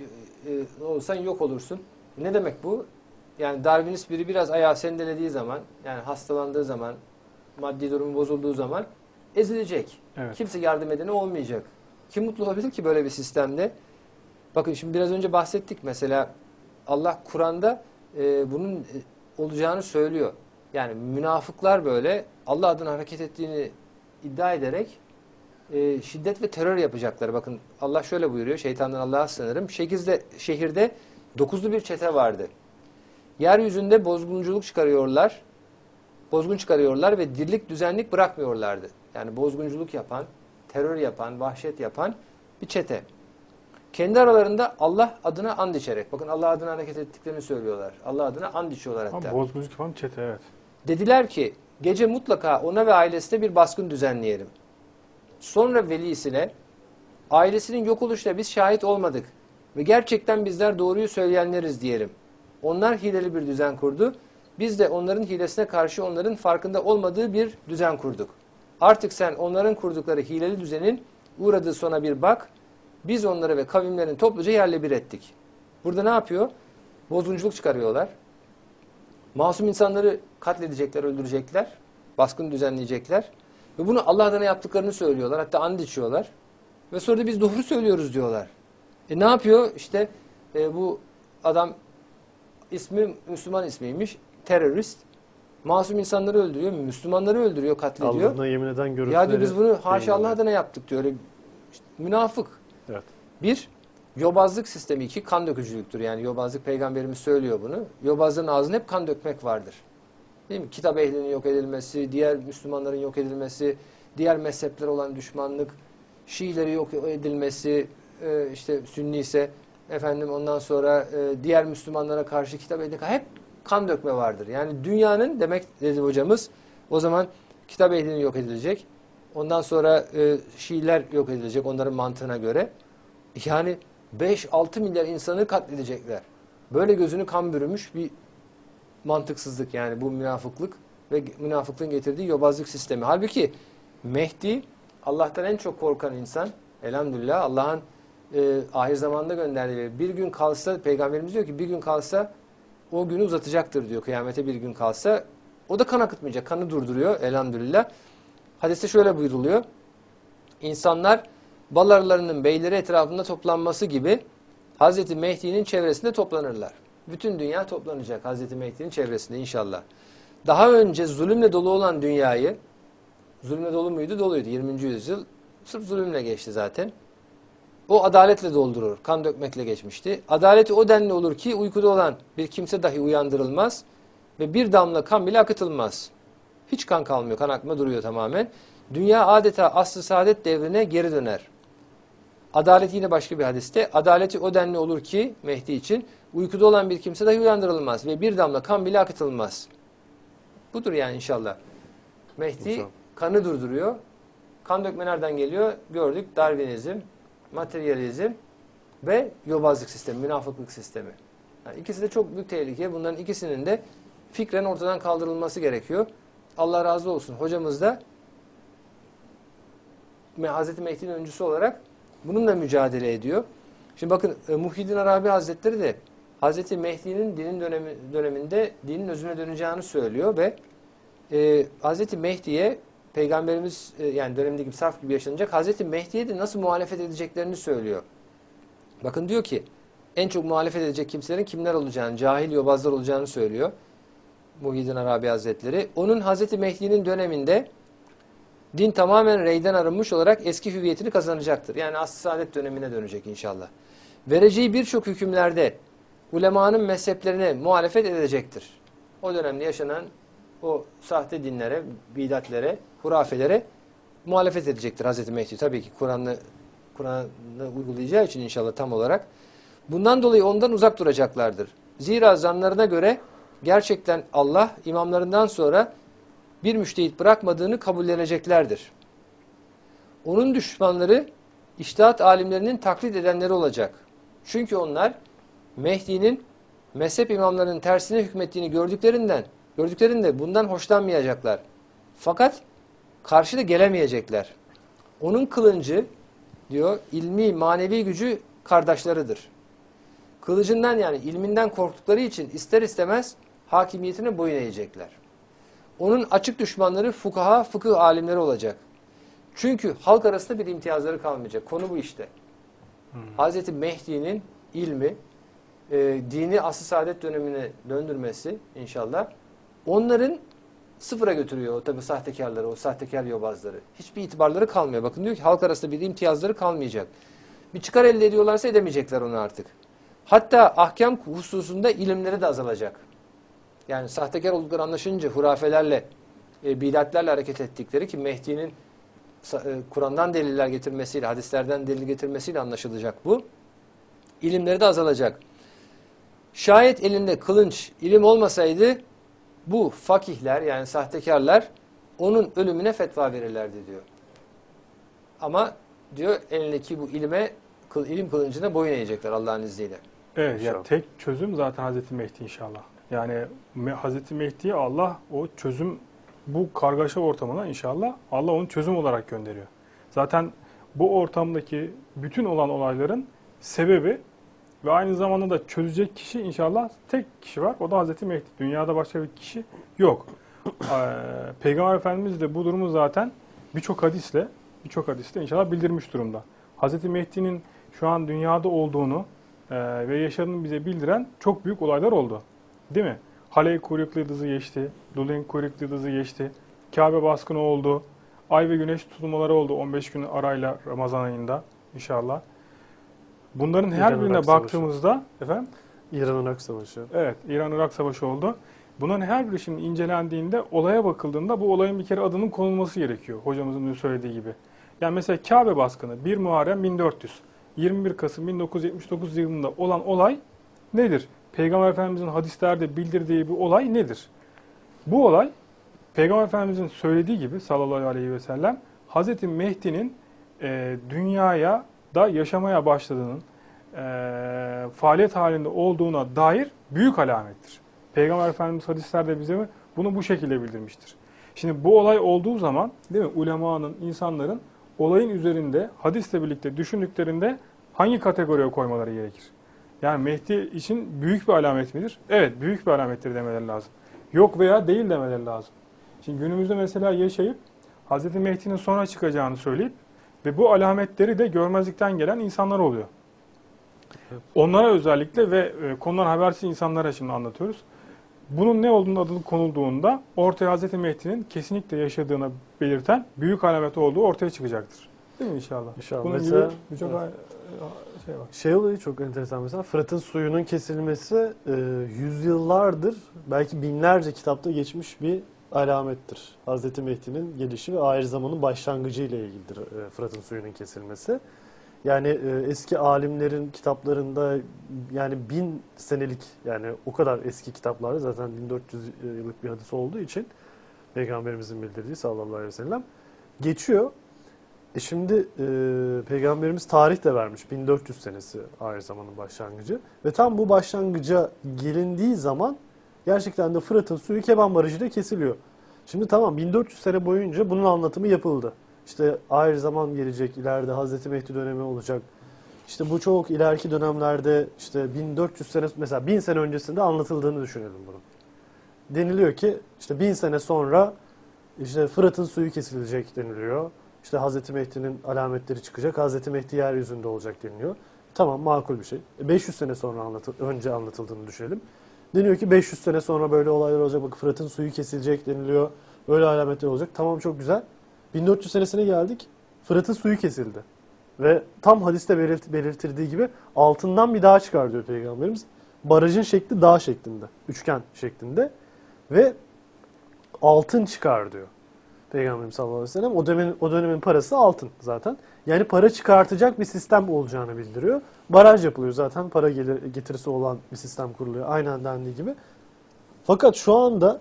olsan yok olursun. Ne demek bu? Yani Darwinist biri biraz ayağı sendelediği zaman, yani hastalandığı zaman, maddi durumu bozulduğu zaman ezilecek. Evet. Kimse yardım edeni olmayacak. Kim mutlu olabilir ki böyle bir sistemde? Bakın şimdi biraz önce bahsettik. Mesela Allah Kur'an'da bunun olacağını söylüyor. Yani münafıklar böyle Allah adına hareket ettiğini iddia ederek şiddet ve terör yapacaklar. Bakın Allah şöyle buyuruyor. Şeytandan Allah'a sığınırım. Şehirde 9'lu bir çete vardı. Yeryüzünde bozgun çıkarıyorlar ve dirlik düzenlik bırakmıyorlardı. Yani bozgunculuk yapan, terör yapan, vahşet yapan bir çete. Kendi aralarında Allah adına and içerek, bakın Allah adına hareket ettiklerini söylüyorlar. Allah adına and içiyorlar hatta. Ama bozgunculuk falan çete, evet. Dediler ki gece mutlaka ona ve ailesine bir baskın düzenleyelim. Sonra velisine ailesinin yok oluşuna biz şahit olmadık ve gerçekten bizler doğruyu söyleyenleriz diyelim. Onlar hileli bir düzen kurdu. Biz de onların hilesine karşı onların farkında olmadığı bir düzen kurduk. Artık sen onların kurdukları hileli düzenin uğradığı sona bir bak. Biz onları ve kavimlerini topluca yerle bir ettik. Burada ne yapıyor? Bozgunculuk çıkarıyorlar. Masum insanları katledecekler, öldürecekler. Baskın düzenleyecekler. Ve bunu Allah adına yaptıklarını söylüyorlar. Hatta and içiyorlar. Ve sonra da biz doğru söylüyoruz diyorlar. Ne yapıyor? İşte bu adam ismi Müslüman ismiymiş. Terörist. Masum insanları öldürüyor. Müslümanları öldürüyor, katlediyor. Allah'ına yemin eden görüntüleri. Ya diyor biz bunu haşa Allah adına yaptık diyor. Öyle işte, münafık. Evet. Bir, yobazlık sistemi. İki, kan dökücülüktür. Yani yobazlık, peygamberimiz söylüyor bunu. Yobazlığın ağzında hep kan dökmek vardır. Değil mi? Kitap ehlinin yok edilmesi, diğer Müslümanların yok edilmesi, diğer mezhepler olan düşmanlık, Şiileri yok edilmesi, işte Sünni ise efendim ondan sonra diğer Müslümanlara karşı kitap ehlinin hep kan dökme vardır. Yani dünyanın demek dedi hocamız o zaman kitap ehlinin yok edilecek. Ondan sonra Şiiler yok edilecek onların mantığına göre. Yani 5-6 milyar insanı katledecekler. Böyle gözünü kan bürümüş bir mantıksızlık yani bu münafıklık ve münafıklığın getirdiği yobazlık sistemi. Halbuki Mehdi Allah'tan en çok korkan insan. Elhamdülillah Allah'ın ahir zamanda gönderdi. Bir gün kalsa, Peygamberimiz diyor ki bir gün kalsa o günü uzatacaktır diyor, kıyamete bir gün kalsa. O da kan akıtmayacak, kanı durduruyor elhamdülillah. Hadiste şöyle buyruluyor. İnsanlar bal arılarının beyleri etrafında toplanması gibi Hazreti Mehdi'nin çevresinde toplanırlar. Bütün dünya toplanacak Hazreti Mehdi'nin çevresinde inşallah. Daha önce zulümle dolu olan dünyayı, zulümle dolu muydu? Doluydu. 20. yüzyıl sırf zulümle geçti zaten. O adaletle doldurur. Kan dökmekle geçmişti. Adaleti o denli olur ki uykuda olan bir kimse dahi uyandırılmaz ve bir damla kan bile akıtılmaz. Hiç kan kalmıyor. Kan akma duruyor tamamen. Dünya adeta asr-ı saadet devrine geri döner. Adalet yine başka bir hadiste. Adaleti o denli olur ki Mehdi için uykuda olan bir kimse dahi uyandırılmaz ve bir damla kan bile akıtılmaz. Budur yani inşallah. Mehdi kanı durduruyor. Kan dökme nereden geliyor? Gördük. Darwinizm, materyalizm ve yobazlık sistemi, münafıklık sistemi. Yani ikisi de çok büyük tehlike. Bunların ikisinin de fikren ortadan kaldırılması gerekiyor. Allah razı olsun. Hocamız da Hazreti Mehdi'nin öncüsü olarak bununla mücadele ediyor. Şimdi bakın Muhyiddin Arabi Hazretleri de Hazreti Mehdi'nin dinin döneminde dinin özüne döneceğini söylüyor ve Hazreti Mehdi'ye Peygamberimiz yani dönemindeki bir saf gibi yaşanacak. Hazreti Mehdi'ye de nasıl muhalefet edeceklerini söylüyor. Bakın diyor ki en çok muhalefet edecek kimselerin kimler olacağını, cahil yobazlar olacağını söylüyor. Muhyiddin Arabi Hazretleri. Onun Hazreti Mehdi'nin döneminde din tamamen reyden arınmış olarak eski hüviyetini kazanacaktır. Yani asr-ı saadet dönemine dönecek inşallah. Vereceği birçok hükümlerde ulemanın mezheplerine muhalefet edecektir. O dönemde yaşanan o sahte dinlere, bidatlere, hurafelere muhalefet edecektir Hazreti Mehdi. Tabii ki Kur'an'ı uygulayacağı için inşallah tam olarak. Bundan dolayı ondan uzak duracaklardır. Zira zanlarına göre gerçekten Allah imamlarından sonra bir müştehit bırakmadığını kabulleneceklerdir. Onun düşmanları içtihat alimlerinin taklit edenleri olacak. Çünkü onlar Mehdi'nin mezhep imamlarının tersine hükmettiğini gördüklerinde bundan hoşlanmayacaklar. Fakat karşı da gelemeyecekler. Onun kılıncı diyor ilmi, manevi gücü kardeşleridir. Kılıcından yani ilminden korktukları için ister istemez hakimiyetine boyun eğecekler. Onun açık düşmanları fukaha, fıkıh alimleri olacak. Çünkü halk arasında bir imtiyazları kalmayacak. Konu bu işte. Hazreti Mehdi'nin ilmi, dini asr-ı saadet dönemine döndürmesi inşallah onların sıfıra götürüyor o tabi sahtekarları, o sahtekar yobazları. Hiçbir itibarları kalmıyor. Bakın diyor ki halk arasında bir imtiyazları kalmayacak. Bir çıkar elde ediyorlarsa edemeyecekler onu artık. Hatta ahkam hususunda ilimleri de azalacak. Yani sahtekar oldukları anlaşınca hurafelerle, bidatlerle hareket ettikleri ki Mehdi'nin Kur'an'dan deliller getirmesiyle, hadislerden delil getirmesiyle anlaşılacak bu. İlimleri de azalacak. Şayet elinde kılınç, ilim olmasaydı bu fakihler yani sahtekarlar onun ölümüne fetva verirlerdi diyor. Ama diyor elindeki bu ilim kılıncına boyun eğecekler Allah'ın izniyle. Evet ya tek çözüm zaten Hazreti Mehdi inşallah. Yani Hazreti Mehdi'ye Allah o çözüm bu kargaşa ortamına inşallah Allah onu çözüm olarak gönderiyor. Zaten bu ortamdaki bütün olan olayların sebebi ve aynı zamanda da çözecek kişi inşallah tek kişi var. O da Hazreti Mehdi. Dünyada başka bir kişi yok. Peygamber Efendimiz de bu durumu zaten birçok hadisle inşallah bildirmiş durumda. Hazreti Mehdi'nin şu an dünyada olduğunu ve yaşadığını bize bildiren çok büyük olaylar oldu. Değil mi? Hale kuyruklu yıldızı geçti. Dulin kuyruklu yıldızı geçti. Kabe baskını oldu. Ay ve güneş tutulmaları oldu 15 gün arayla Ramazan ayında inşallah. Bunların her birine baktığımızda efendim İran-Irak Savaşı. Evet, İran-Irak Savaşı oldu. Bunların her biri şimdi incelendiğinde, olaya bakıldığında bu olayın bir kere adının konulması gerekiyor. Hocamızın söylediği gibi. Yani mesela Kabe baskını 1 Muharrem 1400, 21 Kasım 1979 yılında olan olay nedir? Peygamber Efendimizin hadislerde bildirdiği bir olay nedir? Bu olay Peygamber Efendimizin söylediği gibi sallallahu aleyhi ve sellem Hazreti Mehdi'nin dünyaya da yaşamaya başladığının faaliyet halinde olduğuna dair büyük alamettir. Peygamber Efendimiz hadislerde bize bunu bu şekilde bildirmiştir. Şimdi bu olay olduğu zaman değil mi ulemanın, insanların olayın üzerinde hadisle birlikte düşündüklerinde hangi kategoriye koymaları gerekir? Yani Mehdi için büyük bir alamet midir? Evet, büyük bir alamettir demeleri lazım. Yok veya değil demeleri lazım. Şimdi günümüzde mesela yaşayıp Hz. Mehdi'nin sonra çıkacağını söyleyip ve bu alametleri de görmezlikten gelen insanlar oluyor. Onlara özellikle ve konudan habersiz insanlara şimdi anlatıyoruz. Bunun ne olduğunu adını konulduğunda ortaya Hz. Mehdi'nin kesinlikle yaşadığını belirten büyük alamet olduğu ortaya çıkacaktır. Değil mi inşallah? İnşallah. Bunun Mesela, gibi birçok şey var. Şey olayı çok enteresan mesela. Fırat'ın suyunun kesilmesi yüzyıllardır, belki binlerce kitapta geçmiş bir alamettir. Hz. Mehdi'nin gelişi ve ahir zamanın başlangıcı ile ilgilidir Fırat'ın suyunun kesilmesi. Yani eski alimlerin kitaplarında yani 1000 senelik, yani o kadar eski kitaplarda, zaten 1400 yıllık bir hadis olduğu için Peygamberimizin bildirdiği sallallahu aleyhi ve sellem geçiyor. Şimdi Peygamberimiz tarih de vermiş, 1400 senesi ahir zamanın başlangıcı ve tam bu başlangıca gelindiği zaman gerçekten de Fırat'ın suyu Keban Barajı'yla kesiliyor. Şimdi tamam, 1400 sene boyunca bunun anlatımı yapıldı. İşte ahir zaman gelecek, ileride Hazreti Mehdi dönemi olacak. İşte bu çok ileriki dönemlerde, işte 1400 sene, mesela 1000 sene öncesinde anlatıldığını düşünelim bunu. Deniliyor ki işte 1000 sene sonra işte Fırat'ın suyu kesilecek deniliyor. İşte Hazreti Mehdi'nin alametleri çıkacak, Hazreti Mehdi yeryüzünde olacak deniliyor. Tamam, makul bir şey. 500 sene sonra önce anlatıldığını düşünelim. Deniyor ki 500 sene sonra böyle olaylar olacak. Bak, Fırat'ın suyu kesilecek deniliyor. Böyle alametler olacak. Tamam, çok güzel. 1400 senesine geldik. Fırat'ın suyu kesildi. Ve tam hadiste belirtildiği gibi altından bir dağ çıkar diyor Peygamberimiz. Barajın şekli dağ şeklinde. Üçgen şeklinde. Ve altın çıkar diyor Peygamberimiz sallallahu aleyhi ve sellem. O dönemin parası altın zaten. Yani para çıkartacak bir sistem olacağını bildiriyor. Baraj yapılıyor zaten. Para getirisi olan bir sistem kuruluyor. Aynen dendiği gibi. Fakat şu anda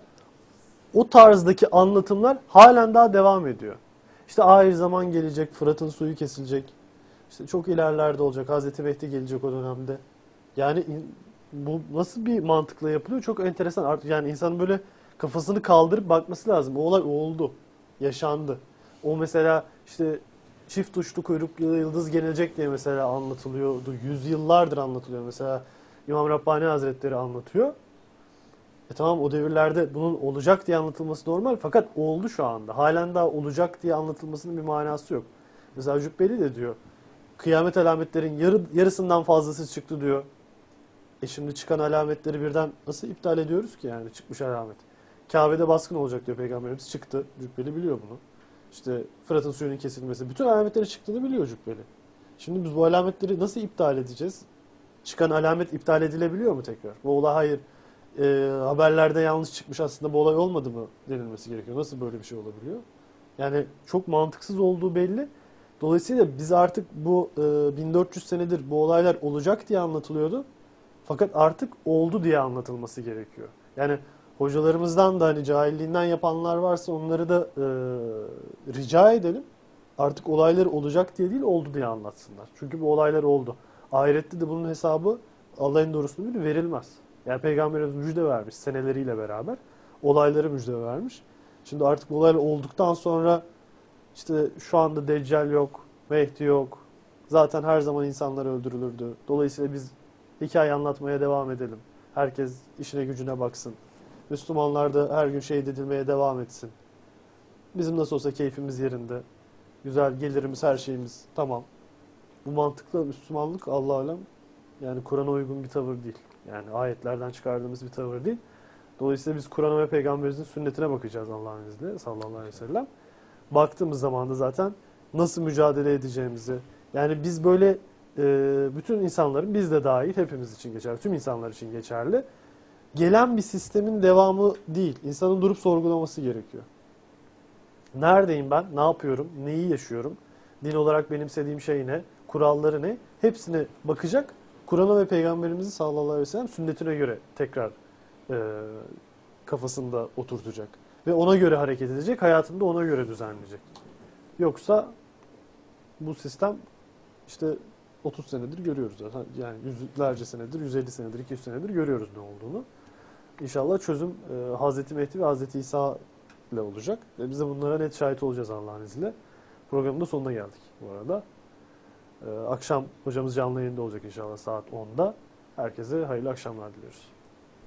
o tarzdaki anlatımlar halen daha devam ediyor. İşte ahir zaman gelecek, Fırat'ın suyu kesilecek. İşte çok ilerlerde olacak, Hazreti Mehdi gelecek o dönemde. Yani bu nasıl bir mantıkla yapılıyor? Çok enteresan. Artık yani insanın böyle kafasını kaldırıp bakması lazım. O olay oldu, yaşandı. O mesela işte çift uçlu kuyruklu yıldız gelecek diye mesela anlatılıyordu. Yüzyıllardır anlatılıyor. Mesela İmam Rabbani Hazretleri anlatıyor. Tamam, o devirlerde bunun olacak diye anlatılması normal, fakat oldu şu anda. Halen daha olacak diye anlatılmasının bir manası yok. Mesela Cübbeli de diyor, kıyamet alametlerin yarısından fazlası çıktı diyor. Şimdi çıkan alametleri birden nasıl iptal ediyoruz ki, yani çıkmış alamet. Kabe'de baskın olacak diyor Peygamberimiz, çıktı. Cübbeli biliyor bunu. İşte Fırat'ın suyunun kesilmesi, bütün alametleri çıktığını biliyor Cübbeli. Şimdi biz bu alametleri nasıl iptal edeceğiz? Çıkan alamet iptal edilebiliyor mu tekrar? Bu olay hayır. Haberlerde yanlış çıkmış, aslında bu olay olmadı mı denilmesi gerekiyor. Nasıl böyle bir şey olabiliyor? Yani çok mantıksız olduğu belli. Dolayısıyla biz artık bu 1400 senedir bu olaylar olacak diye anlatılıyordu. Fakat artık oldu diye anlatılması gerekiyor. Yani hocalarımızdan da hani cahilliğinden yapanlar varsa onları da rica edelim. Artık olaylar olacak diye değil, oldu diye anlatsınlar. Çünkü bu olaylar oldu. Ahirette de bunun hesabı Allah'ın doğrusunu bilir, verilmez. Yani Peygamberimiz müjde vermiş seneleriyle beraber. Olayları müjde vermiş. Şimdi artık bu olaylar olduktan sonra işte şu anda Deccal yok, Mehdi yok. Zaten her zaman insanlar öldürülürdü. Dolayısıyla biz hikaye anlatmaya devam edelim. Herkes işine gücüne baksın. Müslümanlar da her gün şehit edilmeye devam etsin. Bizim nasıl olsa keyfimiz yerinde. Güzel gelirimiz, her şeyimiz tamam. Bu mantıkla Müslümanlık Allah alem yani Kur'an'a uygun bir tavır değil. Yani ayetlerden çıkardığımız bir tavır değil. Dolayısıyla biz Kur'an'a ve Peygamberimizin sünnetine bakacağız Allah'ın izniyle sallallahu aleyhi ve sellem. Baktığımız zaman da zaten nasıl mücadele edeceğimizi, yani biz böyle bütün insanların, biz de dahil, hepimiz için geçerli, tüm insanlar için geçerli. Gelen bir sistemin devamı değil. İnsanın durup sorgulaması gerekiyor. Neredeyim ben? Ne yapıyorum? Neyi yaşıyorum? Din olarak benimsediğim şey ne? Kuralları ne? Hepsine bakacak. Kur'an'a ve Peygamberimizin sallallahu aleyhi ve sellem sünnetine göre tekrar kafasında oturtacak. Ve ona göre hareket edecek. Hayatında ona göre düzenleyecek. Yoksa bu sistem işte 30 senedir görüyoruz zaten. Yani yüzlerce senedir, 150 senedir, 200 senedir görüyoruz ne olduğunu. İnşallah çözüm Hazreti Mehdi ve Hazreti İsa ile olacak. Biz de bunlara net şahit olacağız Allah'ın izniyle. Programın da sonuna geldik bu arada. Akşam hocamız canlı yayında olacak inşallah saat 10'da. Herkese hayırlı akşamlar diliyoruz.